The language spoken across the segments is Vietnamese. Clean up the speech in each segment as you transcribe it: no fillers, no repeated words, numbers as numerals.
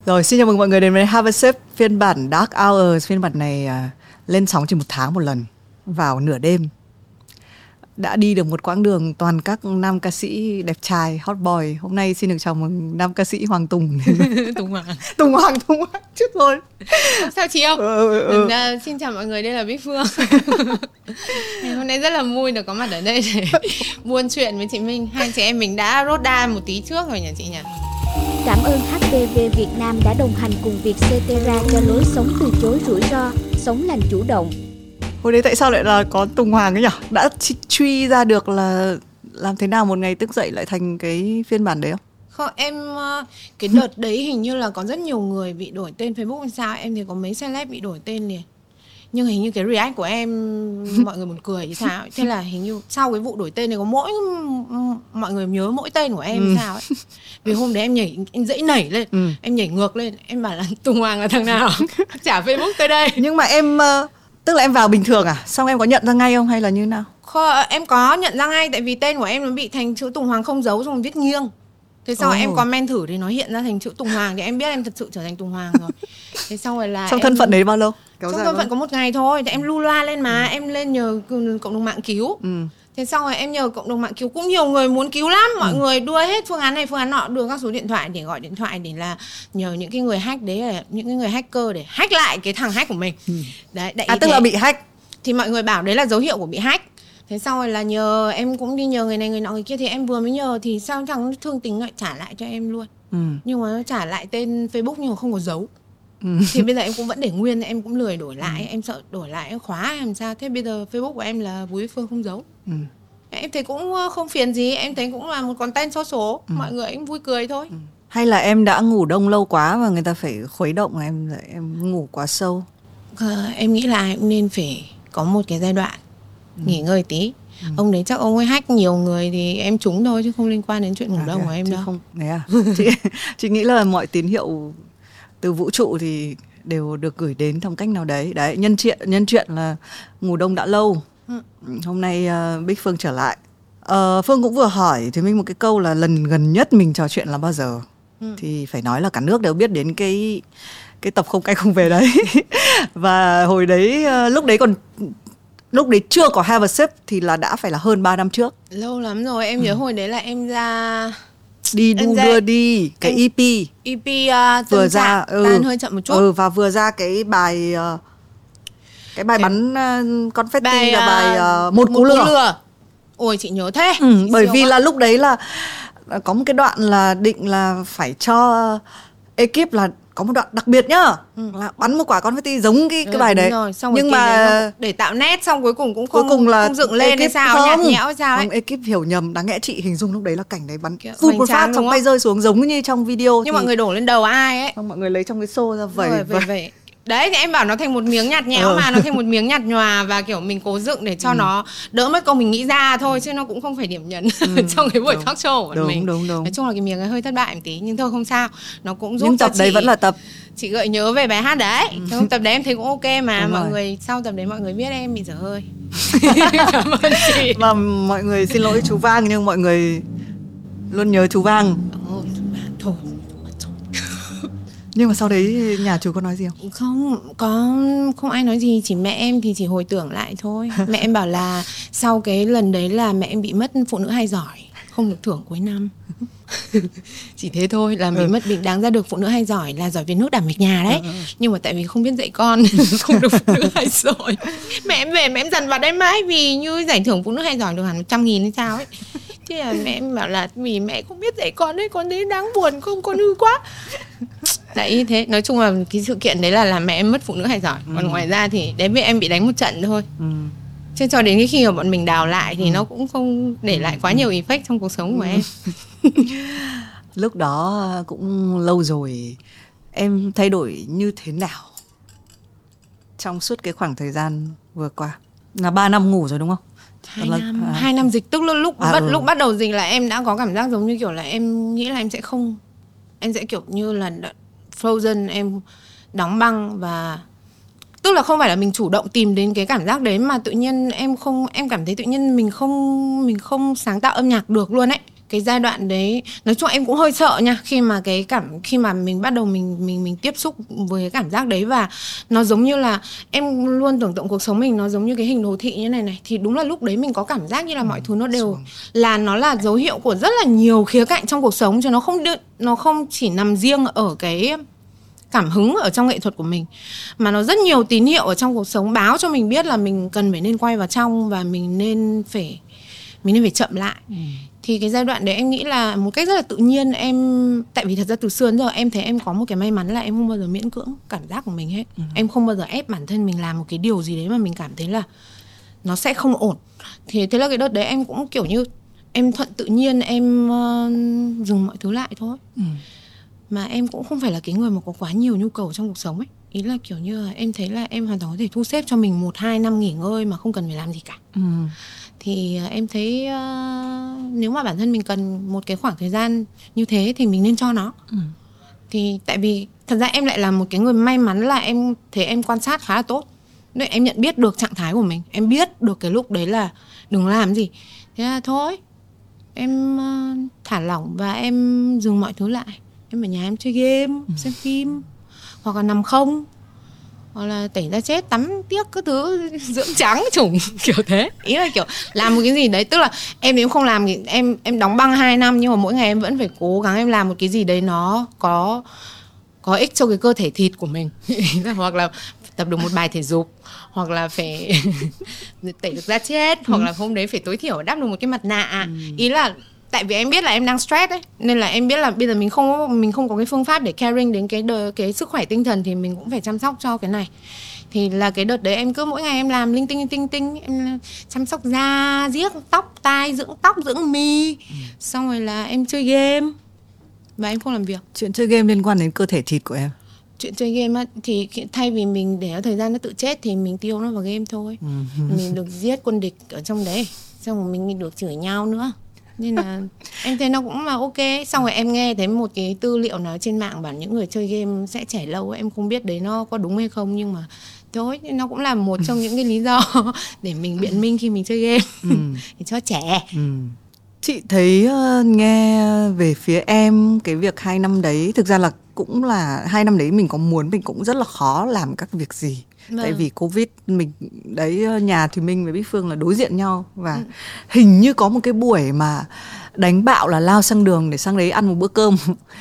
Rồi, xin chào mừng mọi người đến với Have a Sip phiên bản Dark Hours. Phiên bản này lên sóng chỉ 1 tháng một lần, vào nửa đêm. Đã đi được một quãng đường toàn các nam ca sĩ đẹp trai, hot boy. Hôm nay xin được chào mừng nam ca sĩ Hoàng Tùng. Tùng Hoàng, chút thôi. Sao chị không? Xin chào mọi người, đây là Bích Phương. Hôm nay rất là vui được có mặt ở đây để buôn chuyện với chị Minh. Hai chị em mình đã rốt đa một tí trước rồi nhỉ chị nhỉ? Cảm ơn HPV Việt Nam đã đồng hành cùng Vietcetera cho lối sống từ chối rủi ro, sống lành chủ động. Hồi đấy tại sao lại là có Tùng Hoàng ấy nhỉ? Đã truy ra được là làm thế nào một ngày thức dậy lại thành cái phiên bản đấy không? Không, em cái đợt đấy hình như là có rất nhiều người bị đổi tên Facebook hay sao. Em thì có mấy celeb bị đổi tên liền. Nhưng hình như cái react của em mọi người buồn cười thì sao. Thế là hình như sau cái vụ đổi tên này có mọi người nhớ mỗi tên của em sao ấy. Vì hôm đấy em dãy nảy lên, em nhảy ngược lên, em bảo là Tùng Hoàng là thằng nào trả Facebook tới đây. Nhưng mà em tức là em vào bình thường à? Xong em có nhận ra ngay không hay là như nào? Em có nhận ra ngay, tại vì tên của em nó bị thành chữ Tùng Hoàng không dấu xong viết nghiêng. Thế sau em comment thử thì nó hiện ra thành chữ Tùng Hoàng, thì em biết em thật sự trở thành Tùng Hoàng rồi. Thế sau rồi là trong thân phận đấy bao lâu? Trong thân phận có 1 ngày thôi. Thì em lu loa lên mà, em lên nhờ cộng đồng mạng cứu. Thế xong rồi em nhờ cộng đồng mạng cứu, cũng nhiều người muốn cứu lắm. Mọi người đưa hết phương án này phương án nọ, đưa các số điện thoại để gọi điện thoại để là nhờ những cái người hack đấy, là những cái người hacker để hack lại cái thằng hack của mình. Đấy, tức là bị hack. Thì mọi người bảo đấy là dấu hiệu của bị hack. Thế sau rồi là nhờ em cũng đi nhờ người này người nọ người kia, thì em vừa mới nhờ thì sao thằng thương tính lại trả lại cho em luôn. Nhưng mà nó trả lại tên Facebook nhưng mà không có dấu. Thì bây giờ em cũng vẫn để nguyên, em cũng lười đổi lại, em sợ đổi lại em khóa làm sao. Thế bây giờ Facebook của em là Bùi Phương không dấu. Em thấy cũng không phiền gì, em thấy cũng là một con tên số số, mọi người em vui cười thôi. Hay là em đã ngủ đông lâu quá và người ta phải khuấy động em ngủ quá sâu? Em nghĩ là em nên phải có một cái giai đoạn nghỉ ngơi tí. Ông đấy chắc ông ấy hack nhiều người thì em trúng thôi, chứ không liên quan đến chuyện ngủ đông của em đâu. Không, chị nghĩ là mọi tín hiệu từ vũ trụ thì đều được gửi đến trong cách nào đấy. Đấy, nhân chuyện là ngủ đông đã lâu. Hôm nay Bích Phương trở lại. Phương cũng vừa hỏi thì mình một cái câu là lần gần nhất mình trò chuyện là bao giờ? Thì phải nói là cả nước đều biết đến cái tập Không Cay Không Về đấy. Và hồi đấy lúc đấy chưa có Have a Sip thì là đã phải là hơn 3 năm trước. Lâu lắm rồi, em nhớ hồi đấy là em ra đi đu đưa đi cái EP vừa ra, tan hơi chậm một chút. Và vừa ra cái bài bắn confetti là bài một cú lừa. Ôi chị nhớ thế. Bởi vì là lúc đấy là có một cái đoạn là định là phải cho ekip là có một đoạn đặc biệt nhá, là bắn một quả confetti giống cái bài đấy. Rồi, nhưng mà để tạo nét xong cuối cùng cũng không dựng lên hay sao, nhạt nhẽo hay sao ấy. Ekip hiểu nhầm, đáng lẽ chị hình dung lúc đấy là cảnh đấy bắn vụt một phát xong bay rơi xuống giống như trong video. Nhưng mọi người đổ lên đầu ai ấy. Xong mọi người lấy trong cái xô ra vẩy. Đấy thì em bảo nó thành một miếng nhạt nhẽo mà nó thành một miếng nhạt nhòa, và kiểu mình cố dựng để cho nó đỡ mất công mình nghĩ ra thôi, chứ nó cũng không phải điểm nhấn trong cái buổi talk show của mình. Đúng. Nói chung là cái miếng ấy hơi thất bại một tí, nhưng thôi không sao, nó cũng giúp nhưng cho tập đấy vẫn là tập chị gợi nhớ về bài hát đấy. Trong tập đấy em thấy cũng ok mà. Đúng mọi rồi. Người sau tập đấy mọi người biết em bị dở hơi. Cảm ơn chị. Và mọi người xin lỗi chú Vang, nhưng mọi người luôn nhớ chú Vang. Thôi. Nhưng mà sau đấy nhà chú có nói gì không? Không ai nói gì, chỉ mẹ em thì chỉ hồi tưởng lại thôi. Mẹ em bảo là sau cái lần đấy là mẹ em bị mất phụ nữ hay giỏi, không được thưởng cuối năm. Chỉ thế thôi, là bị mất định đáng ra được phụ nữ hay giỏi là giỏi về nước đảm việc nhà đấy. Nhưng mà tại vì không biết dạy con không được phụ nữ hay giỏi. Mẹ em về mẹ em dằn vặt em mãi, vì như giải thưởng phụ nữ hay giỏi được hẳn 100.000 hay sao ấy. Thế là mẹ em bảo là vì mẹ không biết dạy con ấy, con đấy đáng buồn không, con hư quá. Đấy thế, nói chung là cái sự kiện đấy là làm mẹ em mất phụ nữ hay giỏi. Còn ngoài ra thì đấy với em bị đánh một trận thôi. Chứ cho đến cái khi mà bọn mình đào lại thì nó cũng không để lại quá nhiều effect trong cuộc sống của em. Lúc đó cũng lâu rồi. Em thay đổi như thế nào trong suốt cái khoảng thời gian vừa qua? Là 3 năm ngủ rồi đúng không? 2 năm dịch, tức lúc bắt đầu dịch là em đã có cảm giác giống như kiểu là em nghĩ là em sẽ kiểu như là frozen, em đóng băng. Và tức là không phải là mình chủ động tìm đến cái cảm giác đấy, mà tự nhiên em cảm thấy tự nhiên mình không sáng tạo âm nhạc được luôn ấy. cái giai đoạn đấy nói chung em cũng hơi sợ nha, khi mà mình bắt đầu mình tiếp xúc với cái cảm giác đấy, và nó giống như là em luôn tưởng tượng cuộc sống mình nó giống như cái hình đồ thị như này, thì đúng là lúc đấy mình có cảm giác như là mọi thứ nó đều là nó là dấu hiệu của rất là nhiều khía cạnh trong cuộc sống, chứ nó không chỉ nằm riêng ở cái cảm hứng ở trong nghệ thuật của mình, mà nó rất nhiều tín hiệu ở trong cuộc sống báo cho mình biết là mình cần phải nên quay vào trong, và mình nên phải chậm lại. Thì cái giai đoạn đấy em nghĩ là một cách rất là tự nhiên tại vì thật ra từ xưa đến giờ em thấy em có một cái may mắn là em không bao giờ miễn cưỡng cảm giác của mình hết. Em không bao giờ ép bản thân mình làm một cái điều gì đấy mà mình cảm thấy là nó sẽ không ổn. Thì thế là cái đợt đấy em cũng kiểu như em thuận tự nhiên, em dừng mọi thứ lại thôi. Mà em cũng không phải là cái người mà có quá nhiều nhu cầu trong cuộc sống ấy. Ý là kiểu như là em thấy là em hoàn toàn có thể thu xếp cho mình 1-2 năm nghỉ ngơi mà không cần phải làm gì cả. Thì em thấy nếu mà bản thân mình cần một cái khoảng thời gian như thế thì mình nên cho nó. Thì tại vì thật ra em lại là một cái người may mắn là em thấy em quan sát khá là tốt. Nên em nhận biết được trạng thái của mình, em biết được cái lúc đấy là đừng làm gì. Thế là thôi, em thả lỏng và em dừng mọi thứ lại. Em ở nhà em chơi game, xem phim, hoặc là nằm không, hoặc là tẩy da chết, tắm tiếc các thứ, dưỡng trắng chủng kiểu thế. Ý là kiểu làm một cái gì đấy, tức là em nếu không làm thì em đóng băng 2 năm, nhưng mà mỗi ngày em vẫn phải cố gắng em làm một cái gì đấy nó có ích cho cái cơ thể thịt của mình. Hoặc là tập được một bài thể dục, hoặc là phải tẩy được da chết, hoặc là hôm đấy phải tối thiểu đắp được một cái mặt nạ. Ý là tại vì em biết là em đang stress ấy, nên là em biết là bây giờ mình không có cái phương pháp để caring đến cái sức khỏe tinh thần, thì mình cũng phải chăm sóc cho cái này. Thì là cái đợt đấy em cứ mỗi ngày em làm linh tinh, em chăm sóc da, riết tóc, tai, dưỡng tóc, dưỡng mi, xong rồi là em chơi game và em không làm việc. Chuyện chơi game liên quan đến cơ thể thịt của em? Chuyện chơi game thì thay vì mình để thời gian nó tự chết thì mình tiêu nó vào game thôi. Mình được giết quân địch ở trong đấy, xong rồi mình được chửi nhau nữa. Nên là em thấy nó cũng là ok. Xong rồi em nghe thấy một cái tư liệu nào trên mạng bảo những người chơi game sẽ trẻ lâu. Em không biết đấy nó có đúng hay không, nhưng mà thôi, nó cũng là một trong những cái lý do để mình biện minh khi mình chơi game để cho trẻ. Chị thấy nghe về phía em cái việc 2 năm đấy, thực ra là cũng là 2 năm đấy mình có muốn, mình cũng rất là khó làm các việc gì. Tại vì Covid mình đấy, nhà thì Minh với Bích Phương là đối diện nhau, và hình như có một cái buổi mà đánh bạo là lao sang đường để sang đấy ăn một bữa cơm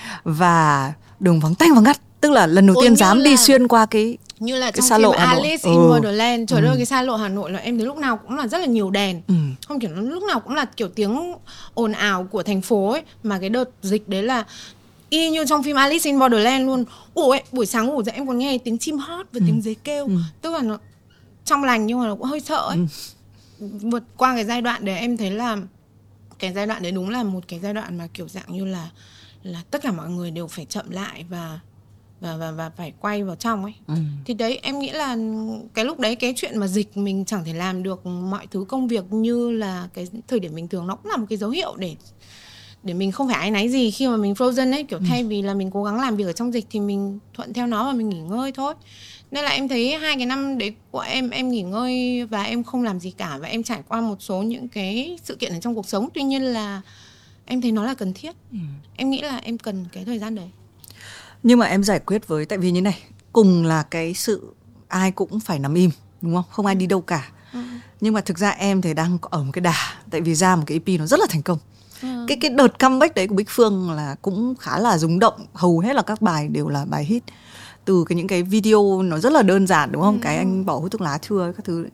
và đường vắng tanh vắng ngắt, tức là lần đầu tiên dám đi xuyên qua cái như là cái trong xa lộ phim Hà Nội. Alice in Wonderland. Trời ơi, cái xa lộ Hà Nội là em thấy lúc nào cũng là rất là nhiều đèn, không kiểu lúc nào cũng là kiểu tiếng ồn ào của thành phố ấy. Mà cái đợt dịch đấy là y như trong phim Alice in Wonderland luôn. Ủa, buổi sáng ngủ dậy em còn nghe tiếng chim hót và tiếng dế kêu. Tức là nó trong lành nhưng mà nó cũng hơi sợ ấy. Vượt qua cái giai đoạn đấy em thấy là cái giai đoạn đấy đúng là một cái giai đoạn mà kiểu dạng như là tất cả mọi người đều phải chậm lại và phải quay vào trong ấy. Thì đấy, em nghĩ là cái lúc đấy cái chuyện mà dịch mình chẳng thể làm được mọi thứ công việc như là cái thời điểm bình thường, nó cũng là một cái dấu hiệu để mình không phải áy náy gì khi mà mình frozen ấy. Kiểu thay vì là mình cố gắng làm việc ở trong dịch thì mình thuận theo nó và mình nghỉ ngơi thôi. Nên là em thấy 2 cái năm đấy của em nghỉ ngơi và em không làm gì cả, và em trải qua một số những cái sự kiện ở trong cuộc sống. Tuy nhiên là em thấy nó là cần thiết. Em nghĩ là em cần cái thời gian đấy. Nhưng mà em giải quyết với, tại vì như này, cùng là cái sự ai cũng phải nằm im, đúng không? Không ai đi đâu cả. Nhưng mà thực ra em thì đang ở một cái đà, tại vì ra một cái EP nó rất là thành công. Cái đợt comeback đấy của Bích Phương là cũng khá là rung động, hầu hết là các bài đều là bài hit. Từ những cái video nó rất là đơn giản, đúng không? Cái anh bỏ hút thuốc lá chưa, các thứ.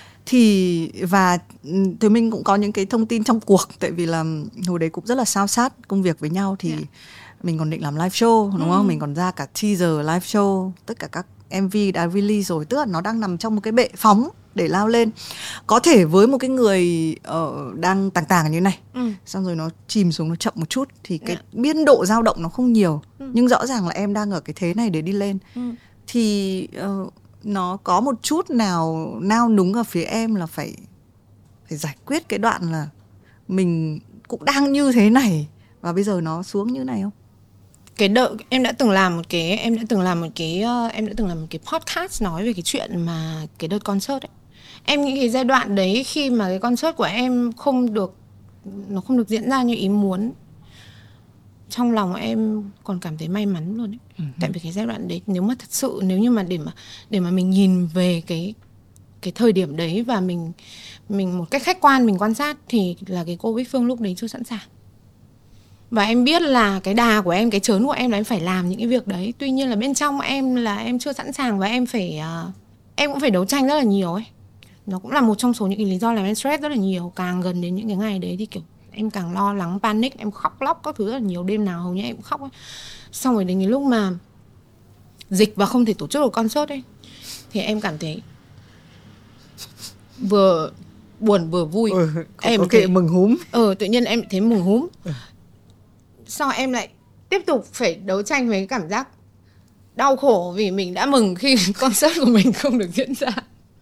Thì và thì mình cũng có những cái thông tin trong cuộc, tại vì là hồi đấy cũng rất là sao sát công việc với nhau, thì mình còn định làm live show, đúng không? Mình còn ra cả teaser live show, tất cả các MV đã release rồi, tức là nó đang nằm trong một cái bệ phóng để lao lên. Có thể với một cái người đang tàng như này, xong rồi nó chìm xuống, nó chậm một chút, thì cái biên độ dao động nó không nhiều. Nhưng rõ ràng là em đang ở cái thế này để đi lên. Thì nó có một chút nào núng ở phía em là phải giải quyết cái đoạn là mình cũng đang như thế này và bây giờ nó xuống như này không? Em đã từng làm một cái podcast nói về cái chuyện mà cái đợt concert ấy. Em nghĩ cái giai đoạn đấy khi mà cái concert của em không được diễn ra như ý muốn, trong lòng em còn cảm thấy may mắn luôn ấy. Tại vì cái giai đoạn đấy, nếu mà thật sự, nếu như mà để mà mình nhìn về cái thời điểm đấy và mình một cách khách quan mình quan sát, thì là cái cô Bích Phương lúc đấy chưa sẵn sàng. Và em biết là cái đà của em, cái chớn của em là em phải làm những cái việc đấy. Tuy nhiên là bên trong em là em chưa sẵn sàng, và em cũng phải đấu tranh rất là nhiều ấy. Nó cũng là một trong số những cái lý do làm em stress rất là nhiều. Càng gần đến những cái ngày đấy thì kiểu em càng lo lắng, panic, em khóc lóc các thứ rất là nhiều. Đêm nào hầu như em cũng khóc ấy. Xong rồi đến cái lúc mà dịch và không thể tổ chức được concert ấy, thì em cảm thấy vừa buồn vừa vui. Em thấy mừng húm. Tự nhiên em thấy mừng húm. Sau em lại tiếp tục phải đấu tranh với cái cảm giác đau khổ vì mình đã mừng khi concert của mình không được diễn ra.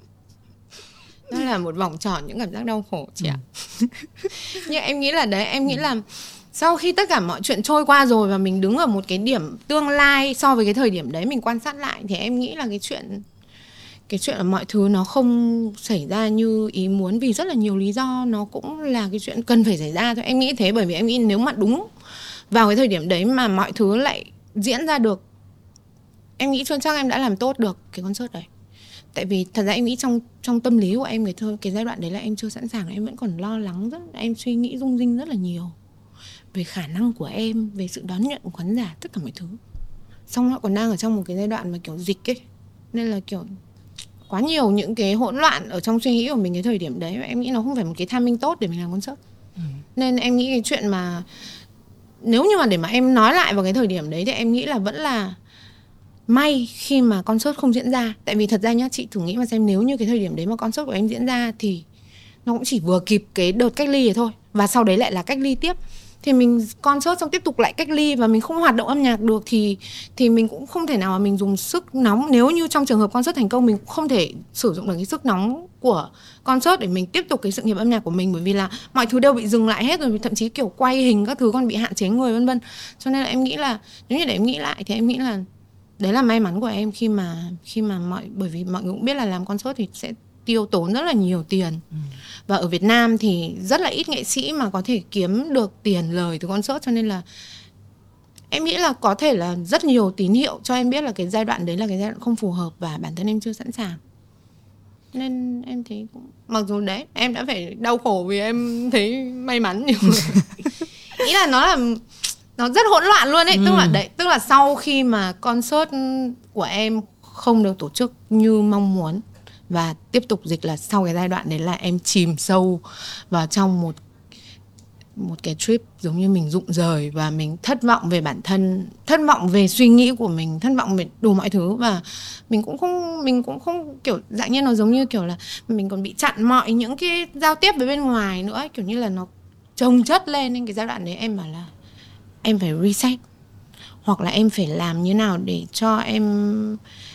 Nó là một vòng tròn những cảm giác đau khổ chị ạ. Nhưng em nghĩ là đấy, em nghĩ là sau khi tất cả mọi chuyện trôi qua rồi và mình đứng ở một cái điểm tương lai so với cái thời điểm đấy, mình quan sát lại, thì em nghĩ là cái chuyện là mọi thứ nó không xảy ra như ý muốn vì rất là nhiều lý do. Nó cũng là cái chuyện cần phải xảy ra thôi. Em nghĩ thế, bởi vì em nghĩ nếu mà đúng vào cái thời điểm đấy mà mọi thứ lại diễn ra được, em nghĩ chắc em đã làm tốt được cái concert đấy. Tại vì thật ra em nghĩ trong tâm lý của em cái giai đoạn đấy là em chưa sẵn sàng, em vẫn còn lo lắng em suy nghĩ rung rinh rất là nhiều về khả năng của em, về sự đón nhận của khán giả, tất cả mọi thứ. Xong nó còn đang ở trong một cái giai đoạn mà kiểu dịch ấy, nên là kiểu quá nhiều những cái hỗn loạn ở trong suy nghĩ của mình cái thời điểm đấy. Và em nghĩ nó không phải một cái timing tốt để mình làm concert. Nên em nghĩ cái chuyện mà nếu như mà để mà em nói lại vào cái thời điểm đấy thì em nghĩ là vẫn là may khi mà concert không diễn ra. Tại vì thật ra nhá, chị thử nghĩ mà xem, nếu như cái thời điểm đấy mà concert của em diễn ra thì nó cũng chỉ vừa kịp cái đợt cách ly rồi thôi, và sau đấy lại là cách ly tiếp. Thì mình concert xong tiếp tục lại cách ly và mình không hoạt động âm nhạc được thì mình cũng không thể nào mà mình dùng sức nóng. Nếu như trong trường hợp concert thành công, mình cũng không thể sử dụng được cái sức nóng của concert để mình tiếp tục cái sự nghiệp âm nhạc của mình, bởi vì là mọi thứ đều bị dừng lại hết rồi, thậm chí kiểu quay hình các thứ còn bị hạn chế người vân vân. Cho nên là em nghĩ là nếu như để em nghĩ lại thì em nghĩ là đấy là may mắn của em khi mà bởi vì mọi người cũng biết là làm concert thì sẽ tiêu tốn rất là nhiều tiền. Và ở Việt Nam thì rất là ít nghệ sĩ mà có thể kiếm được tiền lời từ concert, cho nên là em nghĩ là có thể là rất nhiều tín hiệu cho em biết là cái giai đoạn đấy là cái giai đoạn không phù hợp và bản thân em chưa sẵn sàng. Nên em thấy cũng, mặc dù đấy em đã phải đau khổ vì em thấy may mắn nhiều. Nghĩ là nó rất hỗn loạn luôn ấy. Tức là sau khi mà concert của em không được tổ chức như mong muốn và tiếp tục dịch, là sau cái giai đoạn đấy là em chìm sâu vào trong một cái trip giống như mình rụng rời, và mình thất vọng về bản thân, thất vọng về suy nghĩ của mình, thất vọng về đủ mọi thứ. Và mình cũng không kiểu dạng như nó giống như kiểu là mình còn bị chặn mọi những cái giao tiếp với bên ngoài nữa, kiểu như là nó chồng chất lên. Nên cái giai đoạn đấy em bảo là em phải reset, hoặc là em phải làm như nào để cho em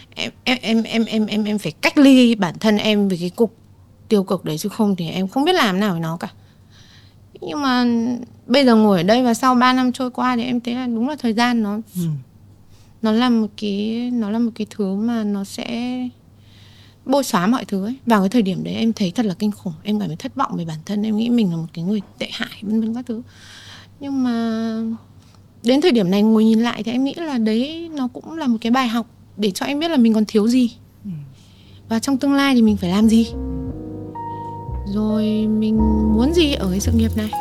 phải cách ly bản thân em về cái cục tiêu cực đấy, chứ không thì em không biết làm nào với nó cả. Nhưng mà bây giờ ngồi ở đây và sau 3 năm trôi qua thì em thấy là đúng là thời gian nó là một cái thứ mà nó sẽ bôi xóa mọi thứ ấy. Vào cái thời điểm đấy em thấy thật là kinh khủng, em cảm thấy thất vọng về bản thân, em nghĩ mình là một cái người tệ hại vân vân các thứ. Nhưng mà đến thời điểm này ngồi nhìn lại thì em nghĩ là đấy nó cũng là một cái bài học để cho em biết là mình còn thiếu gì, và trong tương lai thì mình phải làm gì, rồi mình muốn gì ở cái sự nghiệp này.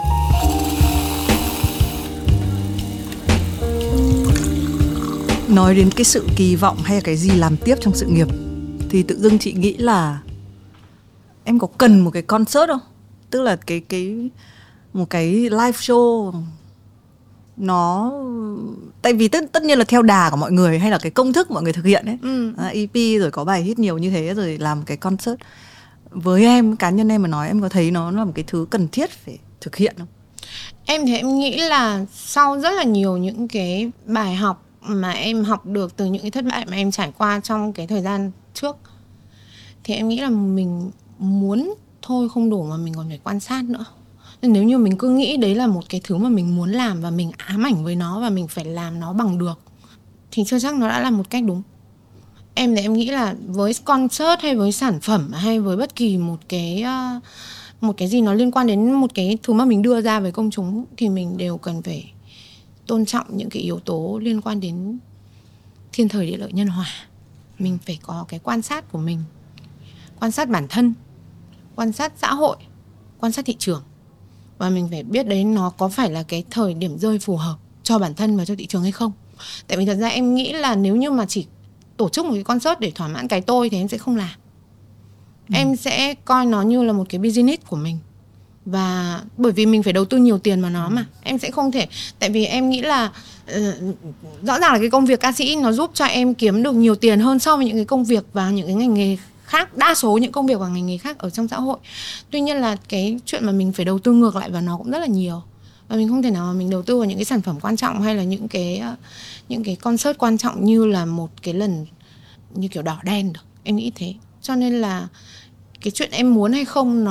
Nói đến cái sự kỳ vọng hay là cái gì làm tiếp trong sự nghiệp thì tự dưng chị nghĩ là em có cần một cái concert không? Tức là một cái live show nó, tại vì tất nhiên là theo đà của mọi người hay là cái công thức mọi người thực hiện ấy, EP rồi có bài hit nhiều như thế rồi làm cái concert. Với em, cá nhân em mà nói, em có thấy nó là một cái thứ cần thiết phải thực hiện không? Em thì em nghĩ là sau rất là nhiều những cái bài học mà em học được từ những cái thất bại mà em trải qua trong cái thời gian trước, thì em nghĩ là mình muốn thôi không đủ mà mình còn phải quan sát nữa. Nên nếu như mình cứ nghĩ đấy là một cái thứ mà mình muốn làm và mình ám ảnh với nó và mình phải làm nó bằng được, thì chưa chắc nó đã là một cách đúng. Em thì em nghĩ là với concert hay với sản phẩm hay với bất kỳ một một cái gì nó liên quan đến một cái thứ mà mình đưa ra với công chúng thì mình đều cần phải tôn trọng những cái yếu tố liên quan đến thiên thời địa lợi nhân hòa. Mình phải có cái quan sát của mình, quan sát bản thân, quan sát xã hội, quan sát thị trường. Và mình phải biết đấy nó có phải là cái thời điểm rơi phù hợp cho bản thân và cho thị trường hay không. Tại vì thật ra em nghĩ là nếu như mà chỉ tổ chức một cái concert để thỏa mãn cái tôi thì em sẽ không làm. Em sẽ coi nó như là một cái business của mình. Và bởi vì mình phải đầu tư nhiều tiền vào nó mà. Em sẽ không thể. Tại vì em nghĩ là rõ ràng là cái công việc ca sĩ nó giúp cho em kiếm được nhiều tiền hơn so với những cái công việc và những cái ngành nghề khác. Đa số những công việc và ngành nghề khác ở trong xã hội. Tuy nhiên là cái chuyện mà mình phải đầu tư ngược lại vào nó cũng rất là nhiều. Và mình không thể nào mà mình đầu tư vào những cái sản phẩm quan trọng hay là những cái concert quan trọng như là một cái lần như kiểu đỏ đen được. Em nghĩ thế. Cho nên là cái chuyện em muốn hay không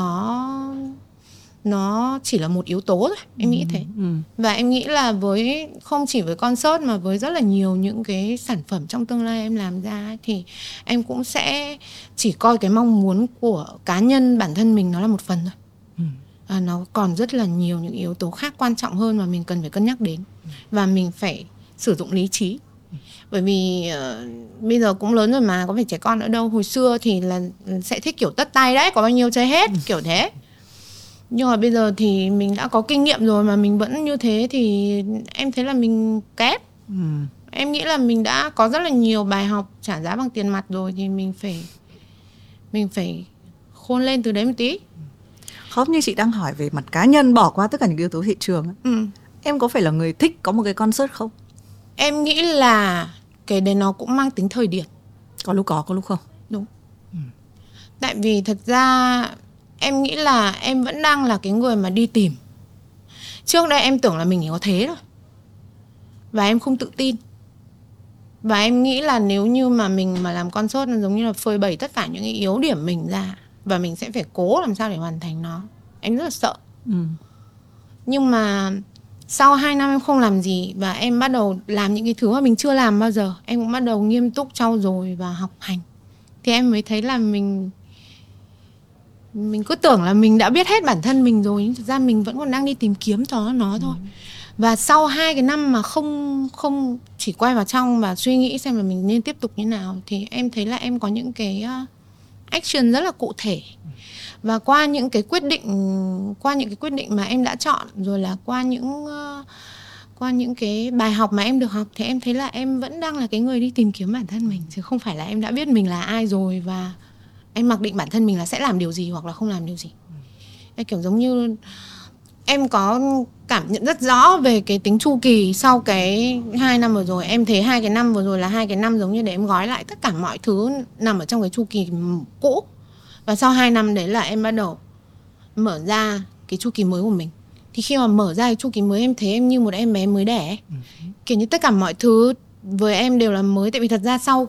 nó chỉ là một yếu tố thôi. Em nghĩ thế. Và em nghĩ là không chỉ với concert mà với rất là nhiều những cái sản phẩm trong tương lai em làm ra thì em cũng sẽ chỉ coi cái mong muốn của cá nhân bản thân mình nó là một phần thôi. Nó còn rất là nhiều những yếu tố khác quan trọng hơn mà mình cần phải cân nhắc đến. Và mình phải sử dụng lý trí. Bởi vì bây giờ cũng lớn rồi mà, có phải trẻ con nữa đâu. Hồi xưa thì là sẽ thích kiểu tất tay đấy, có bao nhiêu chơi hết, kiểu thế. Nhưng mà bây giờ thì mình đã có kinh nghiệm rồi mà mình vẫn như thế thì em thấy là mình kém. Em nghĩ là mình đã có rất là nhiều bài học trả giá bằng tiền mặt rồi thì mình phải khôn lên từ đấy một tí. Không, như chị đang hỏi về mặt cá nhân, bỏ qua tất cả những yếu tố thị trường. Em có phải là người thích có một cái concert không? Em nghĩ là cái đấy nó cũng mang tính thời điểm. Có lúc có lúc không. Đúng. Tại vì thật ra em nghĩ là em vẫn đang là cái người mà đi tìm. Trước đây em tưởng là mình chỉ có thế thôi. Và em không tự tin. Và em nghĩ là nếu như mà mình mà làm concert nó giống như là phơi bày tất cả những cái yếu điểm mình ra. Và mình sẽ phải cố làm sao để hoàn thành nó. Em rất là sợ. Nhưng mà sau 2 năm em không làm gì và em bắt đầu làm những cái thứ mà mình chưa làm bao giờ. Em cũng bắt đầu nghiêm túc trau dồi và học hành. Thì em mới thấy là mình cứ tưởng là mình đã biết hết bản thân mình rồi. Nhưng thực ra mình vẫn còn đang đi tìm kiếm cho nó thôi. Và sau 2 cái năm mà không chỉ quay vào trong và suy nghĩ xem là mình nên tiếp tục như nào, thì em thấy là em có những cái action rất là cụ thể. Và qua những cái quyết định mà em đã chọn, rồi là qua những cái bài học mà em được học, thì em thấy là em vẫn đang là cái người đi tìm kiếm bản thân mình, chứ không phải là em đã biết mình là ai rồi và em mặc định bản thân mình là sẽ làm điều gì hoặc là không làm điều gì. Em kiểu giống như em có cảm nhận rất rõ về cái tính chu kỳ sau cái 2 năm vừa rồi. Em thấy 2 cái năm vừa rồi là 2 cái năm giống như để em gói lại tất cả mọi thứ nằm ở trong cái chu kỳ cũ. Và sau 2 năm đấy là em bắt đầu mở ra cái chu kỳ mới của mình. Thì khi mà mở ra cái chu kỳ mới, em thấy em như một em bé mới đẻ. Kiểu như tất cả mọi thứ với em đều là mới. Tại vì thật ra sau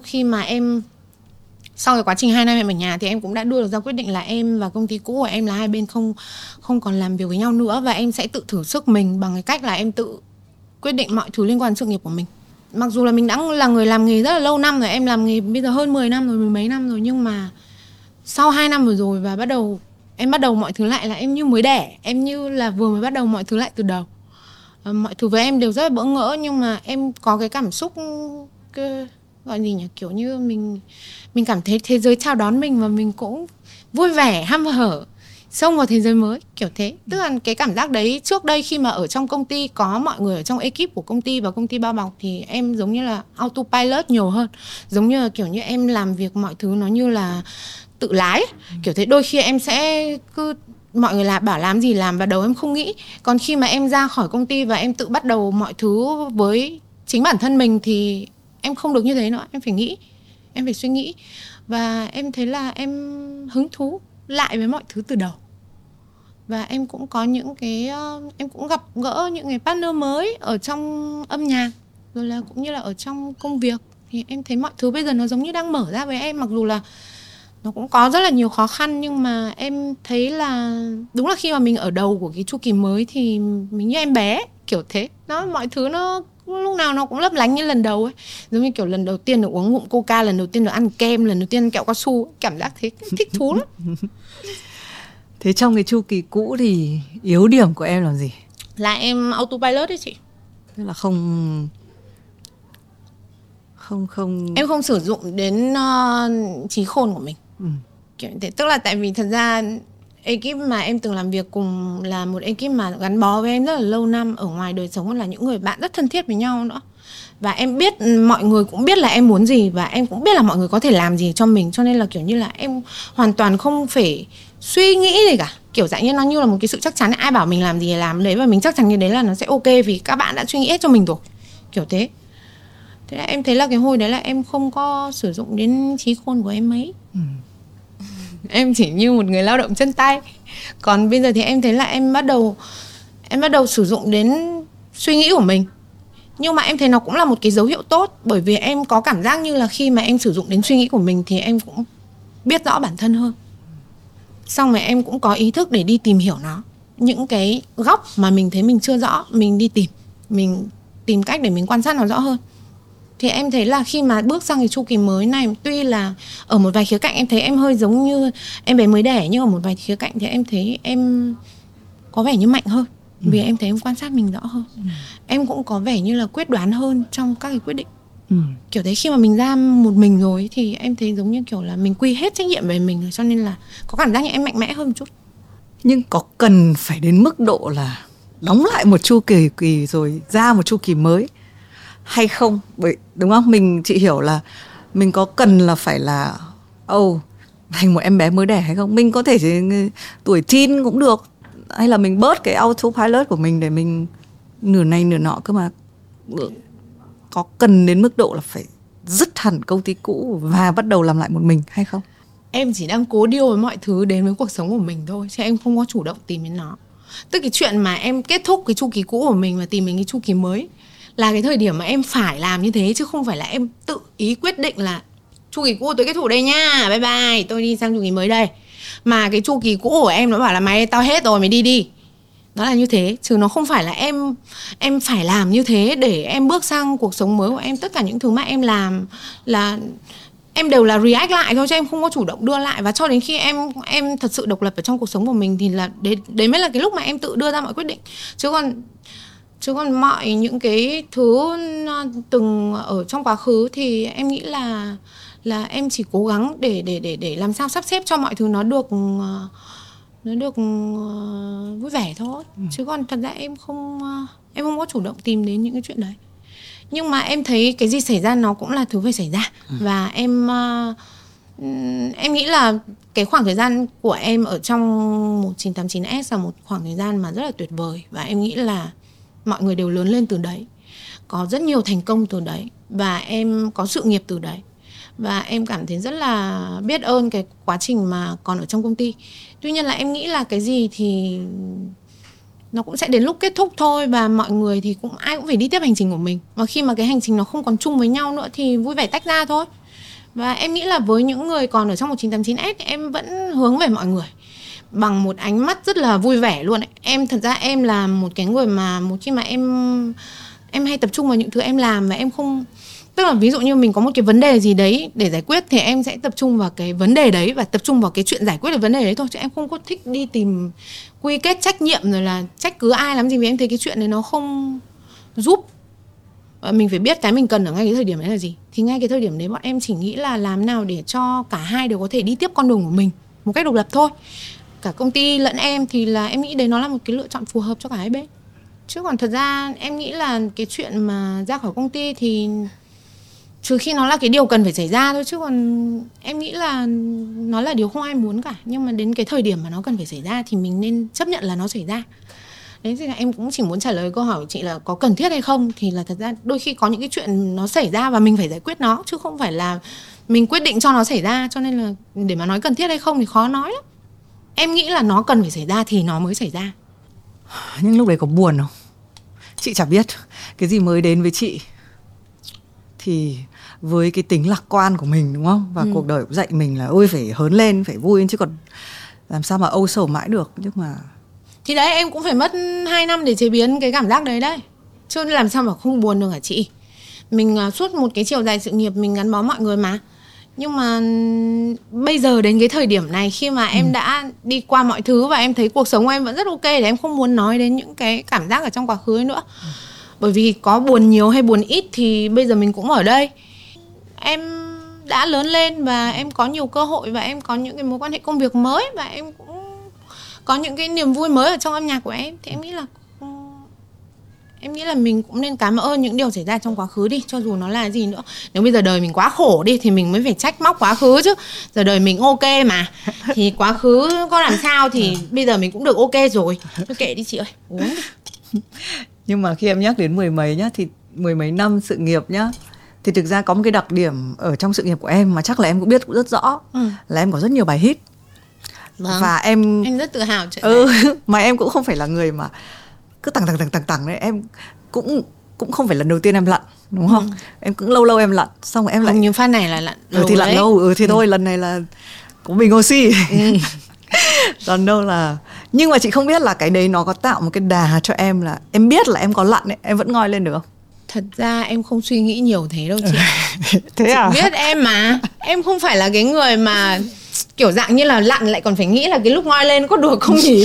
cái quá trình 2 năm em ở nhà thì em cũng đã đưa được ra quyết định là em và công ty cũ của em là hai bên không còn làm việc với nhau nữa. Và em sẽ tự thử sức mình bằng cái cách là em tự quyết định mọi thứ liên quan đến sự nghiệp của mình. Mặc dù là mình đã là người làm nghề rất là lâu năm rồi, em làm nghề bây giờ hơn 10 năm rồi, 10 mấy năm rồi. Nhưng mà sau 2 năm vừa rồi và em bắt đầu mọi thứ lại là em như mới đẻ. Em như là vừa mới bắt đầu mọi thứ lại từ đầu. Mọi thứ với em đều rất là bỡ ngỡ. Nhưng mà em có cái cảm xúc gọi gì nhỉ, kiểu như mình cảm thấy thế giới chào đón mình. Và mình cũng vui vẻ, hăm hở xông vào thế giới mới, kiểu thế. Tức là cái cảm giác đấy trước đây khi mà ở trong công ty có mọi người ở trong ekip của công ty và công ty bao bọc thì em giống như là autopilot nhiều hơn. Giống như là kiểu như em làm việc mọi thứ nó như là tự lái, kiểu thế. Đôi khi em sẽ cứ mọi người bảo làm gì làm, và đầu em không nghĩ. Còn khi mà em ra khỏi công ty và em tự bắt đầu mọi thứ với chính bản thân mình thì em không được như thế nữa. Em phải nghĩ, em phải suy nghĩ. Và em thấy là em hứng thú lại với mọi thứ từ đầu. Và em cũng có những cái em cũng gặp gỡ những cái partner mới ở trong âm nhạc, rồi là cũng như là ở trong công việc. Thì em thấy mọi thứ bây giờ nó giống như đang mở ra với em. Mặc dù là nó cũng có rất là nhiều khó khăn, nhưng mà em thấy là đúng là khi mà mình ở đầu của cái chu kỳ mới thì mình như em bé, kiểu thế. Mọi thứ nó lúc nào nó cũng lấp lánh như lần đầu ấy. Giống như kiểu lần đầu tiên được uống ngụm coca, lần đầu tiên được ăn kem, lần đầu tiên ăn kẹo cao su. Cảm giác thế, thích thú lắm. Thế trong cái chu kỳ cũ thì yếu điểm của em là gì? Là em autopilot đấy chị. Tức là không em không sử dụng đến trí khôn của mình. Kiểu thế. Tức là tại vì thật ra ekip mà em từng làm việc cùng là một ekip mà gắn bó với em rất là lâu năm, ở ngoài đời sống là những người bạn rất thân thiết với nhau nữa. Và em biết mọi người cũng biết là em muốn gì, và em cũng biết là mọi người có thể làm gì cho mình. Cho nên là kiểu như là em hoàn toàn không phải suy nghĩ gì cả. Kiểu dạng như nó như là một cái sự chắc chắn, ai bảo mình làm gì thì làm đấy, và mình chắc chắn như đấy là nó sẽ ok vì các bạn đã suy nghĩ hết cho mình rồi. Kiểu thế. Thế là em thấy là cái hồi đấy là em không có sử dụng đến trí khôn của em mấy. Em chỉ như một người lao động chân tay. Còn bây giờ thì em thấy là em bắt đầu sử dụng đến suy nghĩ của mình. Nhưng mà em thấy nó cũng là một cái dấu hiệu tốt, bởi vì em có cảm giác như là khi mà em sử dụng đến suy nghĩ của mình thì em cũng biết rõ bản thân hơn. Xong rồi em cũng có ý thức để đi tìm hiểu nó. Những cái góc mà mình thấy mình chưa rõ, mình đi tìm. Mình tìm cách để mình quan sát nó rõ hơn. Thì em thấy là khi mà bước sang cái chu kỳ mới này, tuy là ở một vài khía cạnh em thấy em hơi giống như em bé mới đẻ, nhưng ở một vài khía cạnh thì em thấy em có vẻ như mạnh hơn. Vì em thấy em quan sát mình rõ hơn. Em cũng có vẻ như là quyết đoán hơn trong các cái quyết định. Kiểu đấy, khi mà mình ra một mình rồi thì em thấy giống như kiểu là mình quy hết trách nhiệm về mình rồi, cho nên là có cảm giác như em mạnh mẽ hơn một chút. Nhưng có cần phải đến mức độ là đóng lại một chu kỳ rồi ra một chu kỳ mới hay không? Bởi đúng không? Chị hiểu là mình có cần là phải là thành một em bé mới đẻ hay không? Mình có thể tuổi teen cũng được, hay là mình bớt cái autopilot của mình để mình nửa này nửa nọ cơ mà. Có cần đến mức độ là phải dứt hẳn công ty cũ và bắt đầu làm lại một mình hay không? Em chỉ đang cố deal với mọi thứ đến với cuộc sống của mình thôi, chứ em không có chủ động tìm đến nó. Tức cái chuyện mà em kết thúc cái chu kỳ cũ của mình và tìm đến cái chu kỳ mới là cái thời điểm mà em phải làm như thế, chứ không phải là em tự ý quyết định là chu kỳ cũ tôi kết thúc đây nha, bye bye, tôi đi sang chu kỳ mới đây. Mà cái chu kỳ cũ của em nó bảo là mày tao hết rồi, mày đi. Nó là như thế, chứ nó không phải là em phải làm như thế để em bước sang cuộc sống mới của em. Tất cả những thứ mà em làm là em đều là react lại thôi, chứ em không có chủ động đưa lại. Và cho đến khi em thật sự độc lập ở trong cuộc sống của mình thì là đấy mới là cái lúc mà em tự đưa ra mọi quyết định. Chứ còn mọi những cái thứ từng ở trong quá khứ thì em nghĩ là em chỉ cố gắng để làm sao sắp xếp cho mọi thứ nó được vui vẻ thôi. Chứ còn thật ra em không có chủ động tìm đến những cái chuyện đấy. Nhưng mà em thấy cái gì xảy ra nó cũng là thứ phải xảy ra. Và em nghĩ là cái khoảng thời gian của em ở trong 1989S là một khoảng thời gian mà rất là tuyệt vời. Và em nghĩ là mọi người đều lớn lên từ đấy, có rất nhiều thành công từ đấy, và em có sự nghiệp từ đấy. Và em cảm thấy rất là biết ơn cái quá trình mà còn ở trong công ty. Tuy nhiên là em nghĩ là cái gì thì nó cũng sẽ đến lúc kết thúc thôi. Và mọi người thì ai cũng phải đi tiếp hành trình của mình. Và khi mà cái hành trình nó không còn chung với nhau nữa thì vui vẻ tách ra thôi. Và em nghĩ là với những người còn ở trong 1989S, em vẫn hướng về mọi người bằng một ánh mắt rất là vui vẻ luôn ấy. Thật ra em là một cái người mà một khi mà em hay tập trung vào những thứ em làm, và em không, tức là ví dụ như mình có một cái vấn đề gì đấy để giải quyết thì em sẽ tập trung vào cái vấn đề đấy và tập trung vào cái chuyện giải quyết được vấn đề đấy thôi, chứ em không có thích đi tìm quy kết trách nhiệm rồi là trách cứ ai làm gì, vì em thấy cái chuyện đấy nó không giúp. Mình phải biết cái mình cần ở ngay cái thời điểm đấy là gì. Thì ngay cái thời điểm đấy bọn em chỉ nghĩ là làm nào để cho cả hai đều có thể đi tiếp con đường của mình một cách độc lập thôi. Cả công ty lẫn em thì là em nghĩ đấy nó là một cái lựa chọn phù hợp cho cả hai bên. Chứ còn thật ra em nghĩ là cái chuyện mà ra khỏi công ty thì trừ khi nó là cái điều cần phải xảy ra thôi, chứ còn em nghĩ là nó là điều không ai muốn cả. Nhưng mà đến cái thời điểm mà nó cần phải xảy ra thì mình nên chấp nhận là nó xảy ra. Đấy thì là em cũng chỉ muốn trả lời câu hỏi của chị là có cần thiết hay không. Thì là thật ra đôi khi có những cái chuyện nó xảy ra và mình phải giải quyết nó, chứ không phải là mình quyết định cho nó xảy ra. Cho nên là để mà nói cần thiết hay không thì khó nói lắm. Em nghĩ là nó cần phải xảy ra thì nó mới xảy ra. Nhưng lúc đấy có buồn không? Chị chả biết cái gì mới đến với chị thì với cái tính lạc quan của mình, đúng không? Và cuộc đời cũng dạy mình là ôi phải hớn lên, phải vui, chứ còn làm sao mà âu sầu mãi được. Nhưng mà thì đấy, em cũng phải mất 2 năm để chế biến cái cảm giác đấy đấy. Chứ làm sao mà không buồn được hả chị? Mình suốt một cái chiều dài sự nghiệp mình gắn bó mọi người mà. Nhưng mà bây giờ đến cái thời điểm này, khi mà em đã đi qua mọi thứ và em thấy cuộc sống của em vẫn rất ok, thì em không muốn nói đến những cái cảm giác ở trong quá khứ ấy nữa. Bởi vì có buồn nhiều hay buồn ít thì bây giờ mình cũng ở đây. Em đã lớn lên và em có nhiều cơ hội, và em có những cái mối quan hệ công việc mới, và em cũng có những cái niềm vui mới ở trong âm nhạc của em. Thì em nghĩ là mình cũng nên cảm ơn những điều xảy ra trong quá khứ đi, cho dù nó là gì nữa. Nếu bây giờ đời mình quá khổ đi thì mình mới phải trách móc quá khứ chứ. Giờ đời mình ok mà, thì quá khứ có làm sao thì bây giờ mình cũng được ok rồi. Thôi kệ đi chị ơi, uống đi. Nhưng mà khi em nhắc đến mười mấy nhá, thì mười mấy năm sự nghiệp nhá, thì thực ra có một cái đặc điểm ở trong sự nghiệp của em mà chắc là em cũng biết cũng rất rõ, là em có rất nhiều bài hit. Vâng. Và em rất tự hào chuyện này. Mà em cũng không phải là người mà cứ tằng đấy. Em cũng không phải lần đầu tiên em lặn, đúng không? Em cũng lâu em lặn, xong rồi em lại như phát này là lặn lâu thì lặn đấy. Lâu thì thôi, lần này là có bình oxy. Còn đâu là, nhưng mà chị không biết là cái đấy nó có tạo một cái đà cho em, là em biết là em có lặn ấy, em vẫn ngoi lên được không? Thật ra em không suy nghĩ nhiều thế đâu chị. Thế à? Chị biết em mà, em không phải là cái người mà kiểu dạng như là lặn lại còn phải nghĩ là cái lúc ngoi lên có được không nhỉ.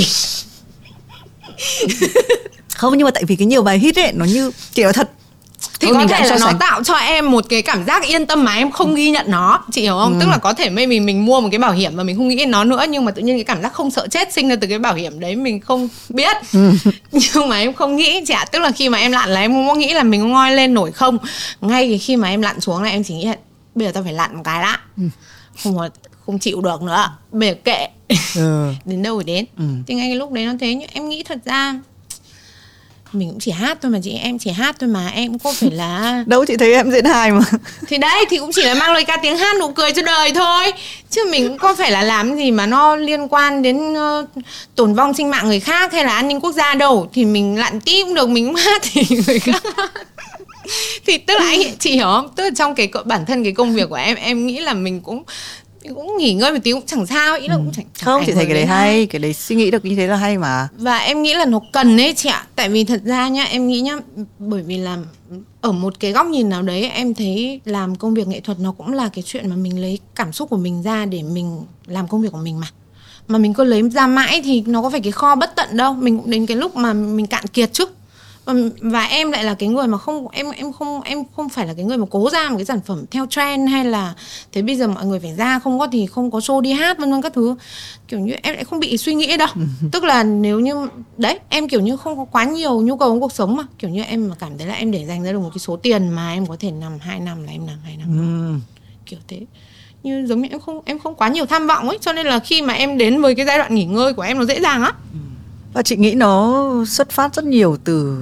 Không, nhưng mà tại vì cái nhiều bài hit ấy, nó như kiểu thật. Thì có thể là nó tạo cho em một cái cảm giác yên tâm mà em không ghi nhận nó, chị hiểu không? Tức là có thể maybe mình mua một cái bảo hiểm mà mình không nghĩ đến nó nữa, nhưng mà tự nhiên cái cảm giác không sợ chết sinh ra từ cái bảo hiểm đấy mình không biết. Nhưng mà em không nghĩ chị ạ. Tức là khi mà em lặn là em không có nghĩ là mình có ngoi lên nổi không. Ngay khi mà em lặn xuống là em chỉ nghĩ là bây giờ tao phải lặn một cái đã, không chịu được nữa, bây giờ kệ. Đến đâu rồi đến. Thì ngay cái lúc đấy nó thế. Nhưng em nghĩ thật ra mình cũng chỉ hát thôi mà chị, em chỉ hát thôi mà, em cũng có phải là đâu, chị thấy em diễn hài mà. Thì đấy, thì cũng chỉ là mang lời ca tiếng hát nụ cười cho đời thôi, chứ mình cũng có phải là làm gì mà nó liên quan đến tổn vong sinh mạng người khác hay là an ninh quốc gia đâu. Thì mình lặn tí cũng được, mình cũng hát thì người khác thì tức là chị hiểu không? Tức là trong cái bản thân cái công việc của em nghĩ là mình cũng nghỉ ngơi một tí cũng chẳng sao, ý là cũng chẳng không, chị thấy cái đấy hay, cái đấy suy nghĩ được như thế là hay mà. Và em nghĩ là nó cần ấy chị ạ. Tại vì thật ra nhá, em nghĩ nhá, bởi vì là ở một cái góc nhìn nào đấy em thấy làm công việc nghệ thuật nó cũng là cái chuyện mà mình lấy cảm xúc của mình ra để mình làm công việc của mình mà mình cứ lấy ra mãi thì nó có phải cái kho bất tận đâu, mình cũng đến cái lúc mà mình cạn kiệt chứ. Và em lại là cái người mà em không phải là cái người mà cố ra một cái sản phẩm theo trend, hay là thế bây giờ mọi người phải ra, không có thì không có show đi hát vân vân các thứ. Kiểu như em lại không bị suy nghĩ đâu. Tức là nếu như đấy, em kiểu như không có quá nhiều nhu cầu trong cuộc sống mà kiểu như em mà cảm thấy là em để dành ra được một cái số tiền mà em có thể nằm 2 năm là em nằm 2 năm. Kiểu thế. Như giống như em không quá nhiều tham vọng ấy, cho nên là khi mà em đến với cái giai đoạn nghỉ ngơi của em nó dễ dàng á. Và chị nghĩ nó xuất phát rất nhiều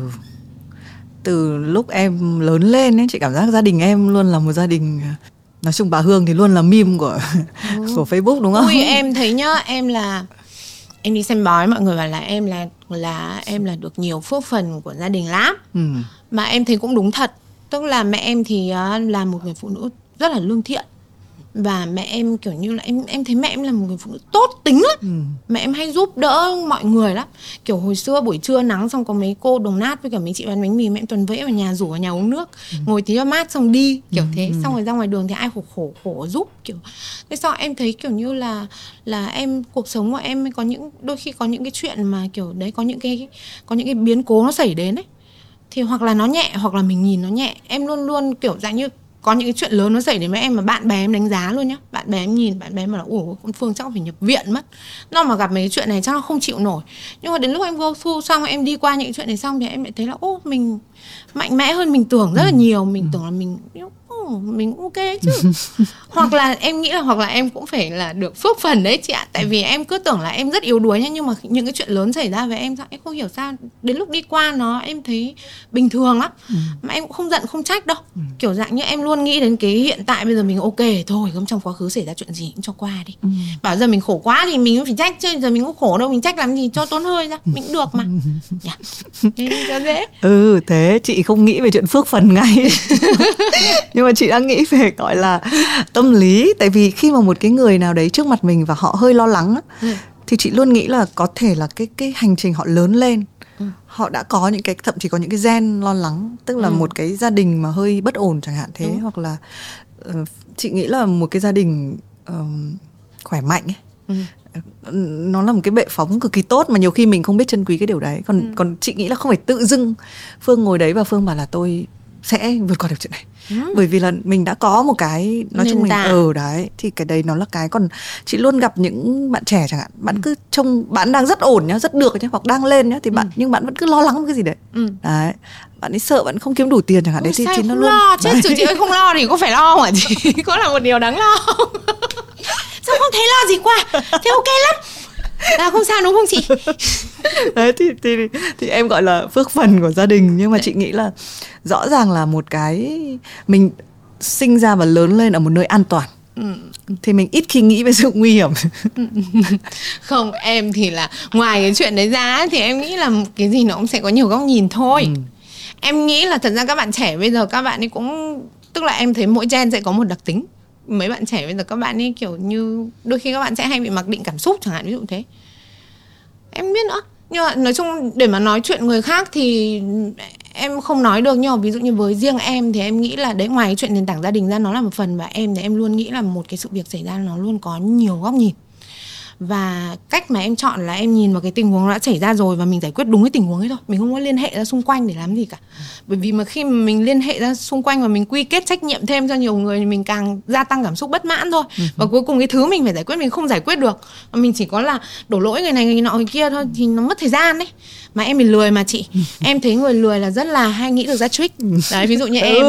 từ lúc em lớn lên ấy. Chị cảm giác gia đình em luôn là một gia đình, nói chung bà Hương thì luôn là meme của Facebook, đúng không? Ui, em thấy nhá, em đi xem bói, mọi người bảo là em là được nhiều phước phần của gia đình lắm. Mà em thấy cũng đúng thật. Tức là mẹ em thì là một người phụ nữ rất là lương thiện. Và mẹ em kiểu như là em thấy mẹ em là một người phụ nữ tốt tính lắm. Mẹ em hay giúp đỡ mọi người lắm. Kiểu hồi xưa buổi trưa nắng xong có mấy cô đồng nát với cả mấy chị bán bánh mì, mẹ em tuần vẫy vào nhà, rủ vào nhà uống nước, ngồi tí cho mát xong đi kiểu thế. Xong rồi ra ngoài đường thì ai khổ giúp kiểu. Thế sao em thấy kiểu như là em, cuộc sống của em có những, đôi khi có những cái chuyện mà kiểu đấy, có những cái biến cố nó xảy đến ấy, thì hoặc là nó nhẹ hoặc là mình nhìn nó nhẹ, em luôn luôn kiểu dạng như có những cái chuyện lớn nó xảy đến với em mà bạn bè em đánh giá luôn nhá. Bạn bè em nhìn, bạn bè em bảo là ủa, con Phương chắc phải nhập viện mất, nó mà gặp mấy cái chuyện này chắc nó không chịu nổi. Nhưng mà đến lúc em go through xong, em đi qua những chuyện này xong thì em lại thấy là mình mạnh mẽ hơn mình tưởng rất là nhiều. Mình tưởng là mình cũng ok chứ. Hoặc là em nghĩ là hoặc là em cũng phải là được phước phần đấy chị ạ. Tại vì em cứ tưởng là em rất yếu đuối nhá, nhưng mà những cái chuyện lớn xảy ra với em không hiểu sao đến lúc đi qua nó em thấy bình thường lắm. Mà em cũng không giận không trách đâu. Kiểu dạng như em luôn nghĩ đến cái hiện tại, bây giờ mình ok thôi, không trong quá khứ xảy ra chuyện gì cũng cho qua đi. Bảo giờ mình khổ quá thì mình cũng phải trách chứ, giờ mình cũng khổ đâu, mình trách làm gì cho tốn hơi ra, mình cũng được mà. Nên cho dễ. Thế chị không nghĩ về chuyện phước phần ngay. Nhưng mà chị đang nghĩ về gọi là tâm lý. Tại vì khi mà một cái người nào đấy trước mặt mình và họ hơi lo lắng thì chị luôn nghĩ là có thể là cái hành trình họ lớn lên, họ đã có những cái, thậm chí có những cái gen lo lắng. Tức là một cái gia đình mà hơi bất ổn chẳng hạn thế, hoặc là chị nghĩ là một cái gia đình khỏe mạnh ấy, nó là một cái bệ phóng cực kỳ tốt mà nhiều khi mình không biết trân quý cái điều đấy. Còn chị nghĩ là không phải tự dưng Phương ngồi đấy và Phương bảo là tôi sẽ vượt qua được chuyện này. Bởi vì là mình đã có một cái nói chung mình đấy, thì cái đấy nó là cái. Còn chị luôn gặp những bạn trẻ chẳng hạn, bạn cứ trông bạn đang rất ổn nhá, rất được nhá, hoặc đang lên nhá, thì nhưng bạn vẫn cứ lo lắng cái gì đấy. Đấy, bạn ấy sợ bạn không kiếm đủ tiền chẳng hạn. Đấy thì nó luôn lo chết rồi chị ơi, không lo thì có phải lo mà chị. Có là một điều đáng lo. Sao không thấy lo gì qua, thế ok lắm. Là không sao đúng không chị? Đấy thì em gọi là phước phần của gia đình. Nhưng mà chị nghĩ là rõ ràng là một cái mình sinh ra và lớn lên ở một nơi an toàn, thì mình ít khi nghĩ về sự nguy hiểm. Không, em thì là ngoài cái chuyện đấy ra thì em nghĩ là cái gì nó cũng sẽ có nhiều góc nhìn thôi. Em nghĩ là thật ra các bạn trẻ bây giờ các bạn ấy cũng, tức là em thấy mỗi gen sẽ có một đặc tính. Mấy bạn trẻ bây giờ các bạn ấy kiểu như đôi khi các bạn sẽ hay bị mặc định cảm xúc chẳng hạn, ví dụ thế. Em biết nữa. Nhưng mà nói chung để mà nói chuyện người khác thì em không nói được. Nhưng mà ví dụ như với riêng em thì em nghĩ là đấy, ngoài cái chuyện nền tảng gia đình ra nó là một phần. Và em thì em luôn nghĩ là một cái sự việc xảy ra nó luôn có nhiều góc nhìn. Và cách mà em chọn là em nhìn vào cái tình huống đã xảy ra rồi và mình giải quyết đúng cái tình huống ấy thôi. Mình không có liên hệ ra xung quanh để làm gì cả. Bởi vì mà khi mà mình liên hệ ra xung quanh và mình quy kết trách nhiệm thêm cho nhiều người thì mình càng gia tăng cảm xúc bất mãn thôi. Và cuối cùng cái thứ mình phải giải quyết mình không giải quyết được, mà mình chỉ có là đổ lỗi người này người nọ người kia thôi, thì nó mất thời gian đấy. Mà em bị lười mà chị. Em thấy người lười là rất là hay nghĩ được ra trick. Đấy, ví dụ như em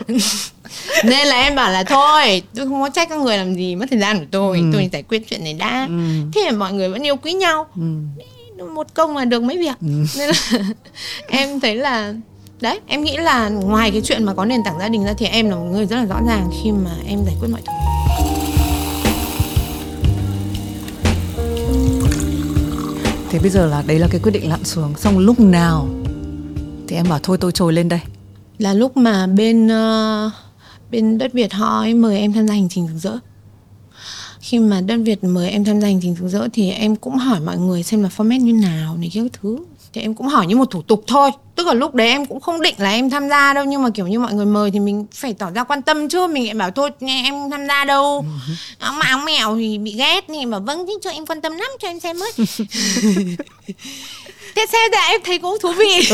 nên là em bảo là thôi, tôi không có trách các người làm gì mất thời gian của tôi giải quyết chuyện này đã. Thế mà mọi người vẫn yêu quý nhau. Một công mà được mấy việc. Nên là em thấy là đấy, em nghĩ là ngoài cái chuyện mà có nền tảng gia đình ra thì em là một người rất là rõ ràng khi mà em giải quyết mọi thứ. Thế bây giờ là đấy là cái quyết định lặn xuống. Xong lúc nào thì em bảo thôi tôi trồi lên đây? Là lúc mà bên Đất Việt họ ấy mời em tham gia hành trình rực rỡ. Khi mà Đất Việt mời em tham gia hành trình rực rỡ thì em cũng hỏi mọi người xem là format như nào này cái thứ. Thì em cũng hỏi như một thủ tục thôi. Tức là lúc đấy em cũng không định là em tham gia đâu. Nhưng mà kiểu như mọi người mời thì mình phải tỏ ra quan tâm chứ. Mình lại bảo thôi nghe em tham gia đâu. Áo mèo thì bị ghét. Nhưng mà vâng chứ cho em quan tâm lắm, cho em xem với. Thế xem ra em thấy cũng thú vị.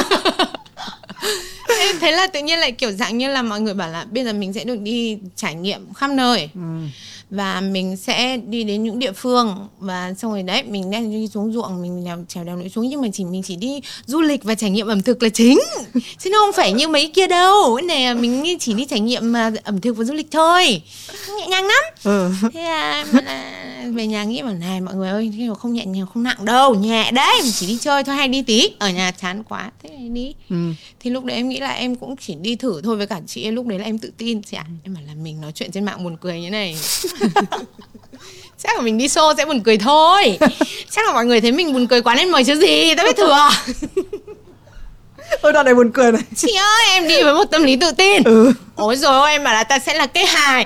Em thấy là tự nhiên lại kiểu dạng như là mọi người bảo là bây giờ mình sẽ được đi trải nghiệm khắp nơi. Và mình sẽ đi đến những địa phương. Và xong rồi đấy, mình đang đi xuống ruộng, mình trèo đèo lội xuống. Nhưng mà mình chỉ đi du lịch và trải nghiệm ẩm thực là chính. Chứ nó không phải như mấy kia đâu. Cái này mình chỉ đi trải nghiệm ẩm thực và du lịch thôi. Nhẹ nhàng lắm. Thế là về nhà nghĩ bảo này mọi người ơi, cái không nhẹ nhàng không nặng đâu, nhẹ đấy, mình chỉ đi chơi thôi hay đi tí. Ở nhà chán quá, thế này đi. Thì lúc đấy em nghĩ là em cũng chỉ đi thử thôi. Với cả chị em lúc đấy là em tự tin chị ạ. Em bảo là mình nói chuyện trên mạng buồn cười như này. Chắc là mình đi show sẽ buồn cười thôi. Chắc là mọi người thấy mình buồn cười quá nên mời chứ gì, tao biết thừa. Ôi đoạn này buồn cười này. Chị ơi, em đi với một tâm lý tự tin. Ôi rồi ôi, em bảo là ta sẽ là cái hài.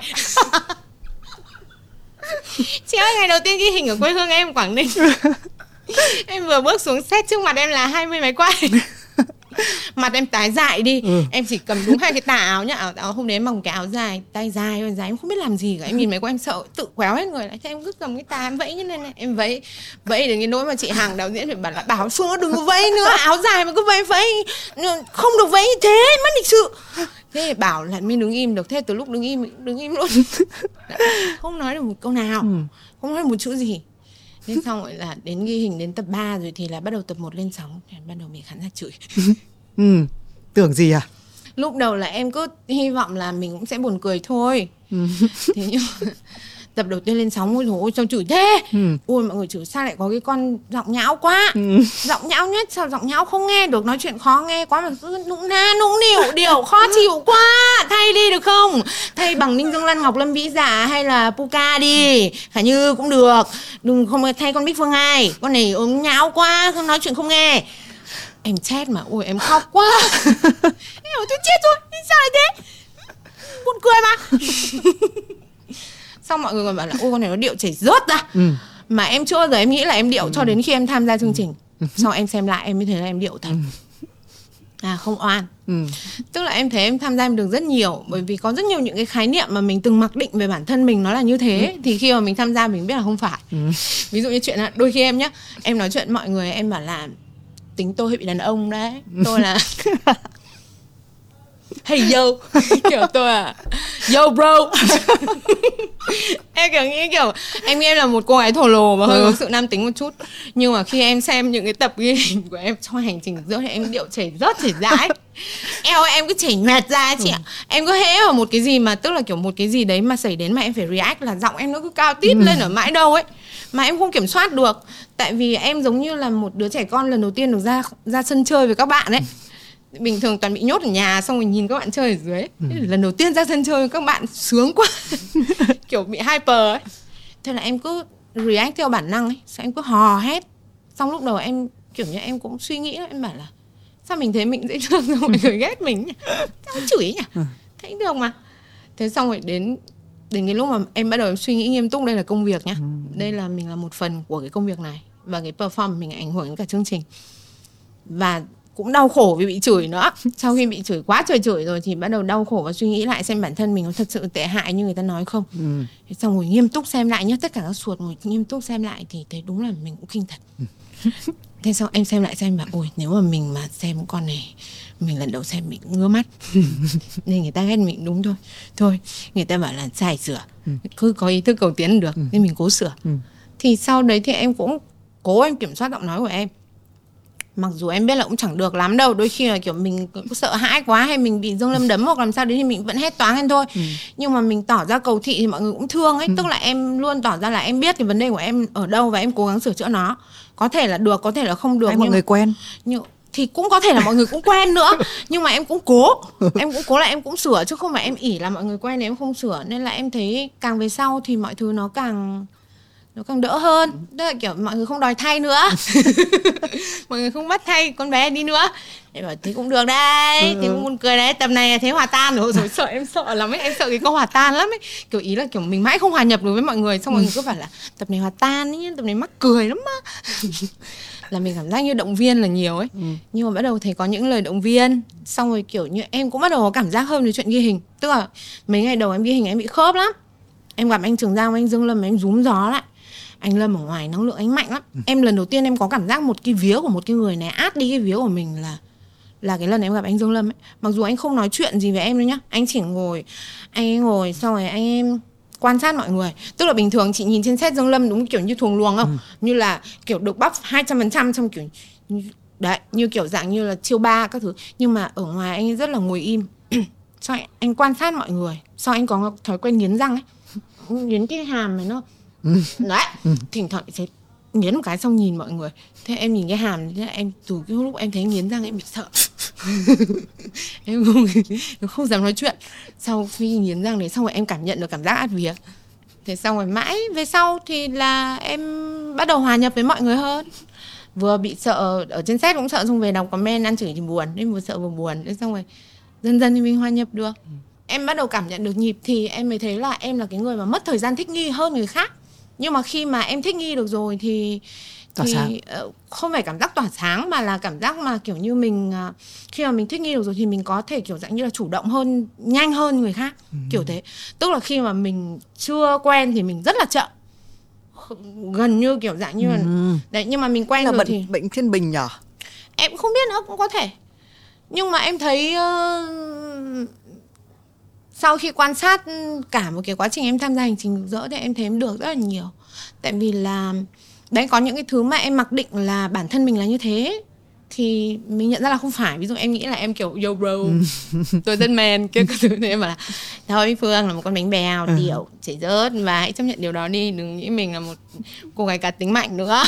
Chị ơi, ngày đầu tiên ghi hình ở quê hương em Quảng Ninh. Em vừa bước xuống set trước mặt em là 20 máy quay. Mặt em tái dại đi. Em chỉ cầm đúng 2 cái tà áo nhá. Áo hôm đấy em mặc cái áo dài, tay dài em không biết làm gì cả. Em nhìn máy quay em sợ tự quéo hết người lại. Thế em cứ cầm cái tà em vẫy như này này. Em vẫy đến cái nỗi mà chị Hằng đạo diễn phải bảo là bảo Phương đừng có vẫy nữa, áo dài mà cứ vẫy không được vẫy như thế, mất lịch sự. Thế bảo là mình đứng im được. Thế từ lúc đứng im luôn. Không nói được một câu nào, không nói được một chữ gì. Thế xong rồi là đến ghi hình đến tập 3 rồi thì là bắt đầu tập 1 lên sóng. Bắt đầu bị khán giả chửi. Tưởng gì à? Lúc đầu là em cứ hy vọng là mình cũng sẽ buồn cười thôi. Thế nhưng mà tập đầu tiên lên sóng, ôi dồi ôi sao chửi thế. Ôi mọi người chửi sao lại có cái con giọng nhão quá. Giọng nhão nhất, sao giọng nhão không nghe được, nói chuyện khó nghe quá mà cứ nũng nịu điều khó chịu quá. Thay đi được không? Thay bằng Ninh Dương Lan Ngọc Lâm Vĩ Dạ hay là Puka đi, Khả Như cũng được. Đừng không thay con Bích Phương Ai. Con này ốm nhão quá, không nói chuyện không nghe. Em chết mà, ôi em khóc quá. Em bảo tôi chết rồi, sao lại thế? Buồn cười mà. Xong mọi người còn bảo là ôi con này nó điệu chảy rớt ra. Mà em chưa bao giờ em nghĩ là em điệu cho đến khi em tham gia chương trình. Xong em xem lại em mới thấy là em điệu thật. Không oan. Tức là em thấy em tham gia được rất nhiều, bởi vì có rất nhiều những cái khái niệm mà mình từng mặc định về bản thân mình nó là như thế, thì khi mà mình tham gia mình biết là không phải. Ví dụ như chuyện là đôi khi em nhá, em nói chuyện mọi người em bảo là tính tôi hơi bị đàn ông đấy, tôi là hey yo, kiểu tôi à yo bro. Em kiểu nghĩ kiểu em nghĩ em là một cô gái thổ lồ và hơi có sự nam tính một chút, nhưng mà khi em xem những cái tập ghi hình của em trong hành trình rớt thì em điệu chảy rãi, eo em cứ chảy nhẹt ra chị ạ. Em cứ hễ vào một cái gì mà tức là kiểu một cái gì đấy mà xảy đến mà em phải react là giọng em nó cứ cao tít lên ở mãi đâu ấy, mà em không kiểm soát được. Tại vì em giống như là một đứa trẻ con lần đầu tiên được ra sân chơi với các bạn ấy. Bình thường toàn bị nhốt ở nhà xong rồi nhìn các bạn chơi ở dưới. Lần đầu tiên ra sân chơi với các bạn sướng quá. Kiểu bị hyper ấy. Thế là em cứ react theo bản năng ấy. Xong em cứ hò hét. Xong lúc đầu em kiểu như em cũng suy nghĩ, em bảo là sao mình thấy mình dễ thương rồi mọi người ghét mình nhỉ? Sao chửi nhỉ? Thấy được mà. Thế xong rồi đến cái lúc mà em bắt đầu suy nghĩ nghiêm túc, đây là công việc nhá. Đây là mình là một phần của cái công việc này, và cái perform mình ảnh hưởng đến cả chương trình. Và cũng đau khổ vì bị chửi nữa. Sau khi bị chửi quá trời chửi rồi thì bắt đầu đau khổ và suy nghĩ lại xem bản thân mình có thật sự tệ hại như người ta nói không. Xong rồi nghiêm túc xem lại nhá, tất cả các suột ngồi nghiêm túc xem lại thì thấy đúng là mình cũng kinh thật. Thế sau em xem lại xem bảo ôi nếu mà mình mà xem con này, mình lần đầu xem mình ngứa mắt. Nên người ta ghét mình đúng thôi. Thôi người ta bảo là sai sửa, cứ có ý thức cầu tiến được, nên mình cố sửa. Thì sau đấy thì em cũng cố em kiểm soát giọng nói của em. Mặc dù em biết là cũng chẳng được lắm đâu. Đôi khi là kiểu mình sợ hãi quá hay mình bị Dương Lâm đấm hoặc làm sao đấy thì mình vẫn hét toáng lên thôi. Nhưng mà mình tỏ ra cầu thị thì mọi người cũng thương ấy. Tức là em luôn tỏ ra là em biết cái vấn đề của em ở đâu và em cố gắng sửa chữa nó. Có thể là được, có thể là không được. Hay mọi người quen. Thì cũng có thể là mọi người cũng quen nữa. Nhưng mà em cũng cố. Em cũng cố là em cũng sửa, chứ không phải em ỷ là mọi người quen thì em không sửa. Nên là em thấy càng về sau thì mọi thứ nó càng đỡ hơn. Tức là kiểu mọi người không đòi thay nữa. Mọi người không bắt thay con bé đi nữa. Em bảo thế cũng được đấy, thế cũng buồn cười đấy. Tập này thế hòa tan rồi sợ em sợ lắm ấy. Em sợ cái câu hòa tan lắm ấy. Kiểu ý là kiểu mình mãi không hòa nhập được với mọi người. Xong mọi người cứ bảo là tập này hòa tan ấy, tập này mắc cười lắm mà. Là mình cảm giác như động viên là nhiều ấy. Nhưng mà bắt đầu thấy có những lời động viên. Xong rồi kiểu như em cũng bắt đầu có cảm giác hơn về chuyện ghi hình. Tức là mấy ngày đầu em ghi hình em bị khớp lắm. Em gặp anh Trường Giang và anh Dương Lâm em rúm gió lại. Anh Lâm ở ngoài năng lượng anh mạnh lắm. Em lần đầu tiên em có cảm giác một cái vía của một cái người này át đi cái vía của mình là cái lần em gặp anh Dương Lâm ấy. Mặc dù anh không nói chuyện gì với em đâu nhá. Anh chỉ ngồi, anh ấy ngồi xong rồi anh em quan sát mọi người. Tức là bình thường chị nhìn trên set Dương Lâm đúng kiểu như thuồng luồng không? Như là kiểu được bắp 200% trong kiểu đấy, như kiểu dạng như là chiêu ba các thứ. Nhưng mà ở ngoài anh ấy rất là ngồi im. Sau anh quan sát mọi người. Sau anh có thói quen nghiến răng ấy. Nghiến cái hàm này nó đấy, thỉnh thoảng sẽ nghiến một cái xong nhìn mọi người. Thế em nhìn cái hàm, thế em từ cái lúc em thấy nghiến răng em bị sợ. Em không dám nói chuyện. Sau khi nghiến răng đấy xong rồi em cảm nhận được cảm giác át vía. Thế xong rồi mãi về sau thì là em bắt đầu hòa nhập với mọi người hơn. Vừa bị sợ ở trên set cũng sợ, xong về đọc comment ăn chửi thì buồn, nên vừa sợ vừa buồn. Thế xong rồi dần dần thì mình hòa nhập được. Em bắt đầu cảm nhận được nhịp thì em mới thấy là em là cái người mà mất thời gian thích nghi hơn người khác. Nhưng mà khi mà em thích nghi được rồi thì không phải cảm giác tỏa sáng, mà là cảm giác mà kiểu như mình khi mà mình thích nghi được rồi thì mình có thể kiểu dạng như là chủ động hơn, nhanh hơn người khác. Kiểu thế. Tức là khi mà mình chưa quen thì mình rất là chậm, gần như kiểu dạng như là đấy, nhưng mà mình quen là rồi thì bệnh thiên bình nhỉ? Em cũng không biết nữa, cũng có thể. Nhưng mà em thấy sau khi quan sát cả một cái quá trình em tham gia hành trình rực rỡ thì em thấy em được rất là nhiều. Tại vì là đấy, có những cái thứ mà em mặc định là bản thân mình là như thế thì mình nhận ra là không phải. Ví dụ em nghĩ là em kiểu yo bro, tôi dân man kia các thứ, thì em bảo là thôi Phương là một con bánh bèo, điệu, chảy rớt, và hãy chấp nhận điều đó đi, đừng nghĩ mình là một cô gái cá tính mạnh nữa.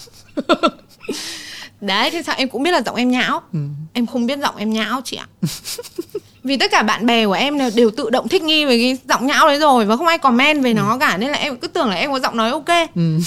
Đấy, thế sao em cũng biết là giọng em nhão. Em không biết giọng em nhão chị ạ. Vì tất cả bạn bè của em đều tự động thích nghi với cái giọng nhão đấy rồi, và không ai comment về nó cả, nên là em cứ tưởng là em có giọng nói ok.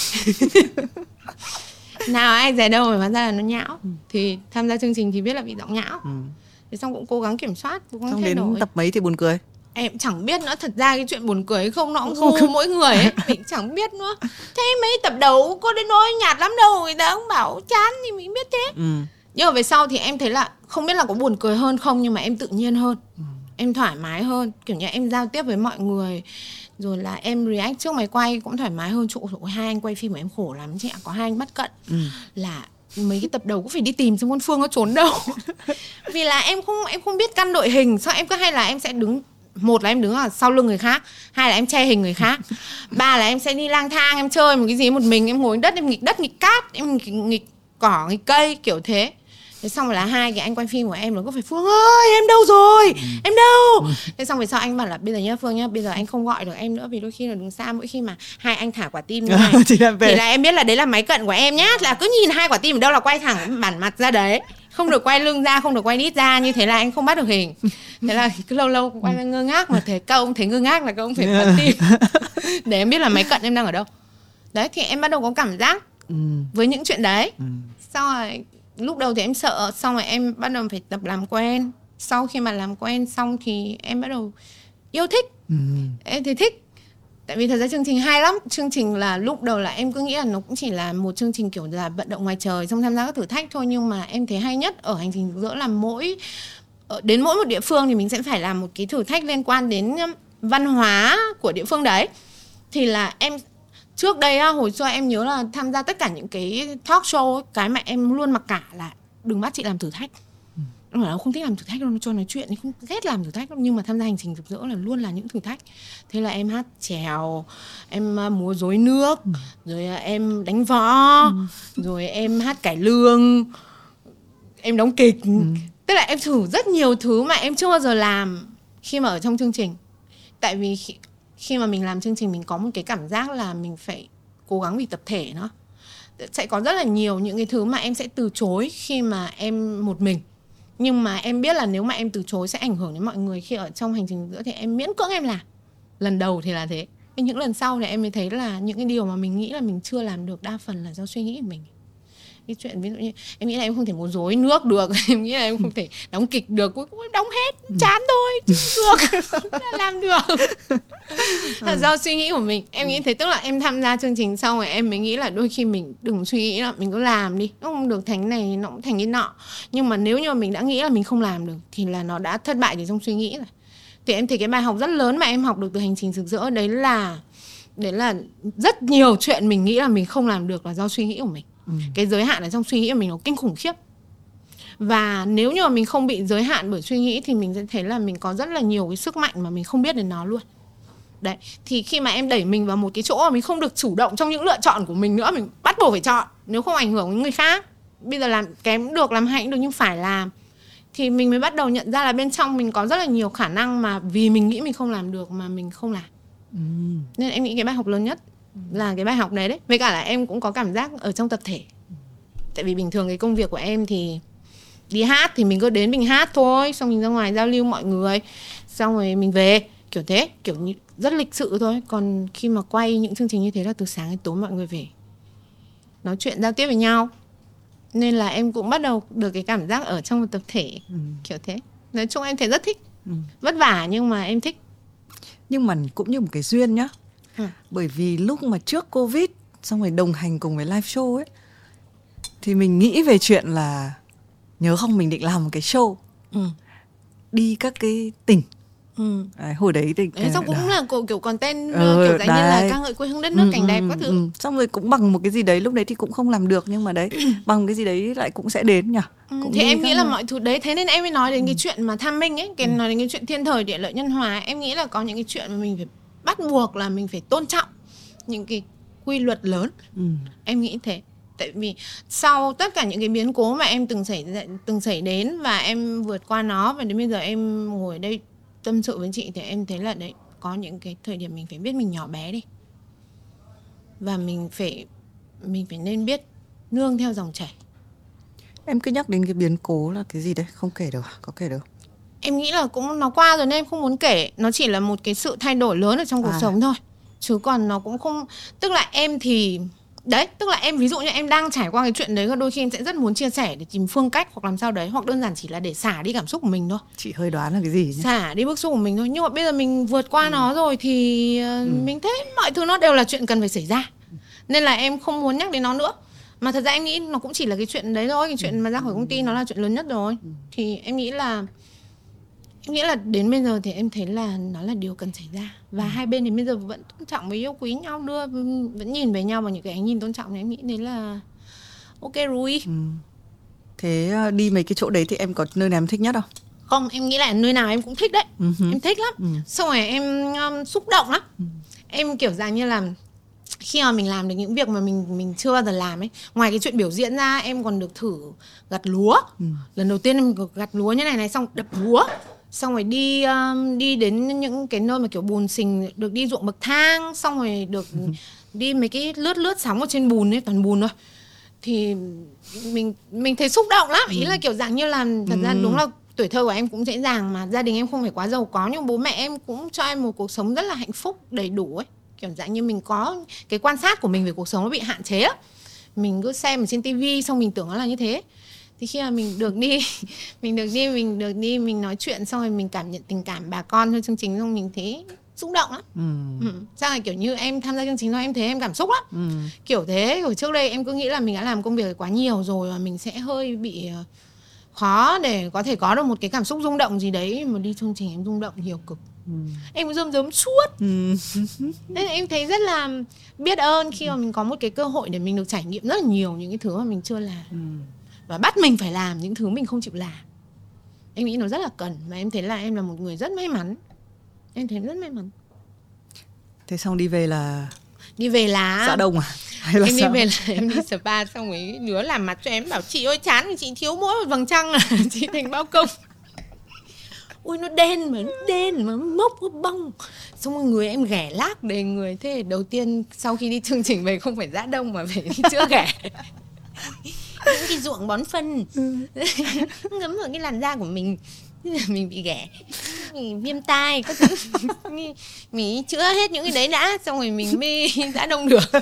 Nào ai dè đâu mà hóa ra là nó nhão. Thì tham gia chương trình thì biết là bị giọng nhão. Thế xong cũng cố gắng kiểm soát, cố gắng xong thay đến đổi. tập mấy thì buồn cười. Em chẳng biết nữa, thật ra cái chuyện buồn cười hay không nó cũng gu mỗi người ấy. Mình chẳng biết nữa. Thế mấy tập đầu có đến nỗi nhạt lắm đâu, người ta cũng bảo chán thì mình biết thế. Nhưng mà về sau thì em thấy là không biết là có buồn cười hơn không, nhưng mà em tự nhiên hơn, em thoải mái hơn, kiểu như em giao tiếp với mọi người, rồi là em react trước máy quay cũng thoải mái hơn. Chỗ hai anh quay phim của em khổ lắm chị ạ. Có hai anh bắt cận là mấy cái tập đầu cũng phải đi tìm xem con Phương nó trốn đâu. Vì là em không biết căn đội hình, sao em cứ hay là em sẽ đứng, một là em đứng ở sau lưng người khác, hai là em che hình người khác, ba là em sẽ đi lang thang em chơi một cái gì một mình, em ngồi đất, em nghịch đất nghịch cát, em nghịch cỏ nghịch cây kiểu thế. Thế xong rồi là hai cái anh quay phim của em nó cứ phải Phương ơi em đâu rồi, em đâu. Thế xong rồi sau anh bảo là bây giờ nhá Phương nhá, bây giờ anh không gọi được em nữa vì đôi khi là đứng xa, mỗi khi mà hai anh thả quả tim như này thì là em biết là đấy là máy cận của em nhá, là cứ nhìn hai quả tim ở đâu là quay thẳng bản mặt ra đấy, không được quay lưng ra, không được quay đít ra, như thế là anh không bắt được hình. Thế là cứ lâu lâu quay ra ngơ ngác, mà thế các ông thấy ngơ ngác là các ông phải bật tim để em biết là máy cận em đang ở đâu. Đấy thì em bắt đầu có cảm giác với những chuyện đấy. Sau rồi lúc đầu thì em sợ, xong rồi em bắt đầu phải tập làm quen. Sau khi mà làm quen xong thì em bắt đầu yêu thích. Em thấy thích. Tại vì thật ra chương trình hay lắm. Chương trình là lúc đầu là em cứ nghĩ là nó cũng chỉ là một chương trình kiểu là vận động ngoài trời, xong tham gia các thử thách thôi. Nhưng mà em thấy hay nhất ở Hành Trình Rực Rỡ là đến mỗi một địa phương thì mình sẽ phải làm một cái thử thách liên quan đến văn hóa của địa phương đấy. Thì là em trước đây hồi xưa em nhớ là tham gia tất cả những cái talk show ấy, cái mà em luôn mặc cả là đừng bắt chị làm thử thách. Nó không thích làm thử thách đâu, nó cho nói chuyện, không ghét làm thử thách đâu. Nhưng mà tham gia Hành Trình Rực Rỡ là luôn là những thử thách. Thế là em hát chèo, em múa rối nước, rồi em đánh võ, rồi em hát cải lương, em đóng kịch. Tức là em thử rất nhiều thứ mà em chưa bao giờ làm khi mà ở trong chương trình. Tại vì khi mà mình làm chương trình mình có một cái cảm giác là mình phải cố gắng vì tập thể nữa. Sẽ có rất là nhiều những cái thứ mà em sẽ từ chối khi mà em một mình. Nhưng mà em biết là nếu mà em từ chối sẽ ảnh hưởng đến mọi người khi ở trong Hành Trình Rực Rỡ, thì em miễn cưỡng em làm. Lần đầu thì là thế. Những lần sau thì em mới thấy là những cái điều mà mình nghĩ là mình chưa làm được đa phần là do suy nghĩ của mình. Cái chuyện ví dụ như em nghĩ là em không thể múa rối nước được, em nghĩ là em không thể đóng kịch được, đóng hết chán thôi chứ được làm được. Là do suy nghĩ của mình. Em nghĩ thế, tức là em tham gia chương trình xong rồi em mới nghĩ là đôi khi mình đừng suy nghĩ là mình cứ làm đi, nó không được thành này nó cũng thành cái nọ. Nhưng mà nếu như mà mình đã nghĩ là mình không làm được thì là nó đã thất bại từ trong suy nghĩ rồi. Thì em thấy cái bài học rất lớn mà em học được từ Hành Trình Rực Rỡ đấy là rất nhiều chuyện mình nghĩ là mình không làm được là do suy nghĩ của mình. Cái giới hạn ở trong suy nghĩ của mình nó kinh khủng khiếp. Và nếu như mà mình không bị giới hạn bởi suy nghĩ thì mình sẽ thấy là mình có rất là nhiều cái sức mạnh mà mình không biết đến nó luôn. Đấy, thì khi mà em đẩy mình vào một cái chỗ mà mình không được chủ động trong những lựa chọn của mình nữa, mình bắt buộc phải chọn, nếu không ảnh hưởng đến người khác. Bây giờ làm kém cũng được, làm hay cũng được, nhưng phải làm. Thì mình mới bắt đầu nhận ra là bên trong mình có rất là nhiều khả năng mà vì mình nghĩ mình không làm được mà mình không làm. Nên em nghĩ cái bài học lớn nhất là cái bài học đấy. Với cả là em cũng có cảm giác ở trong tập thể. Tại vì bình thường cái công việc của em thì đi hát thì mình cứ đến mình hát thôi, xong mình ra ngoài giao lưu mọi người, xong rồi mình về, kiểu thế, kiểu như rất lịch sự thôi. Còn khi mà quay những chương trình như thế là từ sáng đến tối mọi người về nói chuyện giao tiếp với nhau. Nên là em cũng bắt đầu được cái cảm giác ở trong một tập thể, kiểu thế. Nói chung em thấy rất thích. Vất vả nhưng mà em thích. Nhưng mà cũng như một cái duyên nhá. Bởi vì lúc mà trước Covid xong rồi đồng hành cùng với live show ấy, thì mình nghĩ về chuyện là nhớ không, mình định làm một cái show đi các cái tỉnh. Đấy, hồi đấy thì xong cũng là kiểu content kiểu dạng như là ca ngợi quê hương đất nước, cảnh đẹp các thứ. Xong rồi cũng bằng một cái gì đấy, lúc đấy thì cũng không làm được, nhưng mà đấy bằng cái gì đấy lại cũng sẽ đến nhỉ. Thì em nghĩ là mọi thứ đấy, thế nên em mới nói đến cái chuyện mà tham minh ấy, nói đến cái chuyện thiên thời địa lợi nhân hòa. Em nghĩ là có những cái chuyện mà mình phải bắt buộc là mình phải tôn trọng những cái quy luật lớn. Em nghĩ thế. Tại vì sau tất cả những cái biến cố mà em từng xảy đến và em vượt qua nó, và đến bây giờ em ngồi đây tâm sự với chị thì em thấy là đấy, có những cái thời điểm mình phải biết mình nhỏ bé đi. Và mình phải nên biết nương theo dòng chảy. Em cứ nhắc đến cái biến cố là cái gì đấy, không kể được, có kể được? Em nghĩ là cũng nó qua rồi nên em không muốn kể. Nó chỉ là một cái sự thay đổi lớn ở trong cuộc sống thôi. Chứ còn nó cũng không... Tức là em thì... Đấy, tức là em ví dụ như em đang trải qua cái chuyện đấy, đôi khi em sẽ rất muốn chia sẻ để tìm phương cách hoặc làm sao đấy, hoặc đơn giản chỉ là để xả đi cảm xúc của mình thôi. Chị hơi đoán là cái gì nhỉ? Xả đi bức xúc của mình thôi. Nhưng mà bây giờ mình vượt qua nó rồi thì mình thấy mọi thứ nó đều là chuyện cần phải xảy ra. Nên là em không muốn nhắc đến nó nữa. Mà thật ra em nghĩ nó cũng chỉ là cái chuyện đấy thôi. Cái chuyện mà ra khỏi công ty nó là chuyện lớn nhất rồi. Thì em nghĩ là đến bây giờ thì em thấy là nó là điều cần xảy ra. Và hai bên thì bây giờ vẫn tôn trọng và yêu quý nhau, vẫn nhìn về nhau bằng những cái ánh nhìn tôn trọng. Thì em nghĩ đấy là ok rồi. Thế đi mấy cái chỗ đấy thì em có nơi nào em thích nhất không? Không, em nghĩ là nơi nào em cũng thích đấy. Em thích lắm. Xong rồi em xúc động lắm. Em kiểu dạng như là khi mà mình làm được những việc mà mình chưa bao giờ làm ấy, ngoài cái chuyện biểu diễn ra, em còn được thử gặt lúa. Lần đầu tiên em gặt lúa như này, xong đập lúa, xong rồi đi đến những cái nơi mà kiểu bùn sình, được đi ruộng bậc thang, xong rồi được đi mấy cái lướt sóng ở trên bùn ấy, toàn bùn thôi. Thì mình thấy xúc động lắm. Ý là kiểu dạng như là thật ra đúng là tuổi thơ của em cũng dễ dàng, mà gia đình em không phải quá giàu có, nhưng bố mẹ em cũng cho em một cuộc sống rất là hạnh phúc, đầy đủ ấy. Kiểu dạng như mình có cái quan sát của mình về cuộc sống nó bị hạn chế á. Mình cứ xem ở trên tivi xong mình tưởng nó là như thế. Thì khi mà mình được đi mình nói chuyện, xong rồi mình cảm nhận tình cảm bà con trong chương trình, xong mình thấy xúc động lắm. Sao là kiểu như em tham gia chương trình thôi em thấy em cảm xúc lắm. Kiểu thế. Hồi trước đây em cứ nghĩ là mình đã làm công việc quá nhiều rồi và mình sẽ hơi bị khó để có thể có được một cái cảm xúc rung động gì đấy, mà đi chương trình em rung động nhiều cực. Em cứ rơm suốt. Nên em thấy rất là biết ơn khi mà mình có một cái cơ hội để mình được trải nghiệm rất là nhiều những cái thứ mà mình chưa làm. Và bắt mình phải làm những thứ mình không chịu làm. Em nghĩ nó rất là cần. Và em thấy là em là một người rất may mắn. Em thấy rất may mắn. Thế xong đi về là dạ đông à? Hay là em sao? đi về là em đi spa, xong mấy đứa làm mặt cho em bảo chị ơi chán, chị thiếu mỗi một vầng trăng à, chị thành bao công. Ui nó đen mà mốc nó bong. Xong rồi người em ghẻ lác đầy người. Thế đầu tiên sau khi đi chương trình về không phải dã đông mà phải đi chữa ghẻ. Những cái ruộng bón phân ngấm vào cái làn da của mình, mình bị ghẻ, mình viêm tai các thứ. Mình chữa hết những cái đấy đã, xong rồi mình mới dã đông được.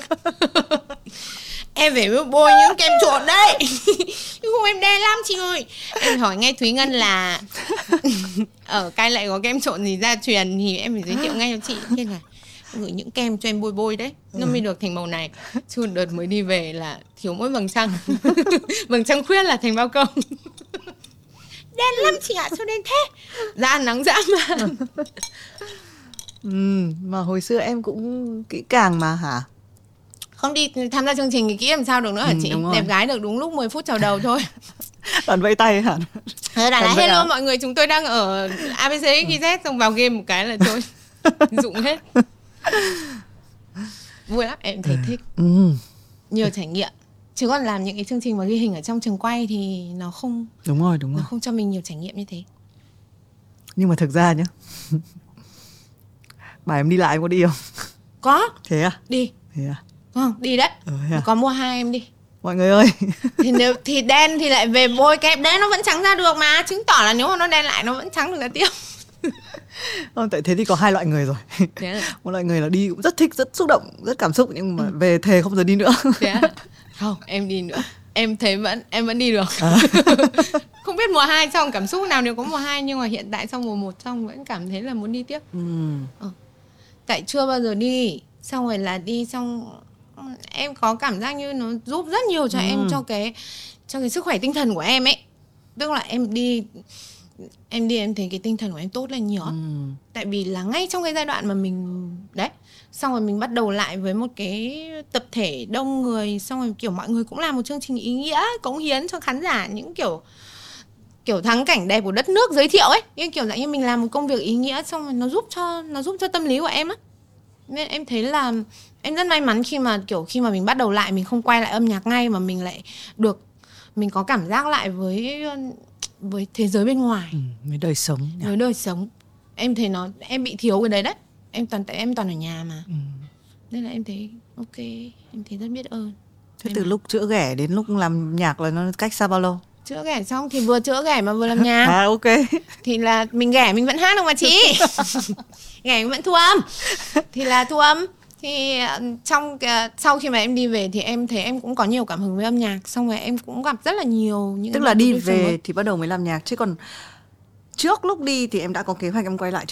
Em phải bôi những kem trộn đấy. Nhưng không em đen lắm chị ơi. Em hỏi ngay Thúy Ngân là ở Cai lại có kem trộn gì gia truyền thì em phải giới thiệu ngay cho chị. Thế là gửi những kem cho em bôi đấy, nó mới được thành màu này. Chứ đợt mới đi về là thiếu mỗi vầng trăng. Vầng trăng khuyết là thành bao công. Đen lắm chị ạ, sao đen thế? Da nắng dã man. Mà hồi xưa em cũng kỹ càng mà hả? Không đi tham gia chương trình thì kỹ làm sao được nữa hả chị? Đẹp gái được đúng lúc 10 phút chào đầu thôi. Toàn vẫy tay hả? Là hello mọi người, chúng tôi đang ở ABC XYZ, xong vào game một cái là thôi. Dụng hết. Vui lắm, em thấy thích. Nhiều trải nghiệm. Chứ còn làm những cái chương trình mà ghi hình ở trong trường quay thì nó không. Đúng rồi. Nó không cho mình nhiều trải nghiệm như thế. Nhưng mà thực ra nhá, bà em đi lại em có đi không? Có. Thế à? Đi. Thế à? Không, đi đấy. À? Có mua 2 em đi. Mọi người ơi. Thì nếu thì đen thì lại về bôi kem đen nó vẫn trắng ra được mà, chứng tỏ là nếu mà nó đen lại nó vẫn trắng được ra tiếp. Không, tại thế thì có 2 loại người rồi. Một loại người là đi cũng rất thích, rất xúc động, rất cảm xúc, nhưng mà về thề không giờ đi nữa. Không, em đi nữa. Em thấy em vẫn đi được. Không biết mùa 2 xong cảm xúc nào nếu có mùa 2, nhưng mà hiện tại xong mùa 1 xong vẫn cảm thấy là muốn đi tiếp. Tại chưa bao giờ đi, xong rồi là đi xong em có cảm giác như nó giúp rất nhiều cho em, cho cái sức khỏe tinh thần của em ấy. Tức là em đi em thấy cái tinh thần của em tốt lên nhiều. Tại vì là ngay trong cái giai đoạn mà mình đấy, xong rồi mình bắt đầu lại với một cái tập thể đông người, xong rồi kiểu mọi người cũng làm một chương trình ý nghĩa, cống hiến cho khán giả những kiểu thắng cảnh đẹp của đất nước giới thiệu ấy, như kiểu dạng như mình làm một công việc ý nghĩa, xong rồi nó giúp cho tâm lý của em á. Nên em thấy là em rất may mắn khi mà mình bắt đầu lại, mình không quay lại âm nhạc ngay, mà mình lại được, mình có cảm giác lại với thế giới bên ngoài, với đời sống. Với đời sống. Em thấy em bị thiếu cái đấy. Em toàn ở nhà mà. Nên là em thấy ok, em thấy rất biết ơn. Thế từ lúc chữa ghẻ đến lúc làm nhạc là nó cách xa bao lâu? Chữa ghẻ xong thì vừa chữa ghẻ mà vừa làm nhạc. À ok. Thì là mình ghẻ mình vẫn hát được mà chị. Ghẻ mình vẫn thu âm. Thì là thu âm. Thì sau khi mà em đi về thì em thấy em cũng có nhiều cảm hứng với âm nhạc. Xong rồi em cũng gặp rất là nhiều những. Tức là đi về thì bắt đầu mới làm nhạc. Chứ còn trước lúc đi thì em đã có kế hoạch em quay lại chưa?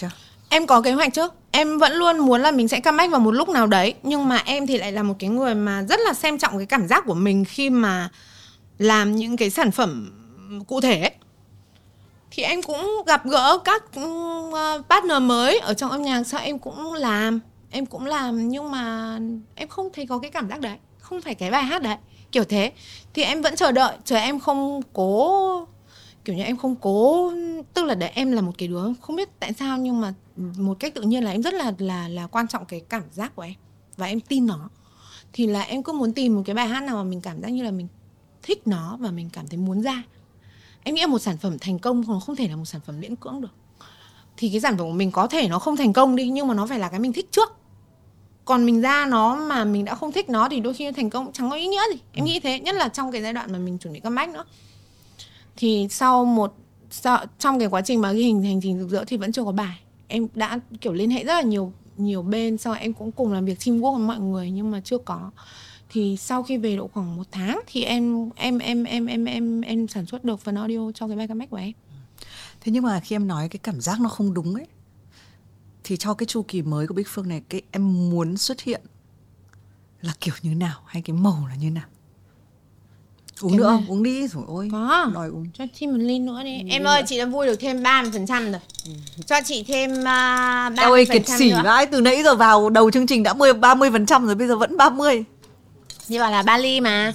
Em có kế hoạch chứ. Em vẫn luôn muốn là mình sẽ comeback vào một lúc nào đấy. Nhưng mà em thì lại là một cái người mà rất là xem trọng cái cảm giác của mình khi mà làm những cái sản phẩm cụ thể ấy. Thì em cũng gặp gỡ các partner mới ở trong âm nhạc. Sao em cũng làm nhưng mà em không thấy có cái cảm giác đấy, không phải cái bài hát đấy, kiểu thế. Thì em vẫn chờ đợi, em không cố, kiểu như em không cố, tức là để em là một cái đứa không biết tại sao nhưng mà một cách tự nhiên là em rất là quan trọng cái cảm giác của em và em tin nó. Thì là em cứ muốn tìm một cái bài hát nào mà mình cảm giác như là mình thích nó và mình cảm thấy muốn ra. Em nghĩ là một sản phẩm thành công nó không thể là một sản phẩm miễn cưỡng được. Thì cái sản phẩm của mình có thể nó không thành công đi, nhưng mà nó phải là cái mình thích trước. Còn mình ra nó mà mình đã không thích nó thì đôi khi nó thành công cũng chẳng có ý nghĩa gì. Em nghĩ thế, nhất là trong cái giai đoạn mà mình chuẩn bị comeback nữa. Thì trong cái quá trình mà ghi hành trình rực rỡ thì vẫn chưa có bài. Em đã kiểu liên hệ rất là nhiều bên, sau em cũng cùng làm việc teamwork với mọi người nhưng mà chưa có. Thì sau khi về độ khoảng 1 tháng thì em sản xuất được phần audio cho cái bài comeback của em. Thế nhưng mà khi em nói cái cảm giác nó không đúng ấy, thì cho cái chu kỳ mới của Bích Phương này, cái em muốn xuất hiện là kiểu như nào, hay cái màu là như nào? Uống nữa không? Uống đi rồi ôi. Có. Đòi uống. Cho thêm một ly nữa đi. Em ơi, chị đã vui được thêm 30% rồi. Cho chị thêm 30% Em ơi, kiệt sỉ vãi, từ nãy giờ vào đầu chương trình đã 30% rồi, bây giờ vẫn 30. Như bảo là 3 ly mà.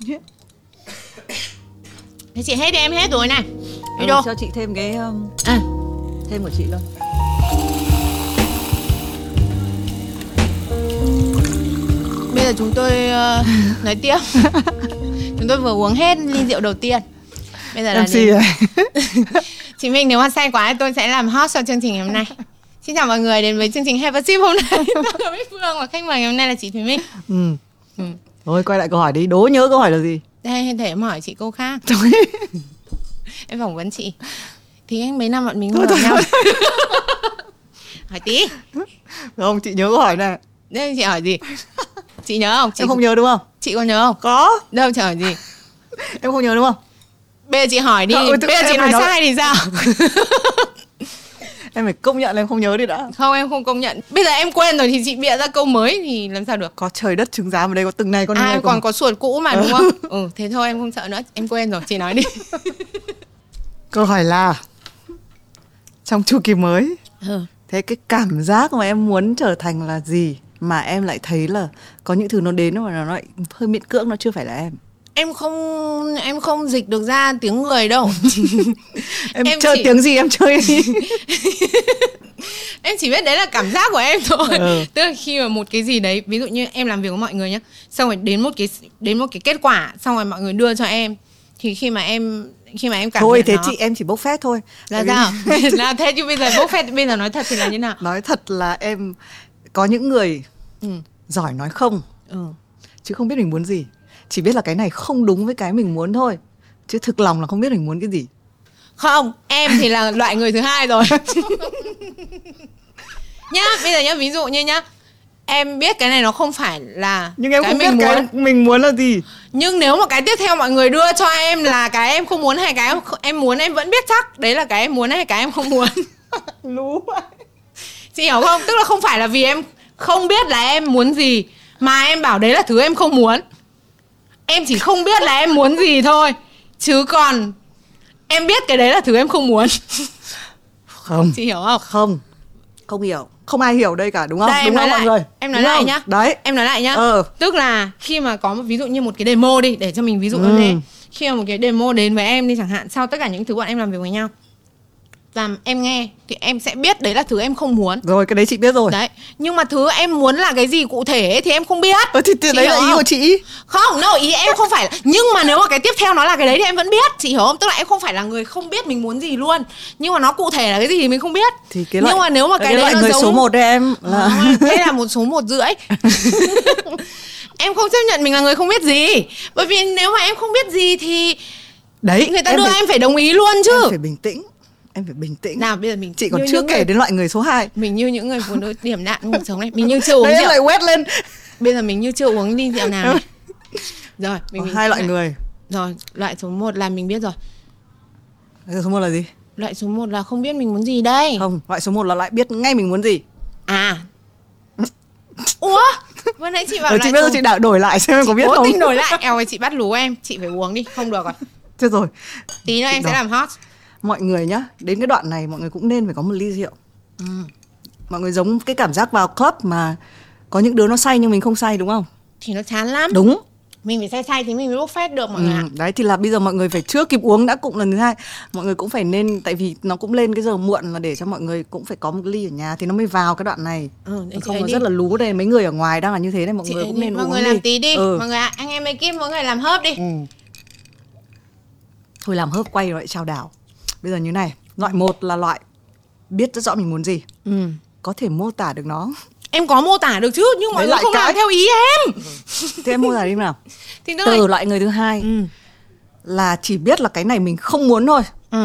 Thế chị hết đi, em hết rồi này. Đi đâu? Cho chị thêm cái thêm của chị luôn. Bây giờ chúng tôi nói tiếp. Chúng tôi vừa uống hết ly rượu đầu tiên. Bây giờ là chị Minh, nếu mà say quá thì tôi sẽ làm hot cho chương trình ngày hôm nay. Xin chào mọi người đến với chương trình Have a Sip hôm nay. Tôi là Bích Phương và khách mời ngày hôm nay là chị Thùy Minh. Thôi quay lại câu hỏi đi, đố nhớ câu hỏi là gì? Đây, thể em hỏi chị câu khác. Em phỏng vấn chị. Thì anh mấy năm bọn mình không gặp nhau. Hỏi tí. Không, chị nhớ câu hỏi này. Đây, chị hỏi gì? Chị nhớ không? Em không nhớ đúng không? Chị có nhớ không? Có. Đâu, chị hỏi gì? Em không nhớ đúng không? Bây giờ chị hỏi đi. Bây giờ chị nói sai thì sao? Em phải công nhận là em không nhớ đi đã. Không, em không công nhận. Bây giờ em quên rồi thì chị bịa ra câu mới thì làm sao được? Có trời đất chứng giám ở đây, có từng này con này. Còn có suột cũ mà đúng không? Thế thôi em không sợ nữa. Em quên rồi, chị nói đi. Câu hỏi là trong chu kỳ mới, thế cái cảm giác mà em muốn trở thành là gì mà em lại thấy là có những thứ nó đến mà nó lại hơi miễn cưỡng, nó chưa phải là em? Em không dịch được ra tiếng người đâu. em chơi chỉ... tiếng gì em chơi đi. Em chỉ biết đấy là cảm giác của em thôi. Tức là khi mà một cái gì đấy, ví dụ như em làm việc với mọi người nhá, xong rồi đến một cái kết quả, xong rồi mọi người đưa cho em, thì khi mà em cảm thôi thế nó... chị em chỉ bốc phét thôi. Là sao? Là thế chứ bây giờ bốc phét, bây giờ nói thật thì là như nào? Nói thật là em có những người giỏi nói không, chứ không biết mình muốn gì. Chỉ biết là cái này không đúng với cái mình muốn thôi, chứ thực lòng là không biết mình muốn cái gì. Không, em thì là loại người thứ hai rồi. Nhá, bây giờ nhá, ví dụ như nhá, em biết cái này nó không phải là nhưng em cái không mình biết muốn. Cái mình muốn là gì. Nhưng nếu mà cái tiếp theo mọi người đưa cho em là cái em không muốn hay cái em muốn, em vẫn biết chắc đấy là cái em muốn hay cái em không muốn. Lú vậy. Chị hiểu không? Tức là không phải là vì em không biết là em muốn gì mà em bảo đấy là thứ em không muốn. Em chỉ không biết là em muốn gì thôi, chứ còn em biết cái đấy là thứ em không muốn. Không. Chị hiểu không? Không hiểu. Không ai hiểu đây cả, đúng không? Đây, đúng không mọi người? Em nói lại nhá. Đấy. Em nói lại nhá. Tức là khi mà có ví dụ như một cái demo đi, để cho mình ví dụ như thế. Khi mà một cái demo đến với em đi chẳng hạn, sau tất cả những thứ bọn em làm việc với nhau, và em nghe thì em sẽ biết đấy là thứ em không muốn. Rồi, cái đấy chị biết rồi. Đấy, nhưng mà thứ em muốn là cái gì cụ thể ấy, thì em không biết. Thì đấy là ý của chị. Không, no, ý em không phải là... Nhưng mà nếu mà cái tiếp theo nó là cái đấy thì em vẫn biết. Chị hiểu không? Tức là em không phải là người không biết mình muốn gì luôn, nhưng mà nó cụ thể là cái gì thì mình không biết. Thì cái loại, nhưng mà nếu mà cái đấy nó người giống... số 1 đấy em là... Thế là một số 1,5. Em không chấp nhận mình là người không biết gì. Bởi vì nếu mà em không biết gì thì đấy, người ta đưa em phải đồng ý luôn chứ. Em phải bình tĩnh. Em phải bình tĩnh. Nào bây giờ mình chị còn chưa kể đến loại người số 2. Mình như những người phụ nữ điểm đạm cuộc sống này. Mình như chưa uống rượu. Đấy lại quét lên. Bây giờ mình như chưa uống ly rượu nào này. Rồi mình hai loại người. Rồi loại số 1 là mình biết rồi. Số 1 là gì? Loại số 1 là không biết mình muốn gì đây. Không, loại số 1 là lại biết ngay mình muốn gì. À. Ủa? Vừa nãy chị bảo chị biết rồi, chị đã đổi lại xem em có biết không? Cố tình đổi lại. Eo ơi, chị bắt lú em. Chị phải uống đi, không được rồi. Chết rồi. Tí nữa em sẽ làm hot. Mọi người nhá, đến cái đoạn này mọi người cũng nên phải có một ly rượu. Mọi người giống cái cảm giác vào club mà có những đứa nó say nhưng mình không say, đúng không? Thì nó chán lắm. Đúng. Mình phải say thì mình mới bốc phét được mọi người ạ. Đấy thì là bây giờ mọi người phải chưa kịp uống đã cụng lần thứ hai. Mọi người cũng phải nên, tại vì nó cũng lên cái giờ muộn là để cho mọi người cũng phải có một ly ở nhà thì nó mới vào cái đoạn này. Không, nó rất là lú đây. Mấy người ở ngoài đang là như thế này, mọi người cũng nên uống đi. Mọi người làm tí đi. Mọi người ạ, anh em ekip mỗi người làm hớp đi. Thôi làm hớp quay lại trao đảo. Bây giờ như này, loại 1 là loại biết rất rõ mình muốn gì. Có thể mô tả được nó. Em có mô tả được chứ, nhưng mọi người không làm theo ý em. Thế em mô tả đi nào. Từ loại người thứ hai là chỉ biết là cái này mình không muốn thôi.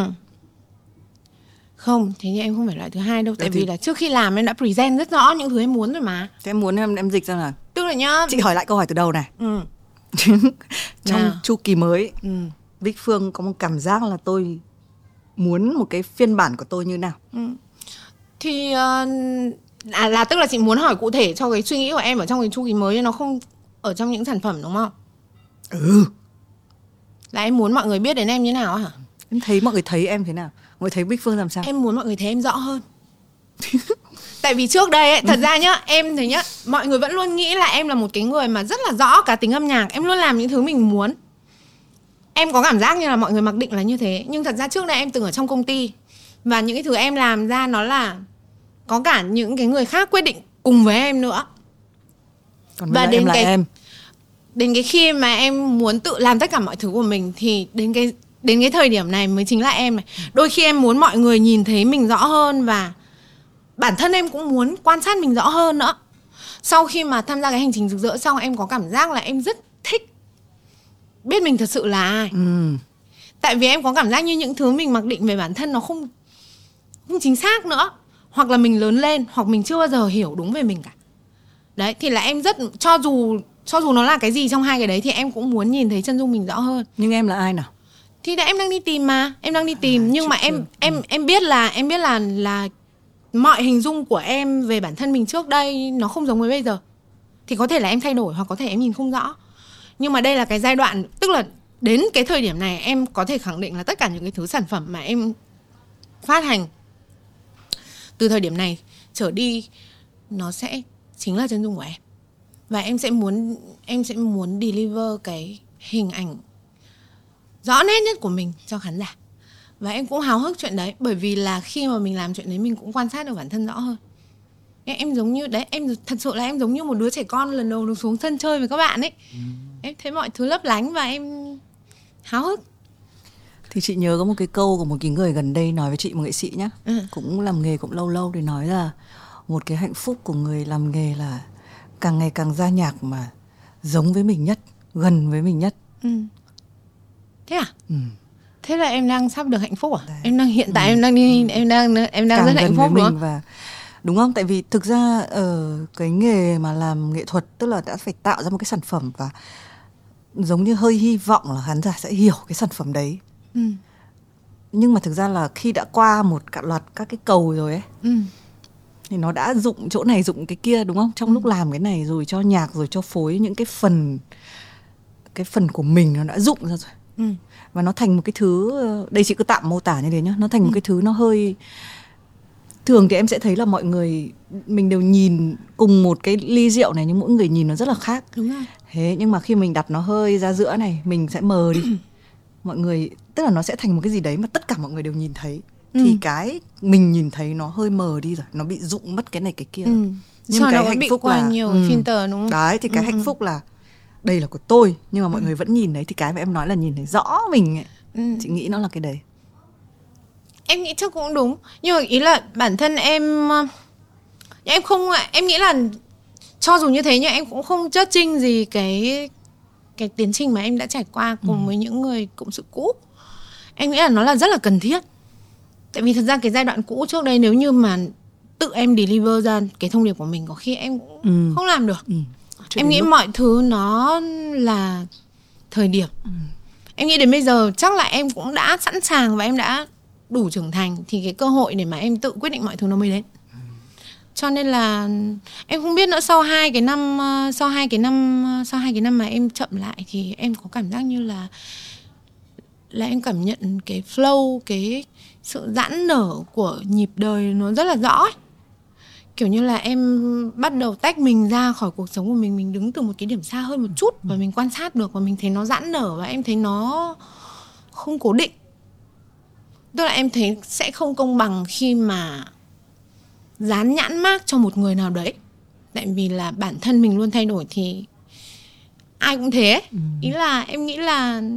Không, thế nhưng em không phải loại thứ hai đâu. Tại vì là trước khi làm em đã present rất rõ những thứ em muốn rồi mà. Thế em muốn em dịch ra nào. Tức là nhá, chị hỏi lại câu hỏi từ đầu này. Trong chu kỳ mới, Bích Phương có một cảm giác là tôi muốn một cái phiên bản của tôi như nào? Thì là tức là chị muốn hỏi cụ thể cho cái suy nghĩ của em ở trong cái chu kỳ mới, nó không ở trong những sản phẩm đúng không? Là em muốn mọi người biết đến em như nào hả? Em thấy mọi người thấy em thế nào? Mọi người thấy Bích Phương làm sao? Em muốn mọi người thấy em rõ hơn. Tại vì trước đây ấy, thật ra nhá, em thấy nhá, mọi người vẫn luôn nghĩ là em là một cái người mà rất là rõ cá tính âm nhạc. Em luôn làm những thứ mình muốn. Em có cảm giác như là mọi người mặc định là như thế. Nhưng thật ra trước đây em từng ở trong công ty. Và những cái thứ em làm ra nó là có cả những cái người khác quyết định cùng với em nữa. Còn và đến đến cái khi mà em muốn tự làm tất cả mọi thứ của mình thì đến cái thời điểm này mới chính là em này. Đôi khi em muốn mọi người nhìn thấy mình rõ hơn và bản thân em cũng muốn quan sát mình rõ hơn nữa. Sau khi mà tham gia cái hành trình rực rỡ xong, em có cảm giác là em rất thích biết mình thật sự là ai. Tại vì em có cảm giác như những thứ mình mặc định về bản thân nó không chính xác nữa. Hoặc là mình lớn lên, hoặc mình chưa bao giờ hiểu đúng về mình cả. Đấy, thì là em rất, cho dù nó là cái gì trong hai cái đấy thì em cũng muốn nhìn thấy chân dung mình rõ hơn. Nhưng em là ai nào? Thì em đang đi tìm mà, em đang đi tìm. Nhưng mà em biết là mọi hình dung của em về bản thân mình trước đây nó không giống với bây giờ. Thì có thể là em thay đổi, hoặc có thể em nhìn không rõ. Nhưng mà đây là cái giai đoạn, tức là đến cái thời điểm này em có thể khẳng định là tất cả những cái thứ sản phẩm mà em phát hành từ thời điểm này trở đi nó sẽ chính là chân dung của em. Và em sẽ muốn deliver cái hình ảnh rõ nét nhất của mình cho khán giả. Và em cũng háo hức chuyện đấy, bởi vì là khi mà mình làm chuyện đấy mình cũng quan sát được bản thân rõ hơn. Em giống như đấy, em thật sự là em giống như một đứa trẻ con lần đầu được xuống sân chơi với các bạn ấy. Em thấy mọi thứ lấp lánh và em háo hức. Thì chị nhớ có một cái câu của một cái người gần đây nói với chị, một nghệ sĩ nhá, cũng làm nghề cũng lâu thì nói là một cái hạnh phúc của người làm nghề là càng ngày càng ra nhạc mà giống với mình nhất, gần với mình nhất. Thế à? Thế là em đang sắp được hạnh phúc à? Đấy. Em đang hiện tại em đang rất hạnh phúc đúng không? Và đúng không? Tại vì thực ra ở cái nghề mà làm nghệ thuật tức là đã phải tạo ra một cái sản phẩm và giống như hơi hy vọng là khán giả sẽ hiểu cái sản phẩm đấy. Nhưng mà thực ra là khi đã qua một cả loạt các cái cầu rồi ấy, thì nó đã dụng chỗ này dụng cái kia đúng không? Trong lúc làm cái này rồi cho nhạc rồi cho phối những cái phần của mình nó đã dụng ra rồi. Và nó thành một cái thứ, đây chị cứ tạm mô tả như thế nhá, nó thành một cái thứ nó hơi, thường thì em sẽ thấy là mọi người mình đều nhìn cùng một cái ly rượu này nhưng mỗi người nhìn nó rất là khác. Đúng rồi. Thế nhưng mà khi mình đặt nó hơi ra giữa này, mình sẽ mờ đi. Mọi người, tức là nó sẽ thành một cái gì đấy mà tất cả mọi người đều nhìn thấy. Thì cái mình nhìn thấy nó hơi mờ đi rồi, nó bị rụng mất cái này cái kia. Nhưng cái hạnh phúc là nhiều filter đúng không? Đấy, thì cái hạnh phúc là đây là của tôi, nhưng mà mọi người vẫn nhìn thấy, thì cái mà em nói là nhìn thấy rõ mình ấy. Chị nghĩ nó là cái đấy. Em nghĩ chắc cũng đúng, nhưng mà ý là bản thân em không, em nghĩ là cho dù như thế nhưng em cũng không judging gì cái tiến trình mà em đã trải qua cùng với những người cộng sự cũ. Em nghĩ là nó là rất là cần thiết. Tại vì thật ra cái giai đoạn cũ trước đây, nếu như mà tự em deliver ra cái thông điệp của mình, có khi em cũng không làm được. Em nghĩ mọi thứ nó là thời điểm. Em nghĩ đến bây giờ chắc là em cũng đã sẵn sàng và em đã đủ trưởng thành thì cái cơ hội để mà em tự quyết định mọi thứ nó mới đến. Cho nên là em không biết nữa, sau hai cái năm mà em chậm lại thì em có cảm giác như là em cảm nhận cái flow, cái sự giãn nở của nhịp đời nó rất là rõ ấy. Kiểu như là em bắt đầu tách mình ra khỏi cuộc sống của mình đứng từ một cái điểm xa hơn một chút và mình quan sát được và mình thấy nó giãn nở và em thấy nó không cố định. Tức là em thấy sẽ không công bằng khi mà dán nhãn mác cho một người nào đấy. Tại vì là bản thân mình luôn thay đổi thì ai cũng thế. Ý là em nghĩ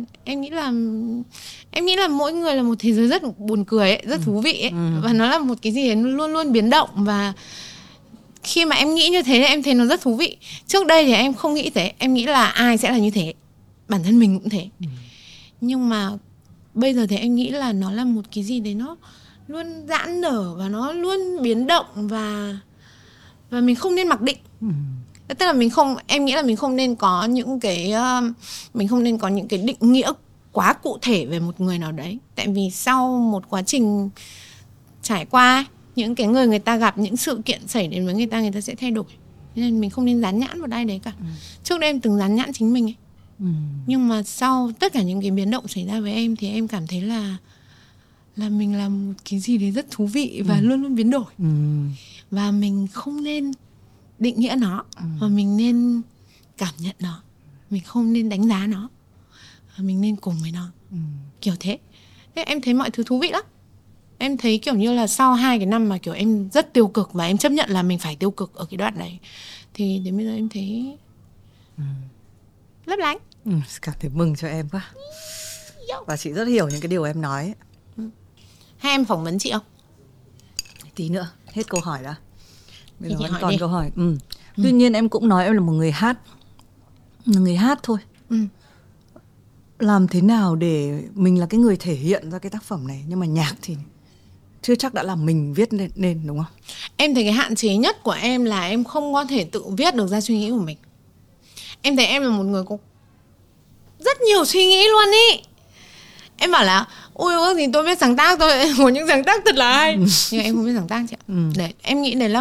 là mỗi người là một thế giới rất buồn cười ấy, rất thú vị ấy. Và nó là một cái gì đấy luôn luôn biến động. Và khi mà em nghĩ như thế thì em thấy nó rất thú vị. Trước đây thì em không nghĩ thế. Em nghĩ là ai sẽ là như thế, bản thân mình cũng thế. Nhưng mà bây giờ thì em nghĩ là nó là một cái gì đấy nó luôn giãn nở và nó luôn biến động. Và mình không nên mặc định. Tức là em nghĩ là mình không nên có những cái định nghĩa quá cụ thể về một người nào đấy. Tại vì sau một quá trình trải qua, những cái người ta gặp những sự kiện xảy đến với người ta sẽ thay đổi. Nên mình không nên dán nhãn vào ai đấy cả. Trước đây em từng dán nhãn chính mình ấy. Nhưng mà sau tất cả những cái biến động xảy ra với em thì em cảm thấy là mình là một cái gì đấy rất thú vị và luôn luôn biến đổi. Và mình không nên định nghĩa nó, và mình nên cảm nhận nó. Mình không nên đánh giá nó, và mình nên cùng với nó. Kiểu thế. Thế em thấy mọi thứ thú vị lắm. Em thấy kiểu như là sau 2 cái năm mà kiểu em rất tiêu cực và em chấp nhận là mình phải tiêu cực ở cái đoạn đấy, thì đến bây giờ em thấy lấp lánh. Cảm thấy mừng cho em quá. Và chị rất hiểu những cái điều em nói. Hay em phỏng vấn chị không? Tí nữa, hết câu hỏi đã. Bây giờ vẫn hỏi còn đi. câu hỏi. Tuy nhiên em cũng nói em là một người hát. Người hát thôi. Làm thế nào để mình là cái người thể hiện ra cái tác phẩm này, nhưng mà nhạc thì chưa chắc đã là mình viết nên đúng không? Em thấy cái hạn chế nhất của em là em không có thể tự viết được ra suy nghĩ của mình. Em thấy em là một người có rất nhiều suy nghĩ luôn ý. Em bảo là ôi ước gì tôi biết sáng tác, tôi có những sáng tác thật là hay. Nhưng em không biết sáng tác chị ạ. Đấy, em nghĩ đấy là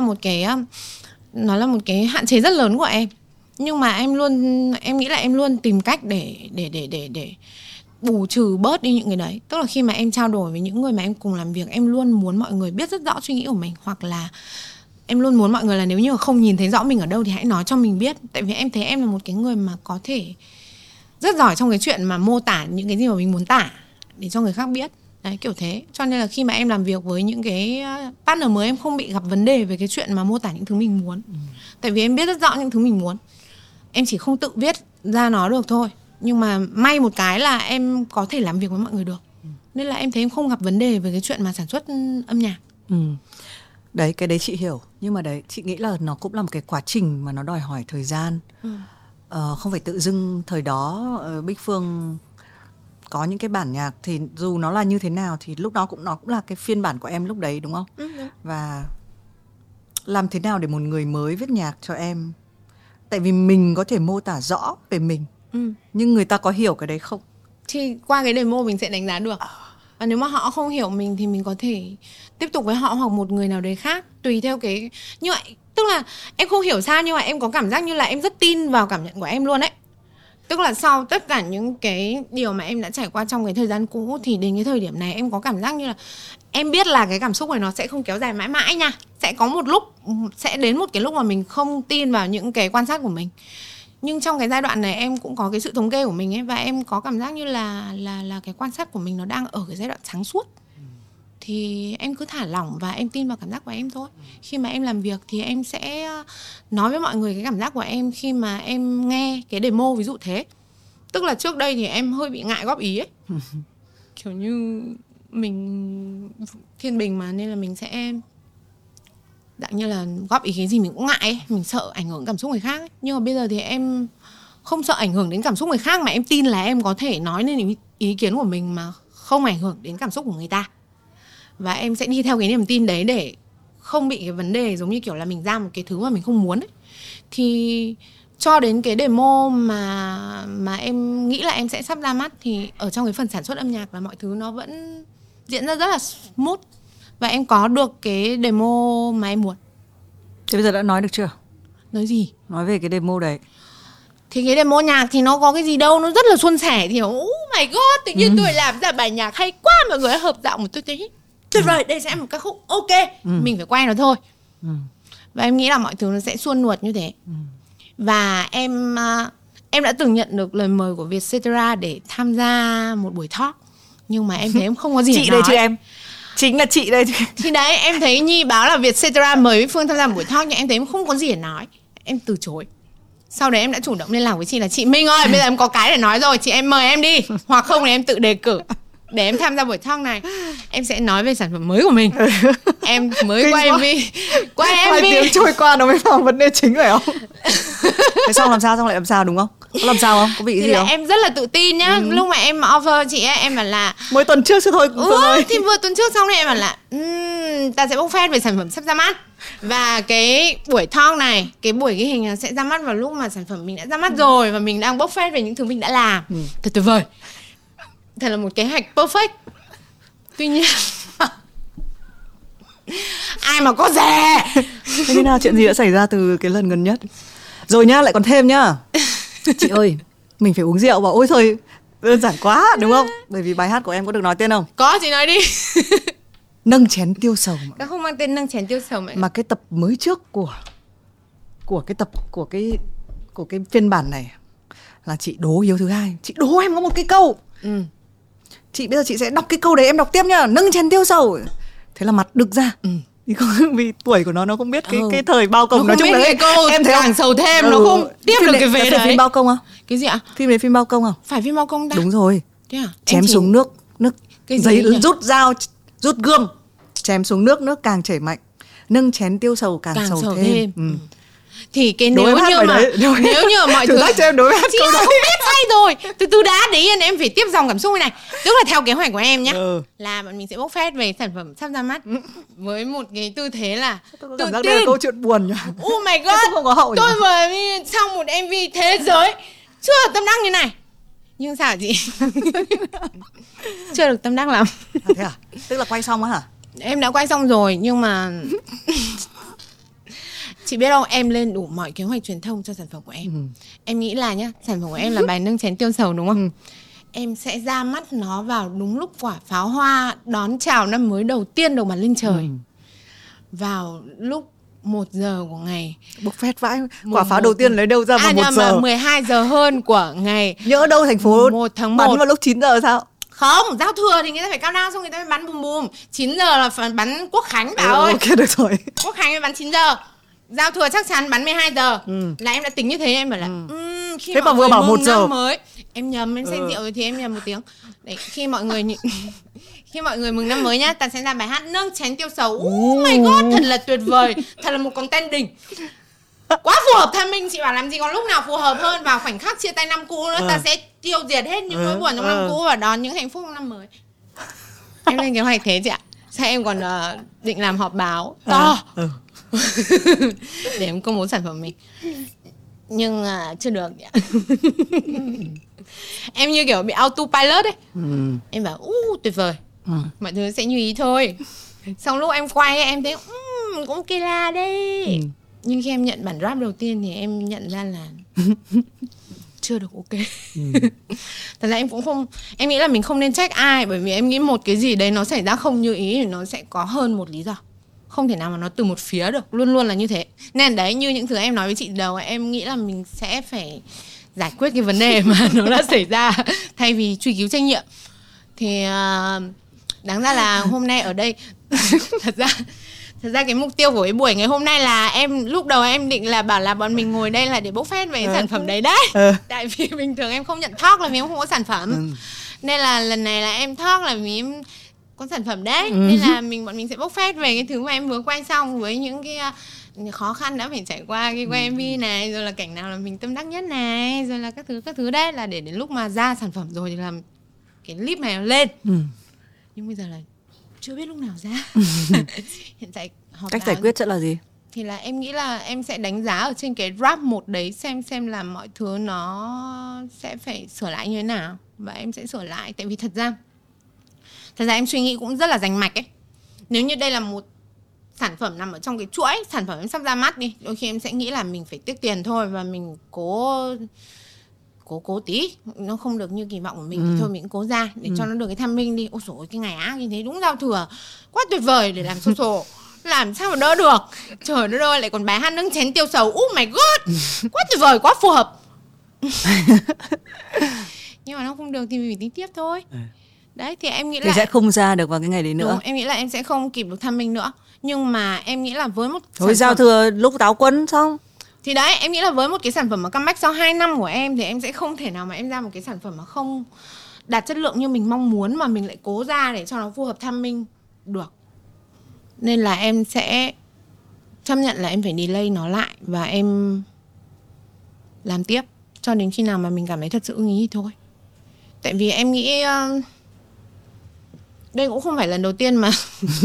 nó là một cái hạn chế rất lớn của em. Nhưng mà em nghĩ là em luôn tìm cách để bù trừ bớt đi những cái đấy. Tức là khi mà em trao đổi với những người mà em cùng làm việc, em luôn muốn mọi người biết rất rõ suy nghĩ của mình. Hoặc là em luôn muốn mọi người là nếu như không nhìn thấy rõ mình ở đâu thì hãy nói cho mình biết. Tại vì em thấy em là một cái người mà có thể rất giỏi trong cái chuyện mà mô tả những cái gì mà mình muốn tả để cho người khác biết. Đấy, kiểu thế. Cho nên là khi mà em làm việc với những cái partner mới, em không bị gặp vấn đề về cái chuyện mà mô tả những thứ mình muốn. Tại vì em biết rất rõ những thứ mình muốn. Em chỉ không tự viết ra nó được thôi. Nhưng mà may một cái là em có thể làm việc với mọi người được. Nên là em thấy em không gặp vấn đề về cái chuyện mà sản xuất âm nhạc. Đấy, cái đấy chị hiểu. Nhưng mà đấy, chị nghĩ là nó cũng là một cái quá trình mà nó đòi hỏi thời gian. Không phải tự dưng thời đó Bích Phương có những cái bản nhạc thì dù nó là như thế nào thì lúc đó nó cũng là cái phiên bản của em lúc đấy, đúng không? Đúng. Và làm thế nào để một người mới viết nhạc cho em? Tại vì mình có thể mô tả rõ về mình, nhưng người ta có hiểu cái đấy không? Thì qua cái demo mình sẽ đánh giá được. Và nếu mà họ không hiểu mình thì mình có thể tiếp tục với họ hoặc một người nào đấy khác, tùy theo cái như vậy. Tức là em không hiểu sao nhưng mà em có cảm giác như là em rất tin vào cảm nhận của em luôn ấy. Tức là sau tất cả những cái điều mà em đã trải qua trong cái thời gian cũ thì đến cái thời điểm này em có cảm giác như là em biết là cái cảm xúc này nó sẽ không kéo dài mãi mãi nha. Sẽ có một lúc, sẽ đến một cái lúc mà mình không tin vào những cái quan sát của mình. Nhưng trong cái giai đoạn này em cũng có cái sự thống kê của mình ấy. Và em có cảm giác như là cái quan sát của mình nó đang ở cái giai đoạn sáng suốt. Thì em cứ thả lỏng và em tin vào cảm giác của em thôi. Khi mà em làm việc thì em sẽ nói với mọi người cái cảm giác của em khi mà em nghe cái demo, ví dụ thế. Tức là trước đây thì em hơi bị ngại góp ý ấy. Kiểu như mình thiên bình mà, nên là mình sẽ dạng như là góp ý cái gì mình cũng ngại ấy. Mình sợ ảnh hưởng cảm xúc người khác ấy. Nhưng mà bây giờ thì em không sợ ảnh hưởng đến cảm xúc người khác, mà em tin là em có thể nói lên ý kiến của mình mà không ảnh hưởng đến cảm xúc của người ta. Và em sẽ đi theo cái niềm tin đấy để không bị cái vấn đề giống như kiểu là mình ra một cái thứ mà mình không muốn ấy. Thì cho đến cái demo mà em nghĩ là em sẽ sắp ra mắt thì ở trong cái phần sản xuất âm nhạc và mọi thứ nó vẫn diễn ra rất là smooth và em có được cái demo mà em muốn. Thế bây giờ đã nói được chưa? Nói gì? Nói về cái demo đấy. Thì cái demo nhạc thì nó có cái gì đâu, nó rất là suôn sẻ. Thì oh my god, tự nhiên tôi làm ra bài nhạc hay quá, mọi người hợp giọng một tôi thấy tuyệt vời, đây sẽ là một ca khúc ok, mình phải quay nó thôi. Và em nghĩ là mọi thứ nó sẽ suôn nuột như thế. Và em đã từng nhận được lời mời của Vietcetera để tham gia một buổi talk, nhưng mà em thấy em không có gì để nói. Chị đây chứ em? Chính là chị đây. Thì đấy, em thấy Nhi báo là Vietcetera mời Bích Phương tham gia một buổi talk, nhưng em thấy em không có gì để nói, em từ chối. Sau đấy em đã chủ động liên lạc với chị là chị Minh ơi, bây giờ em có cái để nói rồi, chị em mời em đi, hoặc không thì em tự đề cử để em tham gia buổi talk này. Em sẽ nói về sản phẩm mới của mình. Em mới quay MV. Quay MV 2 tiếng trôi qua nó mới vào vấn đề chính phải không? Thế xong làm sao, xong lại làm sao đúng không? Có làm sao không? Có bị gì không? Em rất là tự tin nhá. Lúc mà em offer chị ấy, em bảo là mới tuần trước chứ thôi. Thì vừa tuần trước xong rồi em bảo là ta sẽ bốc phét về sản phẩm sắp ra mắt. Và cái buổi talk này, cái buổi ghi hình sẽ ra mắt vào lúc mà sản phẩm mình đã ra mắt rồi, và mình đang bốc phét về những thứ mình đã làm. Thật tuyệt vời. Thật là một kế hoạch perfect. Tuy nhiên ai mà có dè. Thế thế nào, chuyện gì đã xảy ra từ cái lần gần nhất? Rồi nhá, lại còn thêm nhá. Chị ơi, mình phải uống rượu. Bảo ôi thôi, đơn giản quá đúng không? Bởi vì bài hát của em có được nói tên không? Có, chị nói đi. Nâng chén tiêu sầu. Các không mang tên Nâng chén tiêu sầu mà cái tập mới trước của cái phiên bản này là chị đố Hiếu thứ hai. Chị đố em có một cái câu. Chị bây giờ chị sẽ đọc cái câu đấy, em đọc tiếp nhá. Nâng chén tiêu sầu. Thế là mặt đực ra. Thì không, vì tuổi của nó không biết cái thời bao công. Nó nói chung là em thấy càng sầu thêm nó không tiếp được cái vế đấy. Phim bao công không? Cái gì ạ? Phim đấy phim bao công không? Phải phim bao công ta? Đúng rồi. Thế à? Chém xuống nước giấy rút dao, rút gươm, chém xuống nước càng chảy mạnh, nâng chén tiêu sầu càng sầu thêm. Thì cái nếu như mọi thứ cho em đối hát chị không biết hay rồi. Từ đã để yên, em phải tiếp dòng cảm xúc này. Tức là theo kế hoạch của em nhá, là bọn mình sẽ bốc phét về sản phẩm sắp ra mắt với một cái tư thế là tự tin. Đây là câu chuyện buồn nhỉ. Oh my god, không có hậu. Tôi vừa xong một MV thế giới chưa tâm đắc như này. Nhưng sao chị? Chưa được tâm đắc lắm. Thế à? Tức là quay xong á hả? Em đã quay xong rồi, nhưng mà chị biết không, em lên đủ mọi kế hoạch truyền thông cho sản phẩm của em. Em nghĩ là nhá, sản phẩm của em là bài nâng chén tiêu sầu đúng không? Em sẽ ra mắt nó vào đúng lúc quả pháo hoa đón chào năm mới đầu tiên đầu bắn lên trời. Vào lúc 1 giờ của ngày. Bốc phét vãi, quả pháo đầu tiên lấy đâu ra vào 1 giờ? 12 giờ hơn của ngày. Nhỡ đâu thành phố 1 tháng 1 bắn vào lúc 9 giờ sao? Không, giao thừa thì người ta phải cao down, xong người ta phải bắn bùm bùm. 9 giờ là phải bắn Quốc Khánh bà ơi. Ok được rồi. Quốc Khánh phải bắn 9 giờ. Giao thừa chắc chắn bắn 12 giờ. Là em đã tính như thế, em bảo là khi thế mà vừa bảo 1 giờ mới, em nhầm, em say rượu rồi thì em nhầm 1 tiếng. Đấy, khi mọi người mừng năm mới nhá, ta sẽ làm bài hát nâng chén tiêu sầu. Oh my god, thật là tuyệt vời, thật là một content đỉnh. Quá phù hợp tham minh, chị bảo làm gì còn lúc nào phù hợp hơn. Vào khoảnh khắc chia tay năm cũ nữa, ta sẽ tiêu diệt hết những nỗi buồn trong năm cũ và đón những hạnh phúc trong năm mới. Em lên kế hoạch thế chị ạ. Sao em còn định làm họp báo to để em công bố sản phẩm mình, nhưng chưa được. Em như kiểu bị autopilot ấy. Em bảo tuyệt vời, mọi thứ sẽ như ý thôi. Xong lúc em quay em thấy cũng ok là đấy. Nhưng khi em nhận bản rap đầu tiên thì em nhận ra là chưa được ok. Thật ra em cũng không, em nghĩ là mình không nên trách ai, bởi vì em nghĩ một cái gì đấy nó xảy ra không như ý thì nó sẽ có hơn một lý do. Không thể nào mà nó từ một phía được, luôn luôn là như thế. Nên đấy, như những thứ em nói với chị đầu, em nghĩ là mình sẽ phải giải quyết cái vấn đề mà nó đã xảy ra thay vì truy cứu trách nhiệm. Thì đáng ra là hôm nay ở đây thật ra cái mục tiêu của cái buổi ngày hôm nay là em lúc đầu em định là bảo là bọn mình ngồi đây là để bốc phét về sản phẩm đấy đấy. Tại vì bình thường em không nhận talk là vì em không có sản phẩm. Nên là lần này là em talk là vì em có sản phẩm đấy. Nên là bọn mình sẽ bốc phét về cái thứ mà em vừa quay xong, với những cái khó khăn đã phải trải qua khi quay MV này, rồi là cảnh nào là mình tâm đắc nhất này, rồi là các thứ đấy, là để đến lúc mà ra sản phẩm rồi thì làm cái clip này lên. Nhưng bây giờ là chưa biết lúc nào ra. Hiện tại cách giải quyết sẽ là gì? Thì là em nghĩ là em sẽ đánh giá ở trên cái draft 1 đấy, xem là mọi thứ nó sẽ phải sửa lại như thế nào, và em sẽ sửa lại. Tại vì thật ra Thật ra em suy nghĩ cũng rất là rành mạch ấy. Nếu như đây là một sản phẩm nằm ở trong cái chuỗi sản phẩm em sắp ra mắt đi, đôi khi em sẽ nghĩ là mình phải tiếc tiền thôi, và mình cố tí, nó không được như kỳ vọng của mình thì thôi mình cũng cố ra để cho nó được cái tham minh đi. Ôi dồi ôi, cái ngày ác như thế đúng giao thừa quá tuyệt vời để làm social. Làm sao mà đỡ được. Trời đất ơi, lại còn bài hát nâng chén tiêu sầu. Oh my god, quá tuyệt vời, quá phù hợp. Nhưng mà nó không được thì mình phải tính tiếp thôi. Đấy, thì em nghĩ thì sẽ không ra được vào cái ngày đấy nữa. Đúng, em nghĩ là em sẽ không kịp được tham minh nữa. Nhưng mà em nghĩ là với một thôi giao thừa lúc táo quân xong thì đấy, em nghĩ là với một cái sản phẩm mà comeback sau 2 năm của em thì em sẽ không thể nào mà em ra một cái sản phẩm mà không đạt chất lượng như mình mong muốn, mà mình lại cố ra để cho nó phù hợp tham minh được. Nên là em sẽ chấp nhận là em phải delay nó lại và em làm tiếp cho đến khi nào mà mình cảm thấy thật sự ưng ý thôi. Tại vì em nghĩ đây cũng không phải lần đầu tiên mà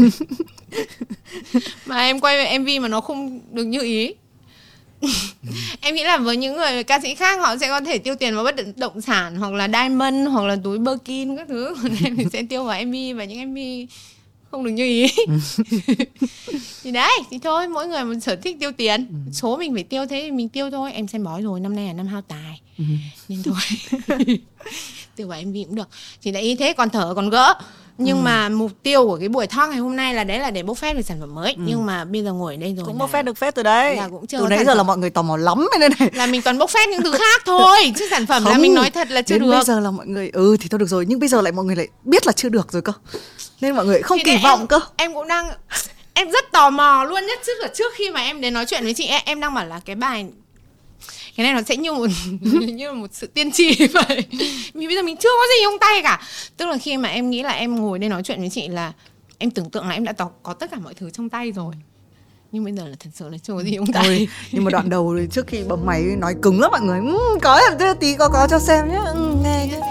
mà em quay MV mà nó không được như ý. Em nghĩ là với những người ca sĩ khác họ sẽ có thể tiêu tiền vào bất động sản hoặc là diamond hoặc là túi Birkin các thứ, còn em thì sẽ tiêu vào MV và những MV không được như ý. Thì đấy, thì thôi, mỗi người một sở thích tiêu tiền. Số mình phải tiêu thế thì mình tiêu thôi. Em xem bói rồi, năm nay là năm hao tài nên thôi tiêu vào MV cũng được. Thì đấy, thế còn thở còn gỡ. Nhưng mà mục tiêu của cái buổi talk ngày hôm nay là đấy là để bốc phét về sản phẩm mới. Nhưng mà bây giờ ngồi ở đây rồi cũng bốc phét được phết từ đấy. Từ nãy giờ là mọi người tò mò lắm nên này. Là mình toàn bốc phét những thứ khác thôi. Chứ sản phẩm không, là mình nói thật là chưa đến được. Bây giờ là mọi người thì thôi được rồi. Nhưng bây giờ lại mọi người lại biết là chưa được rồi cơ. Nên mọi người không kỳ vọng cơ. Em cũng đang, em rất tò mò luôn nhất. Trước khi mà em đến nói chuyện với chị em đang bảo là cái bài cái này nó sẽ như một sự tiên tri vậy. Vì bây giờ mình chưa có gì trong tay cả. Tức là khi mà em nghĩ là em ngồi đây nói chuyện với chị là em tưởng tượng là em đã có tất cả mọi thứ trong tay rồi. Nhưng bây giờ là thật sự là chưa có gì trong tay. Nhưng mà đoạn đầu trước khi bấm máy nói cứng lắm mọi người. Có tí có cho xem nhé. Nghe nhé.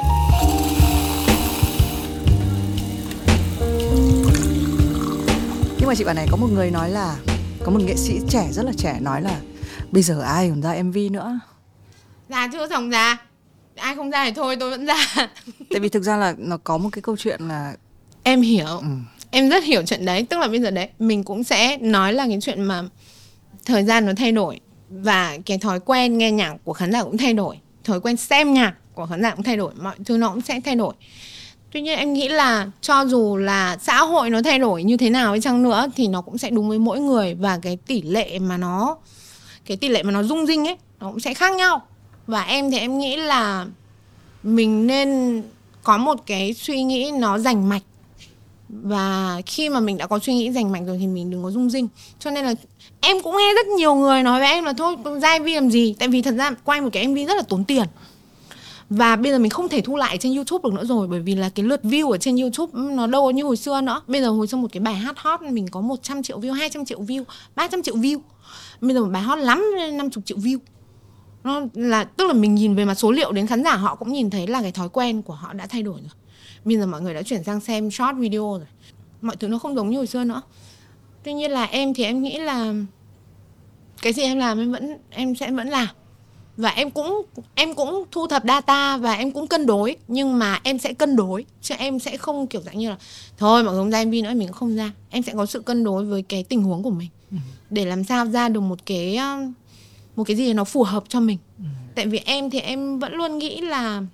Nhưng mà chị bảo này, có một người nói là, có một nghệ sĩ trẻ rất là trẻ nói là bây giờ ai còn ra MV nữa. Ra chứ chồng ra. Ai không ra thì thôi tôi vẫn ra. Tại vì thực ra là nó có một cái câu chuyện là em hiểu. Em rất hiểu chuyện đấy. Tức là bây giờ đấy mình cũng sẽ nói là cái chuyện mà thời gian nó thay đổi. Và cái thói quen nghe nhạc của khán giả cũng thay đổi. Thói quen xem nhạc của khán giả cũng thay đổi. Mọi thứ nó cũng sẽ thay đổi. Tuy nhiên em nghĩ là cho dù là xã hội nó thay đổi như thế nào đi chăng nữa thì nó cũng sẽ đúng với mỗi người. Và cái tỷ lệ mà nó rung rinh ấy nó cũng sẽ khác nhau. Và em thì em nghĩ là mình nên có một cái suy nghĩ nó rành mạch. Và khi mà mình đã có suy nghĩ rành mạch rồi thì mình đừng có rung rinh. Cho nên là em cũng nghe rất nhiều người nói với em là thôi ra MV làm gì. Tại vì thật ra quay một cái MV rất là tốn tiền. Và bây giờ mình không thể thu lại trên YouTube được nữa rồi. Bởi vì là cái lượt view ở trên YouTube nó đâu như hồi xưa nữa. Bây giờ hồi xưa một cái bài hát hot mình có 100 triệu view, 200 triệu view, 300 triệu view. Bây giờ một bài hot lắm 50 triệu view. Nó là, tức là mình nhìn về mặt số liệu đến khán giả họ cũng nhìn thấy là cái thói quen của họ đã thay đổi rồi. Bây giờ mọi người đã chuyển sang xem short video rồi. Mọi thứ nó không giống như hồi xưa nữa. Tuy nhiên là em thì em nghĩ là cái gì em làm em sẽ vẫn làm. Và em cũng thu thập data và em cũng cân đối. Nhưng mà em sẽ cân đối. Chứ em sẽ không kiểu dạng như là thôi mọi người không ra MV nữa mình cũng không ra. Em sẽ có sự cân đối với cái tình huống của mình. Để làm sao ra được một cái gì nó phù hợp cho mình. Tại vì em thì em vẫn luôn nghĩ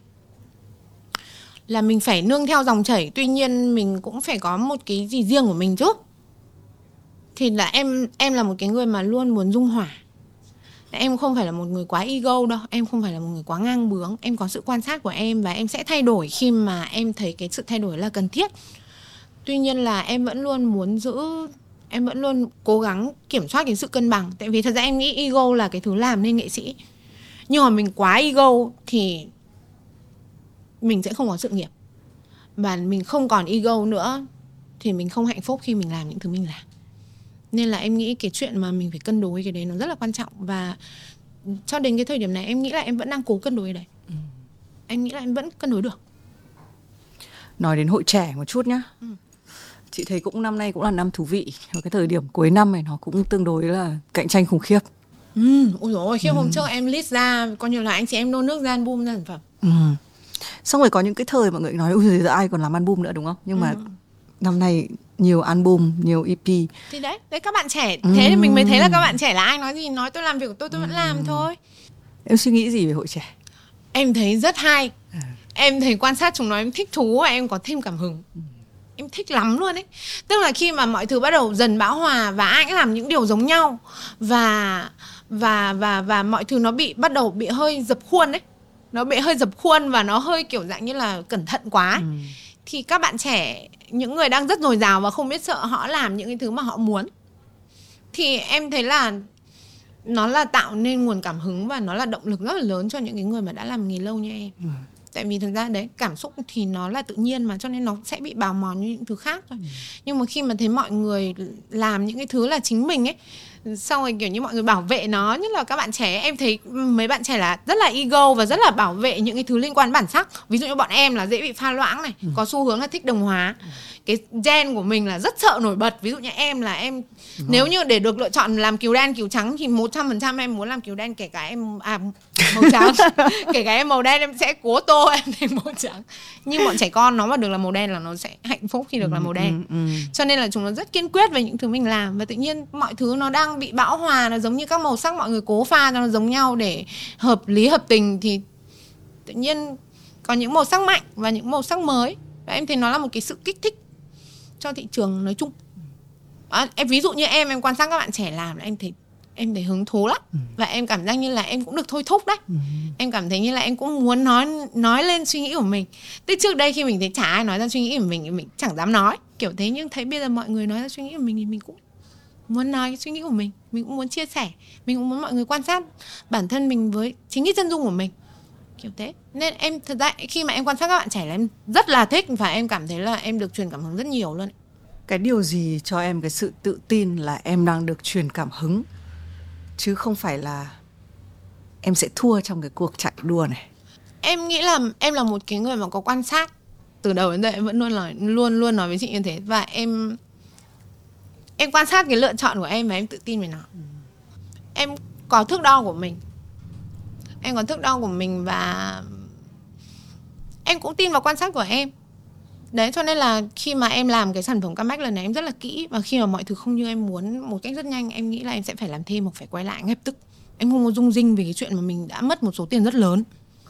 là mình phải nương theo dòng chảy. Tuy nhiên mình cũng phải có một cái gì riêng của mình chứ. Thì là em là một cái người mà luôn muốn dung hòa. Em không phải là một người quá ego đâu. Em không phải là một người quá ngang bướng. Em có sự quan sát của em. Và em sẽ thay đổi khi mà em thấy cái sự thay đổi là cần thiết. Tuy nhiên là em vẫn luôn muốn em vẫn luôn cố gắng kiểm soát cái sự cân bằng. Tại vì thật ra em nghĩ ego là cái thứ làm nên nghệ sĩ. Nhưng mà mình quá ego thì mình sẽ không có sự nghiệp. Và mình không còn ego nữa thì mình không hạnh phúc khi mình làm những thứ mình làm. Nên là em nghĩ cái chuyện mà mình phải cân đối cái đấy nó rất là quan trọng. Và cho đến cái thời điểm này em nghĩ là em vẫn đang cố cân đối cái đấy. Em nghĩ là em vẫn cân đối được. Nói đến hội trẻ một chút nhá. Chị thấy cũng năm nay cũng là năm thú vị. Ở cái thời điểm cuối năm này nó cũng tương đối là cạnh tranh khủng khiếp. Ôi dồi ôi, khi hôm trước em list ra coi như là anh chị em nô nước ra album ra sản phẩm. Xong rồi có những cái thời mọi người nói ui giờ ai còn làm album nữa đúng không? Nhưng mà năm nay nhiều album, nhiều EP. Thì đấy các bạn trẻ, thế thì mình mới thấy là các bạn trẻ là ai nói gì nói, tôi làm việc của tôi vẫn làm thôi. Em suy nghĩ gì về hội trẻ? Em thấy rất hay. Em thấy quan sát chúng nó em thích thú và em có thêm cảm hứng. Em thích lắm luôn ấy. Tức là khi mà mọi thứ bắt đầu dần bão hòa và ai cũng làm những điều giống nhau và mọi thứ nó bắt đầu bị hơi dập khuôn ấy. Nó bị hơi dập khuôn và nó hơi kiểu dạng như là cẩn thận quá ấy. Thì các bạn trẻ, những người đang rất dồi dào và không biết sợ, họ làm những cái thứ mà họ muốn. Thì em thấy là nó là tạo nên nguồn cảm hứng và nó là động lực rất là lớn cho những cái người mà đã làm nghề lâu như em. Tại vì thực ra đấy, cảm xúc thì nó là tự nhiên mà, cho nên nó sẽ bị bào mòn như những thứ khác thôi. Nhưng mà khi mà thấy mọi người làm những cái thứ là chính mình ấy, xong rồi kiểu như mọi người bảo vệ nó, nhất là các bạn trẻ, em thấy mấy bạn trẻ là rất là ego và rất là bảo vệ những cái thứ liên quan bản sắc. Ví dụ như bọn em là dễ bị pha loãng này, có xu hướng là thích đồng hóa. Cái gen của mình là rất sợ nổi bật. Ví dụ như em là em nếu như để được lựa chọn làm kiều đen kiều trắng thì 100% em muốn làm kiều đen, kể cả em màu trắng. Kể cả em màu đen em sẽ cố tô em thành màu trắng. Nhưng bọn trẻ con nó mà được làm màu đen là nó sẽ hạnh phúc khi được làm màu đen. Cho nên là chúng nó rất kiên quyết về những thứ mình làm. Và tự nhiên mọi thứ nó đang bị bão hòa, nó giống như các màu sắc mọi người cố pha cho nó giống nhau để hợp lý hợp tình, thì tự nhiên có những màu sắc mạnh và những màu sắc mới. Và em thấy nó là một cái sự kích thích cho thị trường nói chung. Em ví dụ như em quan sát các bạn trẻ làm là em thấy hứng thú lắm. Và em cảm giác như là em cũng được thôi thúc đấy. Em cảm thấy như là em cũng muốn nói lên suy nghĩ của mình. Thế trước đây khi mình thấy chả ai nói ra suy nghĩ của mình thì mình chẳng dám nói kiểu thế. Nhưng thấy bây giờ mọi người nói ra suy nghĩ của mình thì mình cũng muốn nói cái suy nghĩ của mình. Mình cũng muốn chia sẻ. Mình cũng muốn mọi người quan sát bản thân mình với chính cái chân dung của mình, kiểu thế. Nên em thật ra khi mà em quan sát các bạn trẻ là em rất là thích. Và em cảm thấy là em được truyền cảm hứng rất nhiều luôn. Cái điều gì cho em cái sự tự tin là em đang được truyền cảm hứng, chứ không phải là em sẽ thua trong cái cuộc chạy đua này? Em nghĩ là em là một cái người mà có quan sát. Từ đầu đến giờ em vẫn luôn nói với chị như thế. Và em quan sát cái lựa chọn của em và em tự tin về nó. Em có thước đo của mình. Em có thước đo của mình và em cũng tin vào quan sát của em. Đấy, cho nên là khi mà em làm cái sản phẩm comeback lần này em rất là kỹ. Và khi mà mọi thứ không như em muốn một cách rất nhanh, em nghĩ là em sẽ phải làm thêm hoặc phải quay lại ngay lập tức. Em không có rung rinh về cái chuyện mà mình đã mất một số tiền rất lớn,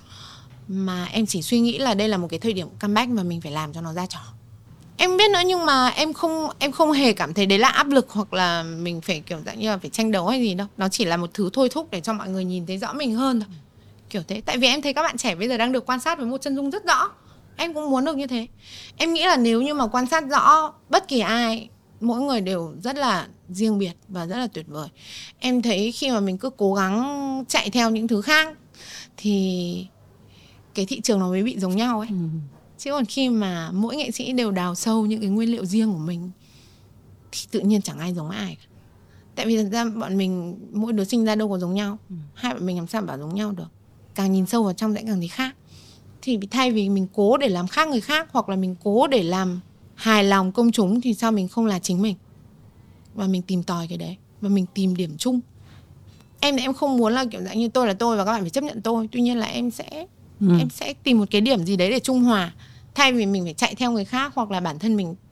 mà em chỉ suy nghĩ là đây là một cái thời điểm comeback và mình phải làm cho nó ra trò. Em biết nữa, nhưng mà em không hề cảm thấy đấy là áp lực hoặc là mình phải kiểu dạng như là phải tranh đấu hay gì đâu. Nó chỉ là một thứ thôi thúc để cho mọi người nhìn thấy rõ mình hơn thôi, kiểu thế. Tại vì em thấy các bạn trẻ bây giờ đang được quan sát với một chân dung rất rõ. Em cũng muốn được như thế. Em nghĩ là nếu như mà quan sát rõ bất kỳ ai, mỗi người đều rất là riêng biệt và rất là tuyệt vời. Em thấy khi mà mình cứ cố gắng chạy theo những thứ khác thì cái thị trường nó mới bị giống nhau ấy. Chứ còn khi mà mỗi nghệ sĩ đều đào sâu những cái nguyên liệu riêng của mình thì tự nhiên chẳng ai giống ai cả. Tại vì thật ra bọn mình mỗi đứa sinh ra đâu có giống nhau. Hai bọn mình làm sao bảo giống nhau được. Càng nhìn sâu vào trong sẽ càng thấy khác. Thì thay vì mình cố để làm khác người khác, hoặc là mình cố để làm hài lòng công chúng, thì sao mình không là chính mình và mình tìm tòi cái đấy và mình tìm điểm chung. Em thì em không muốn là kiểu dạng như tôi là tôi và các bạn phải chấp nhận tôi. Tuy nhiên là em sẽ tìm một cái điểm gì đấy để trung hòa, thay vì mình phải chạy theo người khác, hoặc là bản thân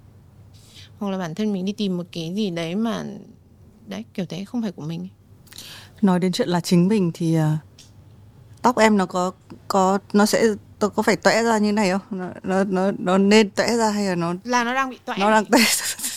mình đi tìm một cái gì đấy mà đấy kiểu thế không phải của mình. Nói đến chuyện là chính mình thì tóc em nó nó sẽ có phải toẽ ra như này không? Nó nên toẽ ra hay là nó đang bị toẽ? Nó đang toẽ.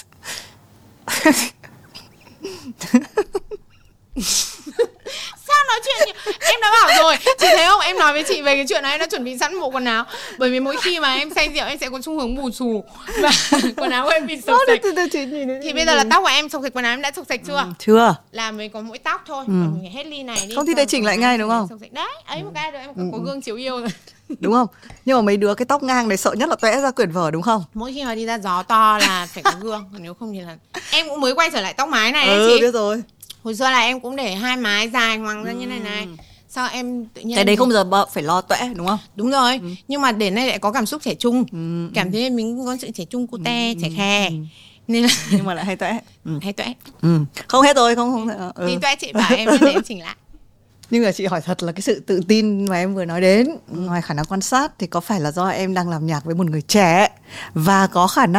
Sao nói chuyện nhỉ? Em đã bảo rồi, chị thấy không? Em nói với chị về cái chuyện này, em đã chuẩn bị sẵn bộ quần áo. Bởi vì mỗi khi mà em say rượu em sẽ có xu hướng bù xù và quần áo của em bị sộc sạch. Thì bây giờ là tóc của em sộc sạch, quần áo em đã sộc sạch chưa? Chưa. Làm mới có mỗi tóc thôi. Mình hết ly này đi. Không thì để chỉnh lại ngay đúng không? Đấy, ấy một cái rồi em có gương chiếu yêu rồi. Đúng không? Nhưng mà mấy đứa cái tóc ngang này sợ nhất là toẽ ra quyển vở đúng không? Mỗi khi mà đi ra gió to là phải có gương, còn nếu không thì là em cũng mới quay trở lại tóc mái này đấy chị. Biết rồi. Hồi xưa là em cũng để hai mái dài ngoằng ra như này. Sao em tự nhiên cái đấy không giờ phải lo toẽ đúng không? Đúng rồi. Nhưng mà để này lại có cảm xúc trẻ trung. Cảm thấy mình có sự trẻ trung cute, trẻ khè. Nên là nhưng mà lại hay toẽ. Hay toẽ. Không hết rồi, không. Thì toẽ chị bảo em để em chỉnh lại. Nhưng mà chị hỏi thật là cái sự tự tin mà em vừa nói đến, ngoài khả năng quan sát thì có phải là do em đang làm nhạc với một người trẻ và có khả năng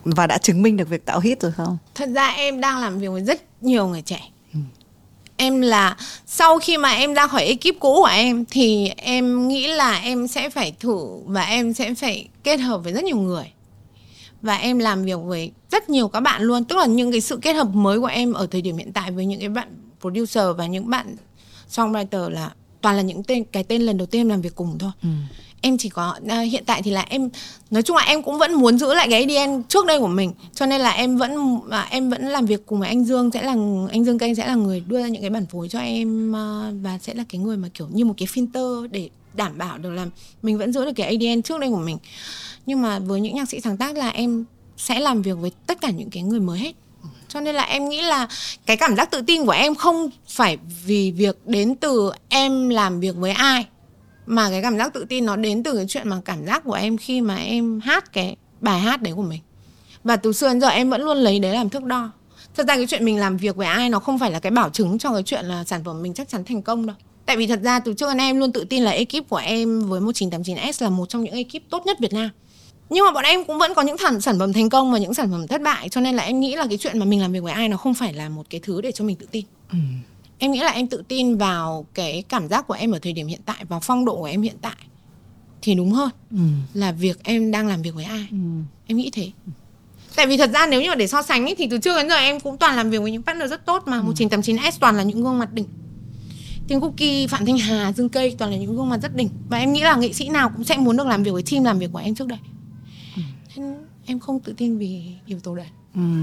và đã chứng minh được việc tạo hit rồi không? Thật ra em đang làm việc với rất nhiều người trẻ. Em là sau khi mà em ra khỏi ekip cũ của em thì em nghĩ là em sẽ phải thử và em sẽ phải kết hợp với rất nhiều người. Và em làm việc với rất nhiều các bạn luôn. Tức là những cái sự kết hợp mới của em ở thời điểm hiện tại với những cái bạn producer và những bạn songwriter là toàn là những cái tên lần đầu tiên em làm việc cùng thôi. Em chỉ có hiện tại thì là em nói chung là em cũng vẫn muốn giữ lại cái ADN trước đây của mình, cho nên là em vẫn làm việc cùng với anh Dương Kênh sẽ là người đưa ra những cái bản phối cho em, và sẽ là cái người mà kiểu như một cái filter để đảm bảo được là mình vẫn giữ được cái ADN trước đây của mình. Nhưng mà với những nhạc sĩ sáng tác là em sẽ làm việc với tất cả những cái người mới hết. Cho nên là em nghĩ là cái cảm giác tự tin của em không phải vì việc đến từ em làm việc với ai, mà cái cảm giác tự tin nó đến từ cái chuyện mà cảm giác của em khi mà em hát cái bài hát đấy của mình. Và từ xưa đến giờ em vẫn luôn lấy đấy làm thước đo. Thật ra cái chuyện mình làm việc với ai nó không phải là cái bảo chứng cho cái chuyện là sản phẩm mình chắc chắn thành công đâu. Tại vì thật ra từ trước đến nay em luôn tự tin là ekip của em với 1989S là một trong những ekip tốt nhất Việt Nam. Nhưng mà bọn em cũng vẫn có những sản phẩm thành công và những sản phẩm thất bại. Cho nên là em nghĩ là cái chuyện mà mình làm việc với ai nó không phải là một cái thứ để cho mình tự tin. Em nghĩ là em tự tin vào cái cảm giác của em ở thời điểm hiện tại, vào phong độ của em hiện tại thì đúng hơn là việc em đang làm việc với ai. Em nghĩ thế. Tại vì thật ra nếu như mà để so sánh ấy, thì từ trước đến giờ em cũng toàn làm việc với những partner rất tốt mà. 1989S toàn là những gương mặt đỉnh. Tiên Cookie, Phạm Thanh Hà, Dương Cây toàn là những gương mặt rất đỉnh. Và em nghĩ là nghệ sĩ nào cũng sẽ muốn được làm việc với team làm việc của em trước đây. Nên em không tự tin vì yếu tố đấy.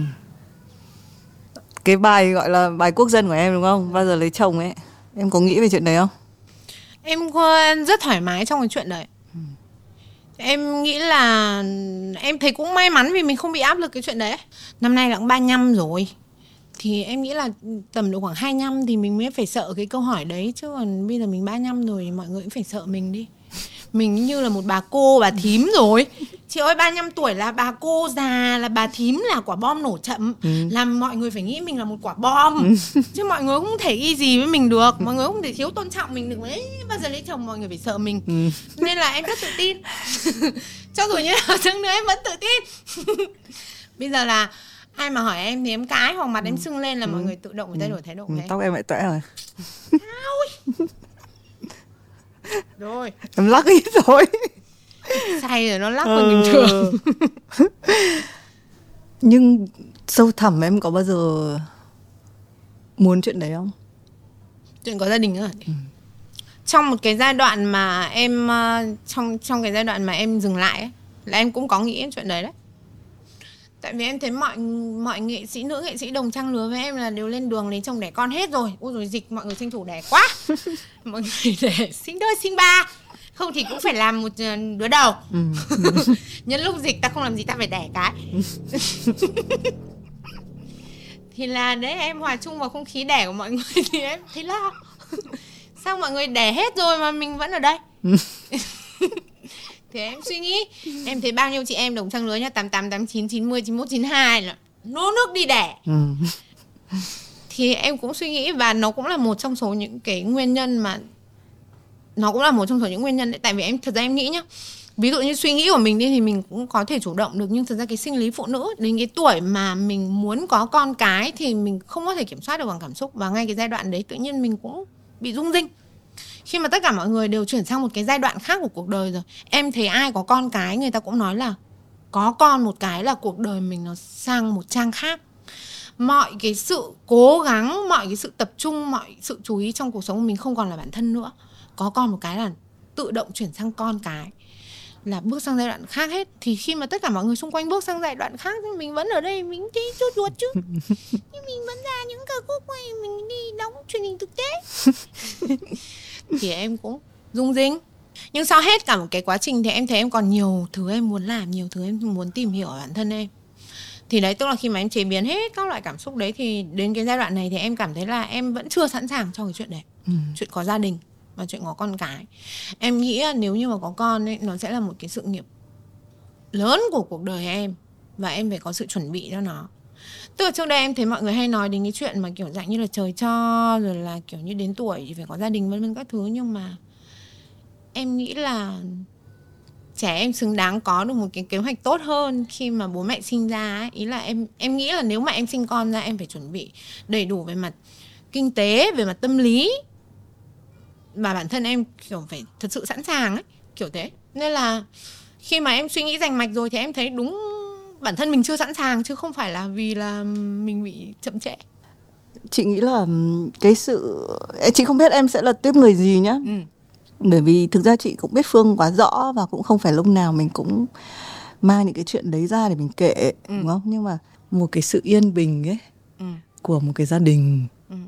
Cái bài gọi là bài quốc dân của em đúng không? Bao giờ lấy chồng ấy, em có nghĩ về chuyện đấy không? Em rất thoải mái trong cái chuyện đấy. Em nghĩ là em thấy cũng may mắn vì mình không bị áp lực cái chuyện đấy. Năm nay là cũng 35 rồi, thì em nghĩ là tầm độ khoảng 25 thì mình mới phải sợ cái câu hỏi đấy. Chứ còn bây giờ mình 35 rồi thì mọi người cũng phải sợ mình đi. Mình như là một bà cô, bà thím rồi. Chị ơi, 35 tuổi là bà cô già, là bà thím, là quả bom nổ chậm. Làm mọi người phải nghĩ mình là một quả bom. Chứ mọi người không thể y gì với mình được. Mọi người không thể thiếu tôn trọng mình được. Bao giờ lấy chồng mọi người phải sợ mình. Nên là em rất tự tin. Cho dù như nào chăng nữa em vẫn tự tin. Bây giờ là ai mà hỏi em thì em cãi hoặc mặt em sưng lên là mọi người tự động phải thay đổi thái độ. Tóc em lại tuệ rồi. Rồi Em lắc ít rồi. say rồi nó lắc hơn bình thường. Nhưng sâu thẳm em có bao giờ muốn chuyện đấy không? Chuyện có gia đình nữa. Trong một cái giai đoạn mà em trong cái giai đoạn mà em dừng lại ấy, là em cũng có nghĩ đến chuyện đấy. Tại vì em thấy mọi nghệ sĩ, nữ nghệ sĩ đồng trang lứa với em là đều lên đường lấy chồng đẻ con hết rồi. Ôi rồi dịch mọi người tranh thủ đẻ quá. Mọi người để sinh đôi sinh ba, không thì cũng phải làm một đứa đầu. Nhân lúc dịch ta không làm gì ta phải đẻ cái. Thì là đấy, em hòa chung vào không khí đẻ của mọi người thì em thấy lo. Sao mọi người đẻ hết rồi mà mình vẫn ở đây? Thì em suy nghĩ, em thấy bao nhiêu chị em đồng trang lứa nhá, 88, 89, 90, 91, 92 là nô nước đi đẻ. Thì em cũng suy nghĩ và nó cũng là một trong số những cái nguyên nhân mà nó cũng là một trong số những nguyên nhân đấy. Tại vì em thật ra em nghĩ nhá, ví dụ như suy nghĩ của mình đi thì mình cũng có thể chủ động được, nhưng thật ra cái sinh lý phụ nữ đến cái tuổi mà mình muốn có con cái thì mình không có thể kiểm soát được bằng cảm xúc. Và ngay cái giai đoạn đấy tự nhiên mình cũng bị rung rinh. Khi mà tất cả mọi người đều chuyển sang một cái giai đoạn khác của cuộc đời rồi. Em thấy ai có con cái người ta cũng nói là có con một cái là cuộc đời mình nó sang một trang khác. Mọi cái sự cố gắng, mọi cái sự tập trung, mọi sự chú ý trong cuộc sống của mình không còn là bản thân nữa. Có con một cái là tự động chuyển sang con cái, là bước sang giai đoạn khác hết. Thì khi mà tất cả mọi người xung quanh bước sang giai đoạn khác thì mình vẫn ở đây, mình thấy chút ruột chứ. Nhưng mình vẫn ra những ca khúc này, mình đi đóng truyền hình thực tế. Thì em cũng rung rinh. Nhưng sau hết cả một cái quá trình thì em thấy em còn nhiều thứ em muốn làm, nhiều thứ em muốn tìm hiểu ở bản thân em. Thì đấy, tức là khi mà em chế biến hết các loại cảm xúc đấy thì đến cái giai đoạn này thì em cảm thấy là em vẫn chưa sẵn sàng cho cái chuyện đấy. Chuyện có gia đình và chuyện có con cái. Em nghĩ là nếu như mà có con ấy, nó sẽ là một cái sự nghiệp lớn của cuộc đời em. Và em phải có sự chuẩn bị cho nó. Tức là trước đây em thấy mọi người hay nói đến cái chuyện mà kiểu dạng như là trời cho, rồi là kiểu như đến tuổi thì phải có gia đình vân vân các thứ. Nhưng mà em nghĩ là trẻ em xứng đáng có được một cái kế hoạch tốt hơn khi mà bố mẹ sinh ra ấy. Ý là em nghĩ là nếu mà em sinh con ra, em phải chuẩn bị đầy đủ về mặt kinh tế, về mặt tâm lý, và bản thân em kiểu phải thật sự sẵn sàng ấy, kiểu thế. Nên là khi mà em suy nghĩ rành mạch rồi thì em thấy đúng bản thân mình chưa sẵn sàng, chứ không phải là vì là mình bị chậm trễ. Chị nghĩ là cái sự... Chị không biết em sẽ là tiếp người gì nhá. Bởi vì thực ra chị cũng biết Phương quá rõ, và cũng không phải lúc nào mình cũng mang những cái chuyện đấy ra để mình kể, đúng không? Nhưng mà một cái sự yên bình ấy của một cái gia đình,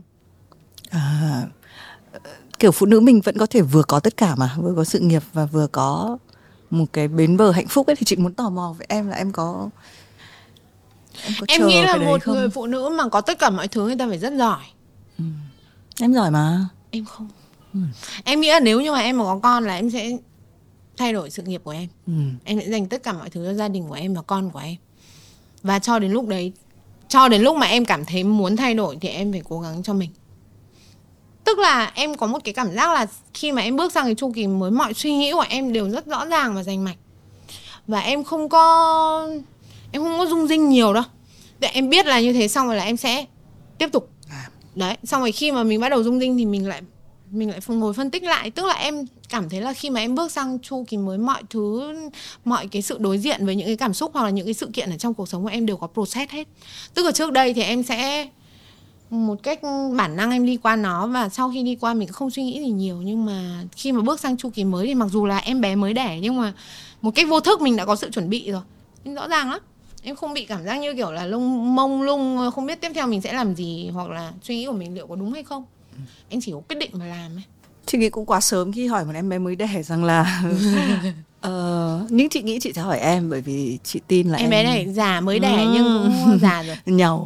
kiểu phụ nữ mình vẫn có thể vừa có tất cả mà, vừa có sự nghiệp và vừa có một cái bến bờ hạnh phúc ấy. Thì chị muốn tò mò với em là em có em nghĩ là một không? Người phụ nữ mà có tất cả mọi thứ người ta phải rất giỏi. Em giỏi mà. Em không. Em nghĩ là nếu như mà em mà có con là em sẽ thay đổi sự nghiệp của em. Em sẽ dành tất cả mọi thứ cho gia đình của em và con của em. Và cho đến lúc đấy, cho đến lúc mà em cảm thấy muốn thay đổi thì em phải cố gắng cho mình. Tức là em có một cái cảm giác là khi mà em bước sang cái chu kỳ mới, mọi suy nghĩ của em đều rất rõ ràng và rành mạch. Và em không có rung rinh nhiều đâu. Để em biết là như thế, xong rồi là em sẽ tiếp tục. Đấy, xong rồi khi mà mình bắt đầu rung rinh thì mình lại ngồi phân tích lại. Tức là em cảm thấy là khi mà em bước sang chu kỳ mới, mọi thứ, mọi cái sự đối diện với những cái cảm xúc hoặc là những cái sự kiện ở trong cuộc sống của em đều có process hết. Tức là trước đây thì em sẽ một cách bản năng em đi qua nó, và sau khi đi qua mình cũng không suy nghĩ gì nhiều. Nhưng mà khi mà bước sang chu kỳ mới thì mặc dù là em bé mới đẻ, nhưng mà một cách vô thức mình đã có sự chuẩn bị rồi. Nhưng rõ ràng lắm, em không bị cảm giác như kiểu là mông lung, không biết tiếp theo mình sẽ làm gì, hoặc là suy nghĩ của mình liệu có đúng hay không. Em chỉ có quyết định mà làm ấy. Chị nghĩ cũng quá sớm khi hỏi một em bé mới đẻ rằng là nhưng chị nghĩ chị sẽ hỏi em, bởi vì chị tin là em bé này già mới đẻ nhưng cũng già rồi. Nhàu.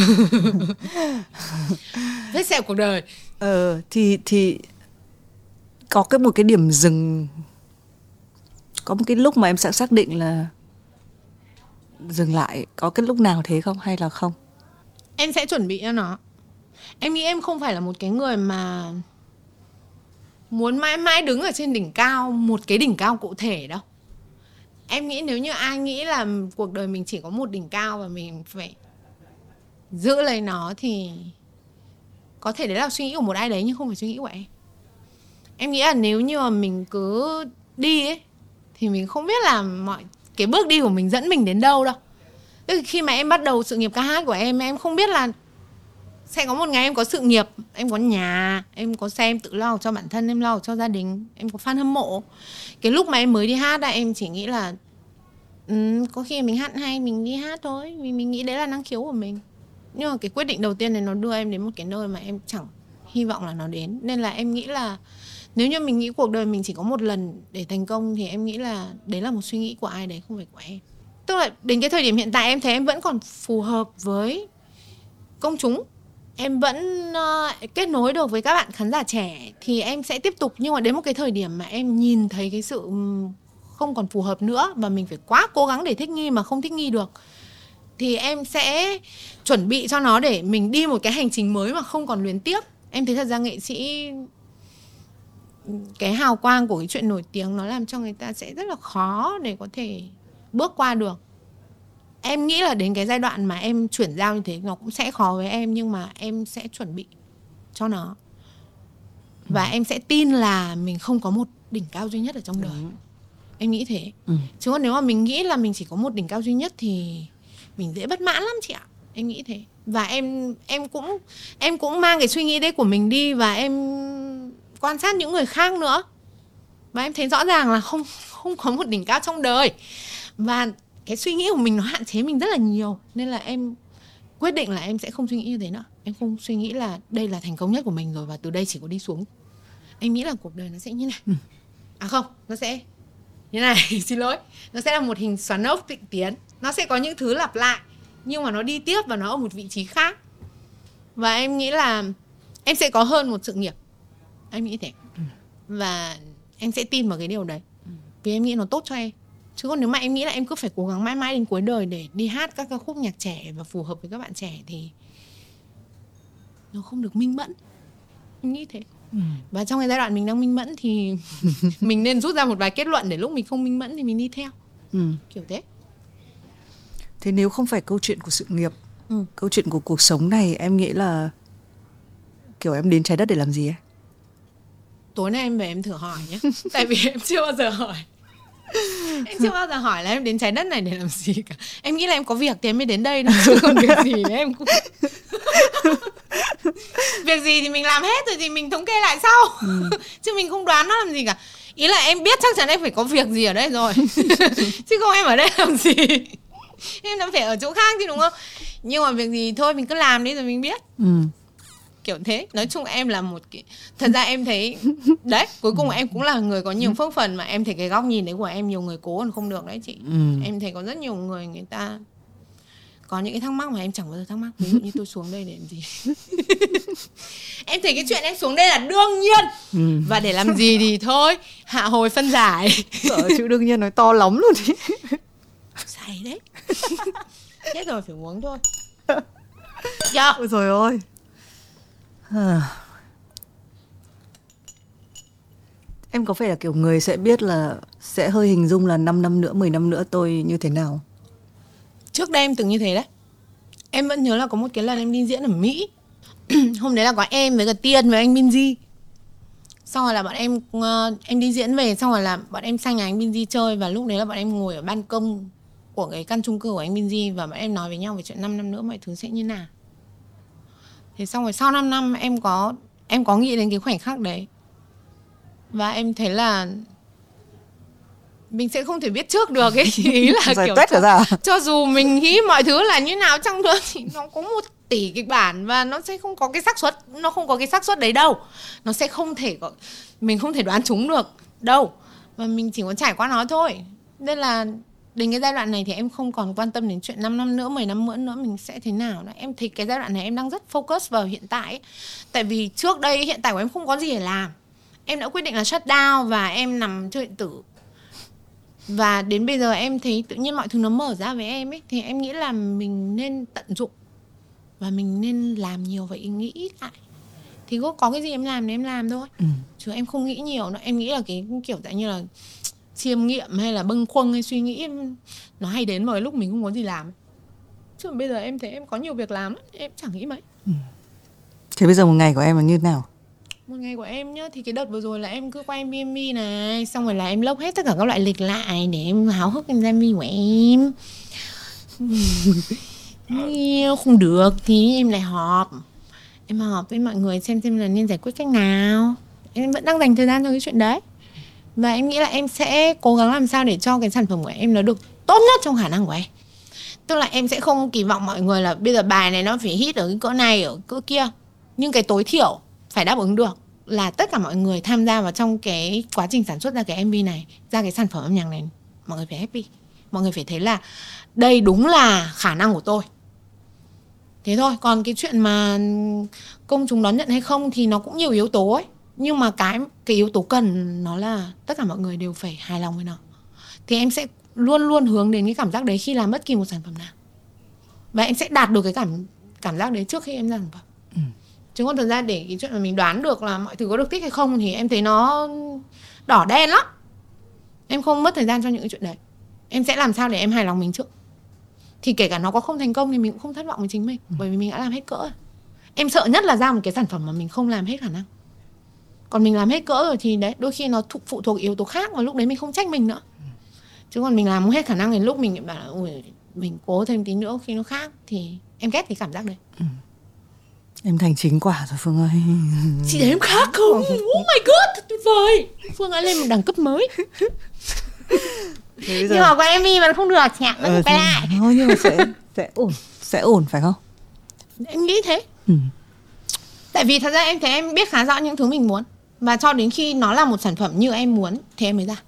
Vết sẹo cuộc đời. Thì có một cái điểm dừng, có một cái lúc mà em sẽ xác định là dừng lại, có cái lúc nào thế không hay là không? Em sẽ chuẩn bị cho nó. Em nghĩ em không phải là một cái người mà muốn mãi mãi đứng ở trên đỉnh cao, một cái đỉnh cao cụ thể đâu. Em nghĩ nếu như ai nghĩ là cuộc đời mình chỉ có một đỉnh cao và mình phải giữ lấy nó thì có thể đấy là suy nghĩ của một ai đấy, nhưng không phải suy nghĩ của em. Em nghĩ là nếu như mà mình cứ đi ấy thì mình không biết là mọi cái bước đi của mình dẫn mình đến đâu đâu. Tức khi mà em bắt đầu sự nghiệp ca hát của em không biết là sẽ có một ngày em có sự nghiệp, em có nhà, em có xe, em tự lo cho bản thân, em lo cho gia đình, em có fan hâm mộ. Cái lúc mà em mới đi hát em chỉ nghĩ là có khi mình hát hay mình đi hát thôi, vì mình nghĩ đấy là năng khiếu của mình. Nhưng mà cái quyết định đầu tiên này nó đưa em đến một cái nơi mà em chẳng hy vọng là nó đến. Nên là em nghĩ là nếu như mình nghĩ cuộc đời mình chỉ có một lần để thành công thì em nghĩ là đấy là một suy nghĩ của ai đấy, không phải của em. Tức là đến cái thời điểm hiện tại em thấy em vẫn còn phù hợp với công chúng, em vẫn kết nối được với các bạn khán giả trẻ thì em sẽ tiếp tục. Nhưng mà đến một cái thời điểm mà em nhìn thấy cái sự không còn phù hợp nữa và mình phải quá cố gắng để thích nghi mà không thích nghi được, thì em sẽ chuẩn bị cho nó để mình đi một cái hành trình mới mà không còn luyến tiếc. Em thấy thật ra nghệ sĩ, cái hào quang của cái chuyện nổi tiếng nó làm cho người ta sẽ rất là khó để có thể bước qua được. Em nghĩ là đến cái giai đoạn mà em chuyển giao như thế nó cũng sẽ khó với em, nhưng mà em sẽ chuẩn bị cho nó. Và em sẽ tin là mình không có một đỉnh cao duy nhất ở trong đời. Em nghĩ thế. Chứ còn nếu mà mình nghĩ là mình chỉ có một đỉnh cao duy nhất thì mình dễ bất mãn lắm chị ạ. Em nghĩ thế. Và em cũng mang cái suy nghĩ đấy của mình đi, và em quan sát những người khác nữa. Và em thấy rõ ràng là không có một đỉnh cao trong đời. Và cái suy nghĩ của mình nó hạn chế mình rất là nhiều. Nên là em quyết định là em sẽ không suy nghĩ như thế nữa. Em không suy nghĩ là đây là thành công nhất của mình rồi và từ đây chỉ có đi xuống. Em nghĩ là cuộc đời nó sẽ như này. À không, nó sẽ như này. Xin lỗi. Nó sẽ là một hình xoắn ốc tịnh tiến. Nó sẽ có những thứ lặp lại, nhưng mà nó đi tiếp và nó ở một vị trí khác. Và em nghĩ là em sẽ có hơn một sự nghiệp. Em nghĩ thế. Và em sẽ tin vào cái điều đấy. Vì em nghĩ nó tốt cho em. Chứ còn nếu mà em nghĩ là em cứ phải cố gắng mãi mãi đến cuối đời để đi hát các ca khúc nhạc trẻ và phù hợp với các bạn trẻ thì nó không được minh mẫn. Em nghĩ thế. Và trong cái giai đoạn mình đang minh mẫn thì mình nên rút ra một vài kết luận để lúc mình không minh mẫn thì mình đi theo. Kiểu thế. Thế nếu không phải câu chuyện của sự nghiệp, câu chuyện của cuộc sống này, em nghĩ là kiểu em đến trái đất để làm gì ấy? Tối nay em về em thử hỏi nhé. Tại vì em chưa bao giờ hỏi. Em chưa bao giờ hỏi là em đến trái đất này để làm gì cả. Em nghĩ là em có việc thì em mới đến đây thôi. Chứ còn việc gì em cũng việc gì thì mình làm hết rồi thì mình thống kê lại sau. Chứ mình không đoán nó làm gì cả. Ý là em biết chắc chắn em phải có việc gì ở đây rồi. Chứ không em ở đây làm gì. Em đã phải ở chỗ khác chứ đúng không? Nhưng mà việc gì thôi mình cứ làm đi rồi mình biết. Kiểu thế. Nói chung em là một cái... Thật ra em thấy... Đấy, cuối cùng em cũng là người có nhiều phước phần. Mà em thấy cái góc nhìn đấy của em nhiều người cố còn không được đấy chị. Em thấy có rất nhiều người ta có những cái thắc mắc mà em chẳng bao giờ thắc mắc. Ví dụ như tôi xuống đây để làm gì. Em thấy cái chuyện em xuống đây là đương nhiên. Và để làm gì thì thôi, hạ hồi phân giải. Sợ chữ đương nhiên nói to lắm luôn ý. Say đấy. Hết rồi phải uống thôi. Ôi trời ơi. Em có phải là kiểu người sẽ biết là sẽ hơi hình dung là 5 năm nữa, 10 năm nữa tôi như thế nào? Trước đây em từng như thế đấy. Em vẫn nhớ là có một cái lần em đi diễn ở Mỹ. Hôm đấy là có em với cả Tiên với anh Binz. Xong rồi là bọn em đi diễn về. Xong rồi là bọn em sang nhà anh Binz chơi. Và lúc đấy là bọn em ngồi ở ban công của cái căn chung cư của anh Binz. Và bọn em nói với nhau về chuyện 5 năm nữa mọi thứ sẽ như nào. Thế xong rồi sau 5 năm em có nghĩ đến cái khoảnh khắc đấy. Và em thấy là mình sẽ không thể biết trước được ấy. Ý là kiểu cho dù mình nghĩ mọi thứ là như nào chăng nữa thì nó có 1 tỷ kịch bản. Và nó sẽ không có cái xác suất. Nó không có cái xác suất đấy đâu. Nó sẽ không thể có, mình không thể đoán trúng được đâu. Và mình chỉ có trải qua nó thôi. Nên là đến cái giai đoạn này thì em không còn quan tâm đến chuyện 5 năm nữa, 10 năm nữa mình sẽ thế nào nữa. Em thấy cái giai đoạn này em đang rất focus vào hiện tại ấy. Tại vì trước đây hiện tại của em không có gì để làm. Em đã quyết định là shut down và em nằm chơi điện tử. Và đến bây giờ em thấy tự nhiên mọi thứ nó mở ra với em ấy. Thì em nghĩ là mình nên tận dụng. Và mình nên làm nhiều và ý nghĩ ít lại. Thì có cái gì em làm thì em làm thôi. Chứ em không nghĩ nhiều nữa. Em nghĩ là cái kiểu dạng như là chiêm nghiệm hay là bâng khuâng hay suy nghĩ nó hay đến vào lúc mình không có gì làm. Chứ bây giờ em thấy em có nhiều việc làm em chẳng nghĩ mấy. Thế bây giờ một ngày của em là như thế nào? Một ngày của em nhá, thì cái đợt vừa rồi là em cứ quay MV này, xong rồi là em lốc hết tất cả các loại lịch lại để em háo hức em ra MV của em. Không được thì em lại họp. Em họp với mọi người xem là nên giải quyết cách nào. Em vẫn đang dành thời gian cho cái chuyện đấy. Và em nghĩ là em sẽ cố gắng làm sao để cho cái sản phẩm của em nó được tốt nhất trong khả năng của em. Tức là em sẽ không kỳ vọng mọi người là bây giờ bài này nó phải hit ở cái cỡ này, ở cỡ kia. Nhưng cái tối thiểu phải đáp ứng được là tất cả mọi người tham gia vào trong cái quá trình sản xuất ra cái MV này, ra cái sản phẩm âm nhạc này, mọi người phải happy. Mọi người phải thấy là đây đúng là khả năng của tôi. Thế thôi, còn cái chuyện mà công chúng đón nhận hay không thì nó cũng nhiều yếu tố ấy. Nhưng mà cái yếu tố cần nó là tất cả mọi người đều phải hài lòng với nó. Thì em sẽ luôn luôn hướng đến cái cảm giác đấy khi làm bất kỳ một sản phẩm nào. Và em sẽ đạt được cái cảm giác đấy trước khi em ra sản phẩm. Chứ còn thật ra để cái chuyện mà mình đoán được là mọi thứ có được thích hay không thì em thấy nó đỏ đen lắm. Em không mất thời gian cho những cái chuyện đấy. Em sẽ làm sao để em hài lòng mình trước. Thì kể cả nó có không thành công thì mình cũng không thất vọng với chính mình. Bởi vì mình đã làm hết cỡ. Em sợ nhất là ra một cái sản phẩm mà mình không làm hết khả năng. Còn mình làm hết cỡ rồi thì đấy, đôi khi nó phụ thuộc yếu tố khác. Và lúc đấy mình không trách mình nữa. Chứ còn mình làm không hết khả năng thì lúc mình bảo là ôi, mình cố thêm tí nữa khi nó khác. Thì em ghét cái cảm giác đấy. Em thành chính quả rồi Phương ơi. Chị thấy em khác không? Oh my god, thật tuyệt vời. Phương đã lên một đẳng cấp mới. Nhưng mà qua MV mà không được nhạc nó quay lại. Thôi nhưng mà sẽ ổn phải không? Em nghĩ thế. Tại vì thật ra em thấy em biết khá rõ những thứ mình muốn. Và cho đến khi nó là một sản phẩm như em muốn thì em mới ra.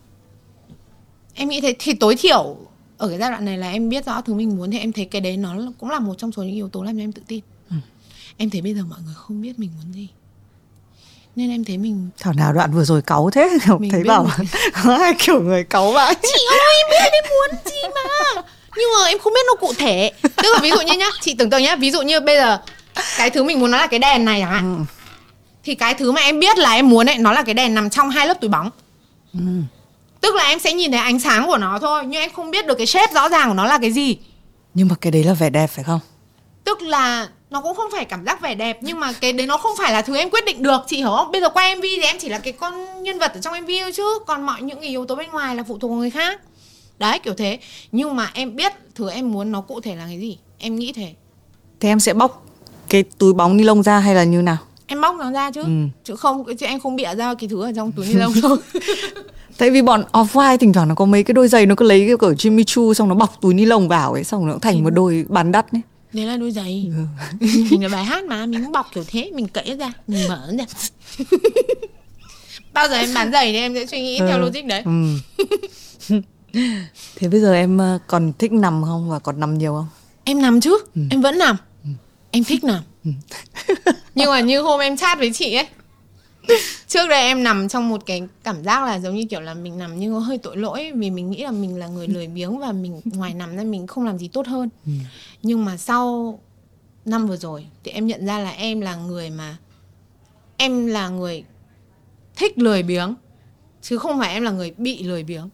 Em nghĩ thế. Thì tối thiểu ở cái giai đoạn này là em biết rõ thứ mình muốn. Thì em thấy cái đấy nó cũng là một trong số những yếu tố làm cho em tự tin. Em thấy bây giờ mọi người không biết mình muốn gì. Nên em thấy mình... Thảo nào đoạn vừa rồi cáu thế. Thấy bảo có hai kiểu người cáu vậy. Chị ơi em biết em muốn gì mà. Nhưng mà em không biết nó cụ thể. Tức là ví dụ như nhá, chị tưởng tượng nhá, ví dụ như bây giờ cái thứ mình muốn nó là cái đèn này chẳng hạn. thì cái thứ mà em biết là em muốn ấy, nó là cái đèn nằm trong 2 lớp túi bóng. Tức là em sẽ nhìn thấy ánh sáng của nó thôi, nhưng em không biết được cái shape rõ ràng của nó là cái gì. Nhưng mà cái đấy là vẻ đẹp phải không? Tức là nó cũng không phải cảm giác vẻ đẹp, nhưng mà cái đấy nó không phải là thứ em quyết định được, chị hiểu không? Bây giờ quay MV thì em chỉ là cái con nhân vật ở trong MV thôi chứ, còn mọi những cái yếu tố bên ngoài là phụ thuộc vào người khác. Đấy, kiểu thế. Nhưng mà em biết thứ em muốn nó cụ thể là cái gì. Em nghĩ thế. Thế em sẽ bóc cái túi bóng ni lông ra hay là như nào? Em bóc nó ra chứ. Chứ em không bịa ra cái thứ ở trong túi ni lông đâu. Tại vì bọn Off-White thỉnh thoảng nó có mấy cái đôi giày nó cứ lấy cái cỡ Jimmy Choo xong nó bọc túi ni lông vào ấy, xong nó thành một đôi bán đắt ấy. Đấy là đôi giày. Mình là bài hát mà, mình cũng bọc kiểu thế, mình cởi ra, mình mở ra. Bao giờ em bán giày thì em sẽ suy nghĩ theo logic đấy. Thế bây giờ em còn thích nằm không và còn nằm nhiều không? Em nằm chứ, em vẫn nằm. Em thích nằm. Nhưng mà như hôm em chat với chị ấy, trước đây em nằm trong một cái cảm giác là giống như kiểu là mình nằm nhưng hơi tội lỗi ấy, vì mình nghĩ là mình là người lười biếng và mình ngoài nằm ra mình không làm gì tốt hơn. Nhưng mà sau năm vừa rồi thì em nhận ra là em là người thích lười biếng, chứ không phải em là người bị lười biếng.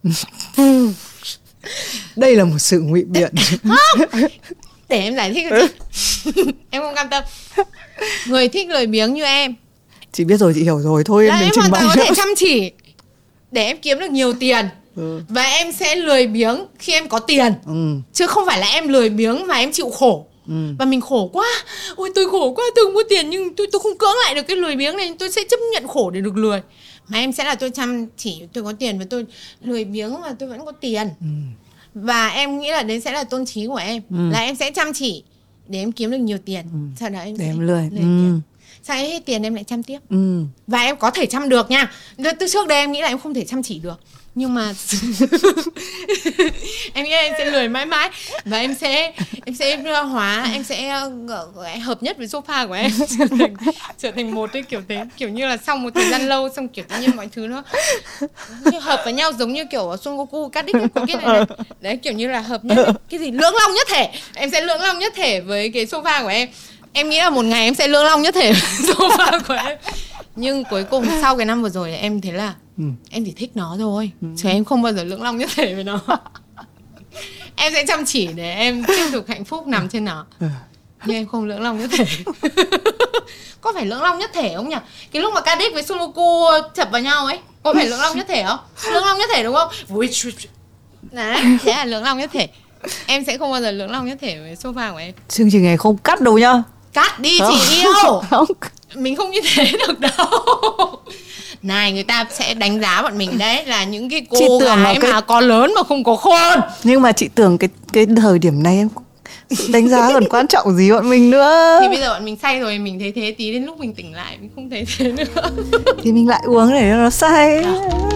Đây là một sự ngụy biện. Để em giải thích cho chị. Em không cam tâm. Người thích lười biếng như em, Chị biết rồi, chị hiểu rồi. Thôi là em em trình hoàn bày toàn có thể chăm chỉ để em kiếm được nhiều tiền. Và em sẽ lười biếng khi em có tiền. Chứ không phải là em lười biếng và em chịu khổ. Và mình khổ quá, ôi tôi khổ quá, tôi không có tiền nhưng tôi không cưỡng lại được cái lười biếng này, tôi sẽ chấp nhận khổ để được lười. Mà em sẽ là tôi chăm chỉ, tôi có tiền và tôi lười biếng mà tôi vẫn có tiền. Và em nghĩ là đấy sẽ là tôn chí của em. Là em sẽ chăm chỉ để em kiếm được nhiều tiền. Sau đó em để sẽ em lười. tiền. Sau ấy hết tiền em lại chăm tiếp. Và em có thể chăm được nha. Từ trước đây em nghĩ là em không thể chăm chỉ được, nhưng mà em nghĩ là em sẽ lười mãi mãi. Và em sẽ hóa, em sẽ hợp nhất với sofa của em, trở thành một cái kiểu thế. Kiểu như là sau một thời gian lâu, xong kiểu tự nhiên mọi thứ nó như hợp với nhau, giống như kiểu Son Goku cắt đích cái này. Đấy, kiểu như là hợp nhất, cái gì lưỡng long nhất thể. Em sẽ lưỡng long nhất thể với cái sofa của em. Em nghĩ là một ngày em sẽ lưỡng long nhất thể với sofa của em. Nhưng cuối cùng sau cái năm vừa rồi em thấy là em chỉ thích nó thôi, chứ em không bao giờ lưỡng long nhất thể với nó. Em sẽ chăm chỉ để em tiếp tục hạnh phúc nằm trên nó, nhưng em không lưỡng long nhất thể. Có phải lưỡng long nhất thể không nhỉ? Cái lúc mà Cadix với Son Goku chập vào nhau ấy, có phải lưỡng long nhất thể không? Lưỡng long nhất thể đúng không? Đấy, thế là lưỡng long nhất thể. Em sẽ không bao giờ lưỡng long nhất thể với sofa của em. Chương trình này không cắt đâu nhá. Cắt đi chị yêu. Mình không như thế được đâu. Này, người ta sẽ đánh giá bọn mình đấy là những cái cô gái mà có lớn mà không có khôn. Nhưng mà chị tưởng cái thời điểm này em đánh giá còn quan trọng gì bọn mình nữa. Thì bây giờ bọn mình say rồi, mình thấy thế, tí đến lúc mình tỉnh lại mình không thấy thế nữa. Thì mình lại uống để nó say.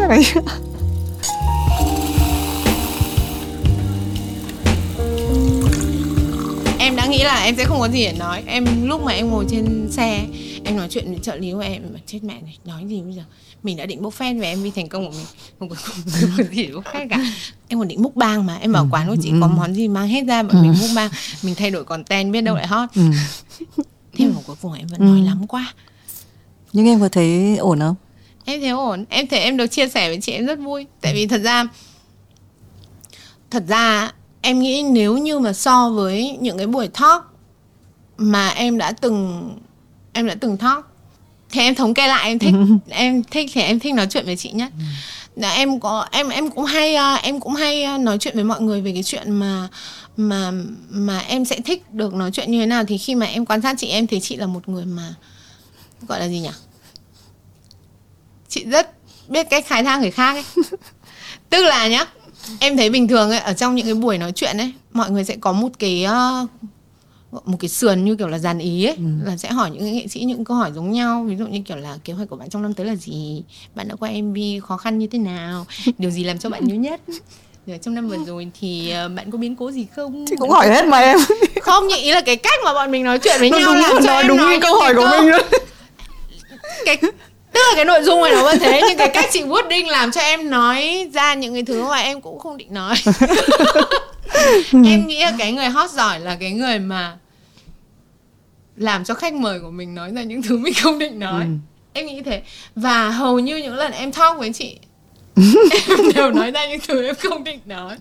Em đã nghĩ là em sẽ không có gì để nói. Lúc mà em ngồi trên xe, em nói chuyện với trợ lý của em, chết mẹ này, nói gì bây giờ. Mình đã định bốc phét về MV thành công của mình, không có gì để bốc phét cả. Em còn định múc bang mà, em bảo quán của chị có món gì mang hết ra, bọn mình múc bang, mình thay đổi content biết đâu lại hot. Thế mà cuối cùng em vẫn nói lắm quá. Nhưng em có thấy ổn không? Em thấy ổn, em thấy em được chia sẻ với chị em rất vui. Tại vì thật ra em nghĩ nếu như mà so với những cái buổi talk mà em đã từng talk, thì em thống kê lại em thích nói chuyện với chị nhất. Em cũng hay nói chuyện với mọi người về cái chuyện mà em sẽ thích được nói chuyện như thế nào. Thì khi mà em quan sát chị, em thấy chị là một người mà gọi là gì nhỉ? Chị rất biết cách khai thác người khác ấy. Tức là nhá, em thấy bình thường ấy, ở trong những cái buổi nói chuyện ấy, mọi người sẽ có một cái sườn như kiểu là dàn ý ấy, là sẽ hỏi những nghệ sĩ những câu hỏi giống nhau. Ví dụ như kiểu là kế hoạch của bạn trong năm tới là gì, bạn đã quay MV khó khăn như thế nào, điều gì làm cho bạn nhớ nhất, rồi trong năm vừa rồi thì bạn có biến cố gì không. Chị cũng hỏi hết mà em. Không, nhưng ý là cái cách mà bọn mình nói chuyện với nhau đúng, làm cho em đúng nói câu hỏi của mình luôn. Tức là cái nội dung này nó vẫn thế, nhưng cái cách chị wording làm cho em nói ra những cái thứ mà em cũng không định nói. Em nghĩ là cái người hot giỏi là cái người mà làm cho khách mời của mình nói ra những thứ mình không định nói. Em nghĩ thế. Và hầu như những lần em talk với chị em đều nói ra những thứ em không định nói.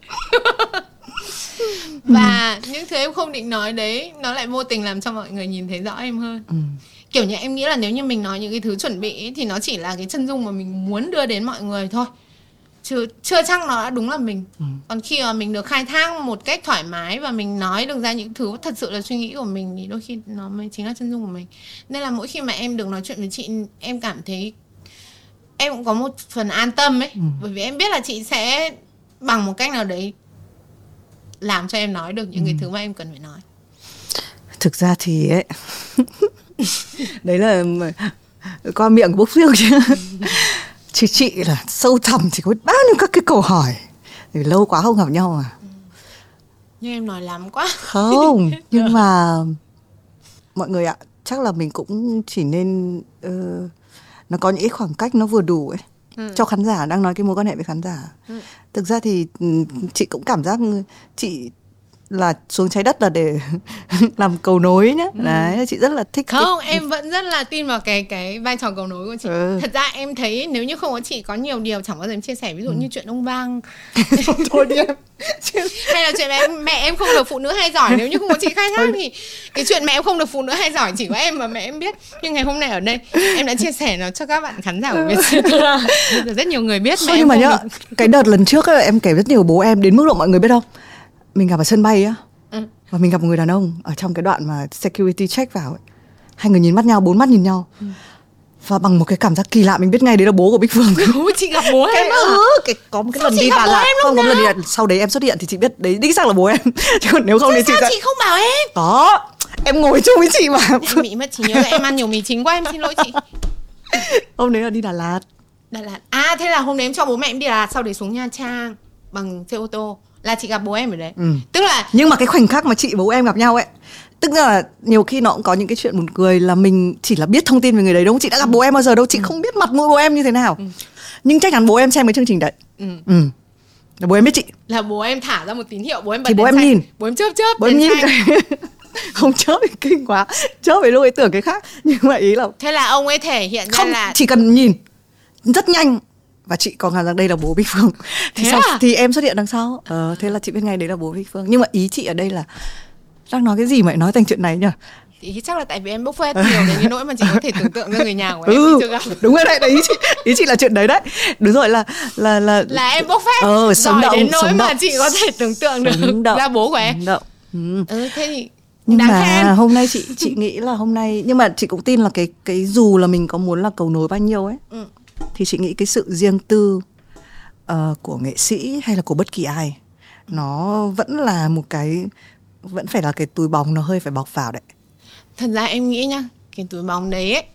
Và những thứ em không định nói đấy nó lại vô tình làm cho mọi người nhìn thấy rõ em hơn. Kiểu như em nghĩ là nếu như mình nói những cái thứ chuẩn bị ấy, thì nó chỉ là cái chân dung mà mình muốn đưa đến mọi người thôi, chứ chưa chắc nó đã đúng là mình. Còn khi mà mình được khai thác một cách thoải mái và mình nói được ra những thứ thật sự là suy nghĩ của mình thì đôi khi nó mới chính là chân dung của mình. Nên là mỗi khi mà em được nói chuyện với chị, em cảm thấy em cũng có một phần an tâm ấy. Bởi vì em biết là chị sẽ bằng một cách nào đấy làm cho em nói được những cái thứ mà em cần phải nói. Thực ra thì ấy đấy là qua miệng của Bốc Phương chứ. Chị là sâu thẳm chỉ có bao nhiêu các cái câu hỏi, thì lâu quá không gặp nhau à. Nhưng em nói lắm quá. Không, nhưng mà mọi người ạ, chắc là mình cũng chỉ nên nó có những cái khoảng cách nó vừa đủ ấy. Cho khán giả, đang nói cái mối quan hệ với khán giả. Thực ra thì chị cũng cảm giác chị là xuống trái đất là để làm cầu nối nhá. Đấy, chị rất là thích. Không, em vẫn rất là tin vào cái vai trò cầu nối của chị. Thật ra em thấy nếu như không có chị, có nhiều điều chẳng bao giờ em chia sẻ. Ví dụ như chuyện ông Vang thôi đi em. hay là chuyện mẹ em không được phụ nữ hay giỏi. Nếu như không có chị khai thác thì cái chuyện mẹ em không được phụ nữ hay giỏi chỉ có em và mẹ em biết. Nhưng ngày hôm nay ở đây em đã chia sẻ nó cho các bạn khán giả của Vietcetera. Rất nhiều người biết. Thôi, nhưng mà nhá, cái đợt lần trước ấy, em kể rất nhiều bố em đến mức độ mọi người biết không? Mình gặp ở sân bay á, và mình gặp một người đàn ông ở trong cái đoạn mà security check vào ấy. Hai người nhìn mắt nhau, 4 mắt nhìn nhau. Và bằng một cái cảm giác kỳ lạ mình biết ngay đấy là bố của Bích Phương. Chị gặp bố em á? Có một cái lần đi Đà Lạt, không có một lần đi Đà Lạt, sau đấy em xuất hiện thì chị biết đấy đích xác là bố em. Chứ còn nếu không thì chị không bảo em? Có, em ngồi chung với chị mà. Em bị mất trí nhớ là em ăn nhiều mì chính quá, em xin lỗi chị. Hôm đấy là đi Đà Lạt. Đà Lạt. À, thế là hôm đấy em cho bố mẹ em đi Đà Lạt, sau đấy xuống Nha Trang bằng xe ô tô. Là chị gặp bố em ở đấy. Tức là nhưng mà cái khoảnh khắc mà chị bố em gặp nhau ấy, tức là nhiều khi nó cũng có những cái chuyện buồn cười là mình chỉ là biết thông tin về người đấy đúng không? Chị đã gặp bố em bao giờ đâu, chị không biết mặt mũi bố em như thế nào. Nhưng chắc chắn bố em xem cái chương trình đấy. Là bố em biết chị. Là bố em thả ra một tín hiệu, bố em bật thì bố em xanh. nhìn. Bố em chớp bố em nhìn cái... Không chớp thì kinh quá. Chớp thì lúc ấy tưởng cái khác. Nhưng mà ý là thế là ông ấy thể hiện ra không, là chỉ cần nhìn rất nhanh và chị còn cảm giác đây là bố Bích Phương. Thì em xuất hiện đằng sau. Thế là chị biết ngay đấy là bố Bích Phương. Nhưng mà ý chị ở đây là đang nói cái gì mà lại nói thành chuyện này nhỉ? Thì chắc là tại vì em bốc phét nhiều đến cái nỗi mà chị có thể tưởng tượng ra người nhà của em chưa gặp. Đúng rồi đấy, ý chị là chuyện đấy đấy. Đúng rồi, là em bốc phét sống động, đến nỗi mà chị có thể tưởng tượng được ra bố của em. Thế thì nhưng mà khen. Hôm nay chị nghĩ là hôm nay, nhưng mà chị cũng tin là cái dù là mình có muốn là cầu nối bao nhiêu ấy, thì chị nghĩ cái sự riêng tư của nghệ sĩ hay là của bất kỳ ai, nó vẫn là một cái, vẫn phải là cái túi bóng nó hơi phải bọc vào đấy. Thật ra em nghĩ nhá, cái túi bóng đấy ấy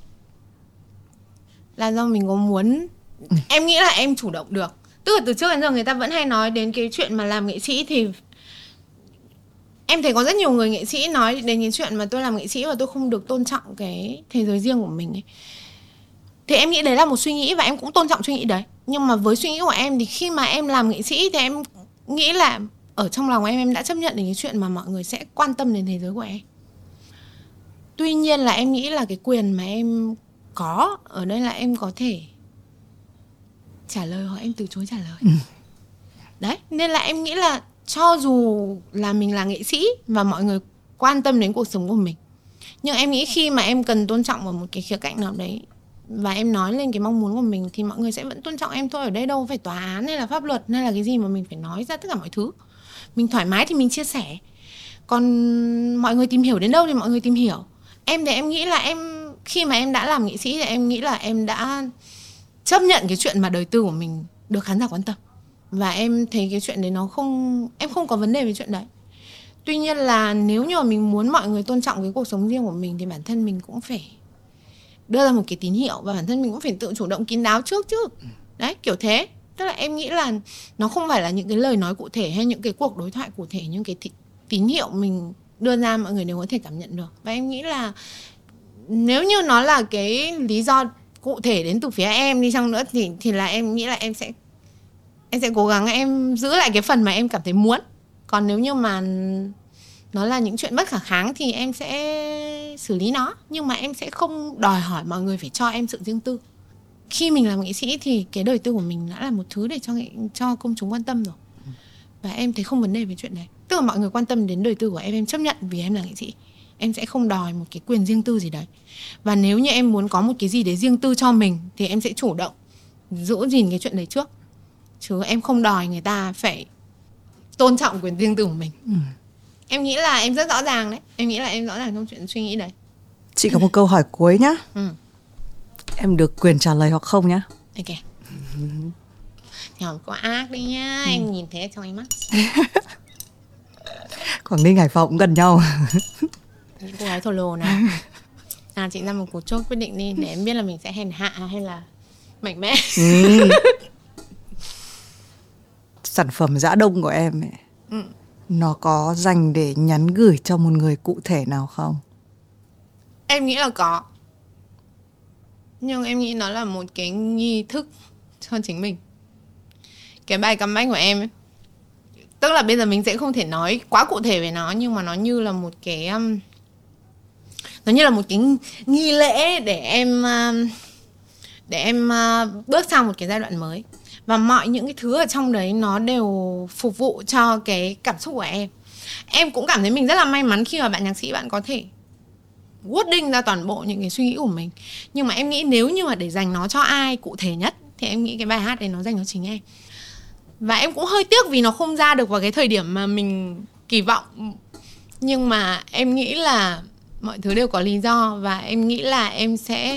là do mình có muốn. Em nghĩ là em chủ động được. Tức là từ trước đến giờ người ta vẫn hay nói đến cái chuyện mà làm nghệ sĩ, thì em thấy có rất nhiều người nghệ sĩ nói đến cái chuyện mà tôi làm nghệ sĩ và tôi không được tôn trọng cái thế giới riêng của mình ấy. Thì em nghĩ đấy là một suy nghĩ và em cũng tôn trọng suy nghĩ đấy. Nhưng mà với suy nghĩ của em thì khi mà em làm nghệ sĩ thì em nghĩ là ở trong lòng em đã chấp nhận đến cái chuyện mà mọi người sẽ quan tâm đến thế giới của em. Tuy nhiên là em nghĩ là cái quyền mà em có ở đây là em có thể trả lời hoặc em từ chối trả lời. Đấy, nên là em nghĩ là cho dù là mình là nghệ sĩ và mọi người quan tâm đến cuộc sống của mình, nhưng em nghĩ khi mà em cần tôn trọng vào một cái khía cạnh nào đấy và em nói lên cái mong muốn của mình thì mọi người sẽ vẫn tôn trọng em thôi. Ở đây đâu phải tòa án hay là pháp luật hay là cái gì mà mình phải nói ra tất cả mọi thứ. Mình thoải mái thì mình chia sẻ. Còn mọi người tìm hiểu đến đâu thì mọi người tìm hiểu. Em thì em nghĩ là em khi mà em đã làm nghệ sĩ thì em nghĩ là em đã chấp nhận cái chuyện mà đời tư của mình được khán giả quan tâm. Và em thấy cái chuyện đấy nó không, em không có vấn đề với chuyện đấy. Tuy nhiên là nếu như mà mình muốn mọi người tôn trọng cái cuộc sống riêng của mình thì bản thân mình cũng phải đưa ra một cái tín hiệu và bản thân mình cũng phải tự chủ động kín đáo trước chứ. Đấy, kiểu thế. Tức là em nghĩ là nó không phải là những cái lời nói cụ thể hay những cái cuộc đối thoại cụ thể, những cái tín hiệu mình đưa ra mọi người đều có thể cảm nhận được. Và em nghĩ là nếu như nó là cái lý do cụ thể đến từ phía em đi chăng nữa thì là em nghĩ là em sẽ cố gắng em giữ lại cái phần mà em cảm thấy muốn. Còn nếu như mà nó là những chuyện bất khả kháng thì em sẽ xử lý nó, nhưng mà em sẽ không đòi hỏi mọi người phải cho em sự riêng tư. Khi mình làm nghệ sĩ thì cái đời tư của mình đã là một thứ để cho công chúng quan tâm rồi. Và em thấy không vấn đề về chuyện đấy. Tức là mọi người quan tâm đến đời tư của em chấp nhận vì em là nghệ sĩ. Em sẽ không đòi một cái quyền riêng tư gì đấy. Và nếu như em muốn có một cái gì đấy riêng tư cho mình thì em sẽ chủ động giữ gìn cái chuyện đấy trước. Chứ em không đòi người ta phải tôn trọng quyền riêng tư của mình. Em nghĩ là em rất rõ ràng đấy. Em nghĩ là em rõ ràng trong chuyện suy nghĩ đấy. Chị có một câu hỏi cuối nhá. Em được quyền trả lời hoặc không nhá. Ok. Nhỏ có ác đi nhá. Em nhìn thấy trong ánh mắt. Quảng Ninh Hải Phòng cũng gần nhau. Những cô gái thổ lồ nào. Chị ra một cuộc chốt quyết định đi, để em biết là mình sẽ hèn hạ hay là mạnh mẽ. Sản phẩm Dã Đông của em ấy, nó có dành để nhắn gửi cho một người cụ thể nào không? Em nghĩ là có. Nhưng em nghĩ nó là một cái nghi thức cho chính mình. Cái bài comeback của em ấy, tức là bây giờ mình sẽ không thể nói quá cụ thể về nó, nhưng mà nó như là một cái nghi lễ để em bước sang một cái giai đoạn mới. Và mọi những cái thứ ở trong đấy nó đều phục vụ cho cái cảm xúc của em. Em cũng cảm thấy mình rất là may mắn khi mà bạn nhạc sĩ bạn có thể wording ra toàn bộ những cái suy nghĩ của mình. Nhưng mà em nghĩ nếu như mà để dành nó cho ai cụ thể nhất thì em nghĩ cái bài hát đấy nó dành cho chính em. Và em cũng hơi tiếc vì nó không ra được vào cái thời điểm mà mình kỳ vọng. Nhưng mà em nghĩ là mọi thứ đều có lý do. Và em nghĩ là em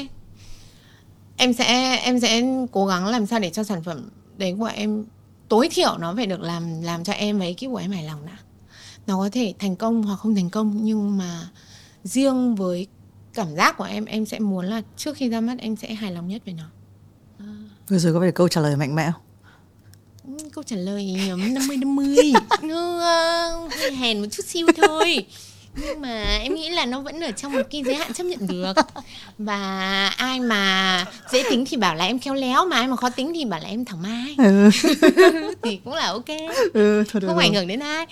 sẽ cố gắng làm sao để cho sản phẩm đấy của em tối thiểu nó phải được làm cho em và ekip của em hài lòng đã. Nó có thể thành công hoặc không thành công, nhưng mà riêng với cảm giác của em sẽ muốn là trước khi ra mắt em sẽ hài lòng nhất về nó. Vừa rồi có phải câu trả lời mạnh mẽ không? Câu trả lời 50-50 hơi hèn một chút xíu thôi. Nhưng mà em nghĩ là nó vẫn ở trong một cái giới hạn chấp nhận được. Và ai mà dễ tính thì bảo là em khéo léo, mà ai mà khó tính thì bảo là em thảo mai. Thì cũng là ok. Thôi không ảnh hưởng đến ai.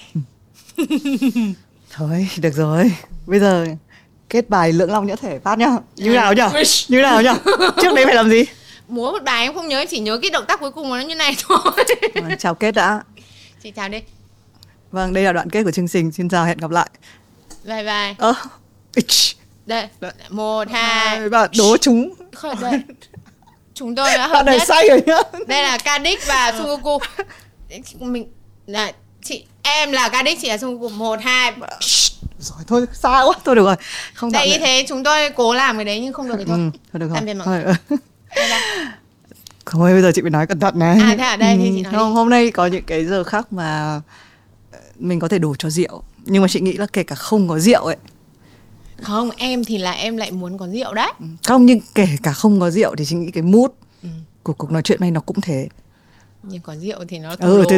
Thôi được rồi. Bây giờ kết bài Lưỡng Long Nhỡ Thể phát nhá. Như nào nhá? Trước đấy phải làm gì? Múa một bài em không nhớ, em chỉ nhớ cái động tác cuối cùng nó như này thôi. Chào kết đã. Chị chào đi. Vâng, đây là đoạn kết của chương trình. Xin chào, hẹn gặp lại. Bye bye. Đây, 1, 2, 3, đố chúng. Đây. Chúng tôi đã hợp đoạn này nhất. say rồi nhá. Đây là Cadix và Sungoku. Mình là em là Cadix, chị là Sungoku. 1, 2. Rồi thôi, xa quá. Thôi được rồi. Không Tại vì thế chúng tôi cố làm cái đấy nhưng không được thì thôi. Thôi được rồi. Tạm biệt mọi người. Thôi bây giờ chị phải nói cẩn thận này. Thế ở đây thì chị nói không, hôm nay có những cái giờ khác mà mình có thể đổ cho rượu. Nhưng mà chị nghĩ là kể cả không có rượu ấy. Không, em thì là em lại muốn có rượu đấy. Không, nhưng kể cả không có rượu thì chị nghĩ cái mood của cuộc nói chuyện này nó cũng thế. Nhưng có rượu thì nó thế.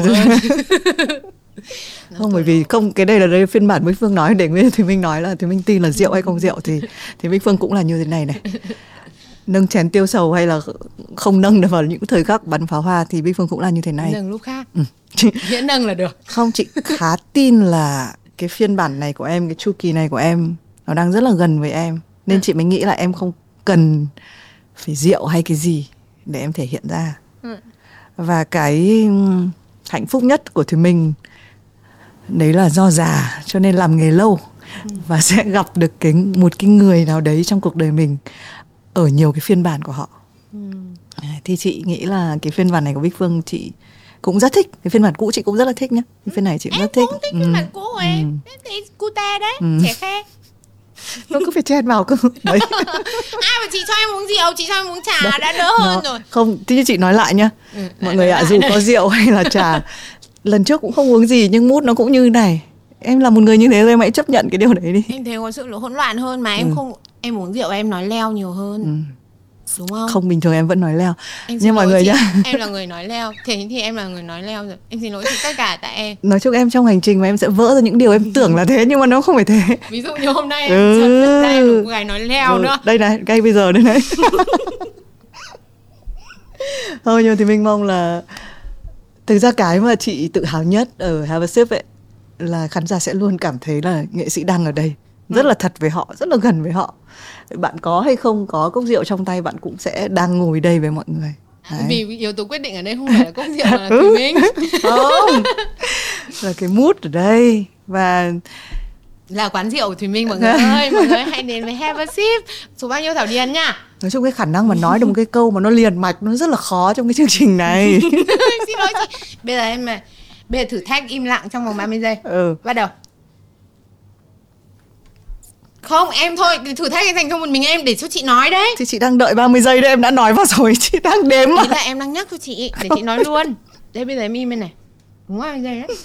Không, bởi vì không, cái đây là phiên bản Bích Phương nói để Nguyễn Thùy Minh nói là Thùy Minh tin là rượu hay không rượu thì Bích Phương cũng là như thế này. Nâng chén tiêu sầu hay là không nâng được vào những thời khắc bắn pháo hoa thì Bích Phương cũng là như thế này. Nâng lúc khác. Miễn nâng là được. Không, chị khá tin là cái phiên bản này của em, cái chu kỳ này của em nó đang rất là gần với em. Nên chị mới nghĩ là em không cần phải rượu hay cái gì để em thể hiện ra. Và cái hạnh phúc nhất của Thùy Minh đấy là do già cho nên làm nghề lâu và sẽ gặp được một cái người nào đấy trong cuộc đời mình ở nhiều cái phiên bản của họ. Thì chị nghĩ là cái phiên bản này của Bích Phương chị cũng rất thích. Cái phiên bản cũ chị cũng rất là thích nhá. Cái phiên này chị cũng rất thích. Em cũng thích phiên bản cũ của em. Em thấy cute đấy, trẻ khe. Nó cứ phải chen vào cơ. Ai mà chị cho em uống rượu, chị cho em uống trà đã đỡ hơn rồi. Không, thì chị nói lại nhá. Mọi người ạ, dù có rượu hay là trà, lần trước cũng không uống gì nhưng mood nó cũng như này. Em là một người như thế rồi, em hãy chấp nhận cái điều đấy đi. Em thấy có sự hỗn loạn hơn mà em uống rượu em nói leo nhiều hơn. Đúng không? Không, bình thường em vẫn nói leo. Nhưng mọi người nhá, em là người nói leo. Thế thì em là người nói leo rồi. Em xin lỗi tất cả tại em. Nói chung em trong hành trình mà em sẽ vỡ ra những điều em tưởng là thế nhưng mà nó không phải thế. Ví dụ như hôm nay em chợt ra em một người nói leo nữa. Đây này, ngay bây giờ đây này. Thôi nhưng thì mình mong là thực ra cái mà chị tự hào nhất ở Have a Sip ấy là khán giả sẽ luôn cảm thấy là nghệ sĩ đang ở đây rất là thật với họ, rất là gần với họ. Bạn có hay không có cốc rượu trong tay, bạn cũng sẽ đang ngồi đây với mọi người. Đấy. Vì yếu tố quyết định ở đây không phải là cốc rượu mà là Thùy Minh. Không, là cái mood ở đây. Và là quán rượu Thùy Minh mọi người ơi. Mọi người hãy đến với Have a Sip. Số bao nhiêu Thảo Điền nha. nói chung cái khả năng mà nói được một cái câu mà nó liền mạch nó rất là khó trong cái chương trình này. Xin lỗi chị. Bây giờ thử thách im lặng trong vòng 30 giây. Bắt đầu. Không, em thôi, thử thách dành cho một mình em để cho chị nói đấy. Thì chị đang đợi 30 giây đấy, em đã nói vào rồi, chị đang đếm mà. Ý là em đang nhắc cho chị để chị nói luôn. Đây bây giờ em im bên này. Đúng 30 giây đấy.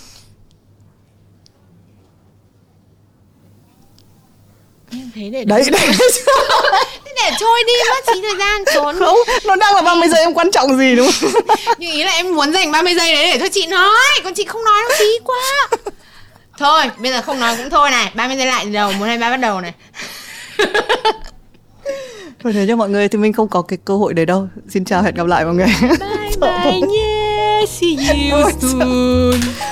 Em thấy để đấy. Thế để trôi đi, mất phí thời gian trốn. Không, nó đang là 30 giây, em quan trọng gì đúng không? Nhưng ý là em muốn dành 30 giây đấy để cho chị nói. Còn chị không nói nó phí quá. Thôi, bây giờ không nói cũng thôi này. 30 giây lại từ đầu, 1, 2, 3 bắt đầu này. Thôi thế cho mọi người thì mình không có cái cơ hội đấy đâu. Xin chào, hẹn gặp lại mọi người. Bye bye nhé. See you soon.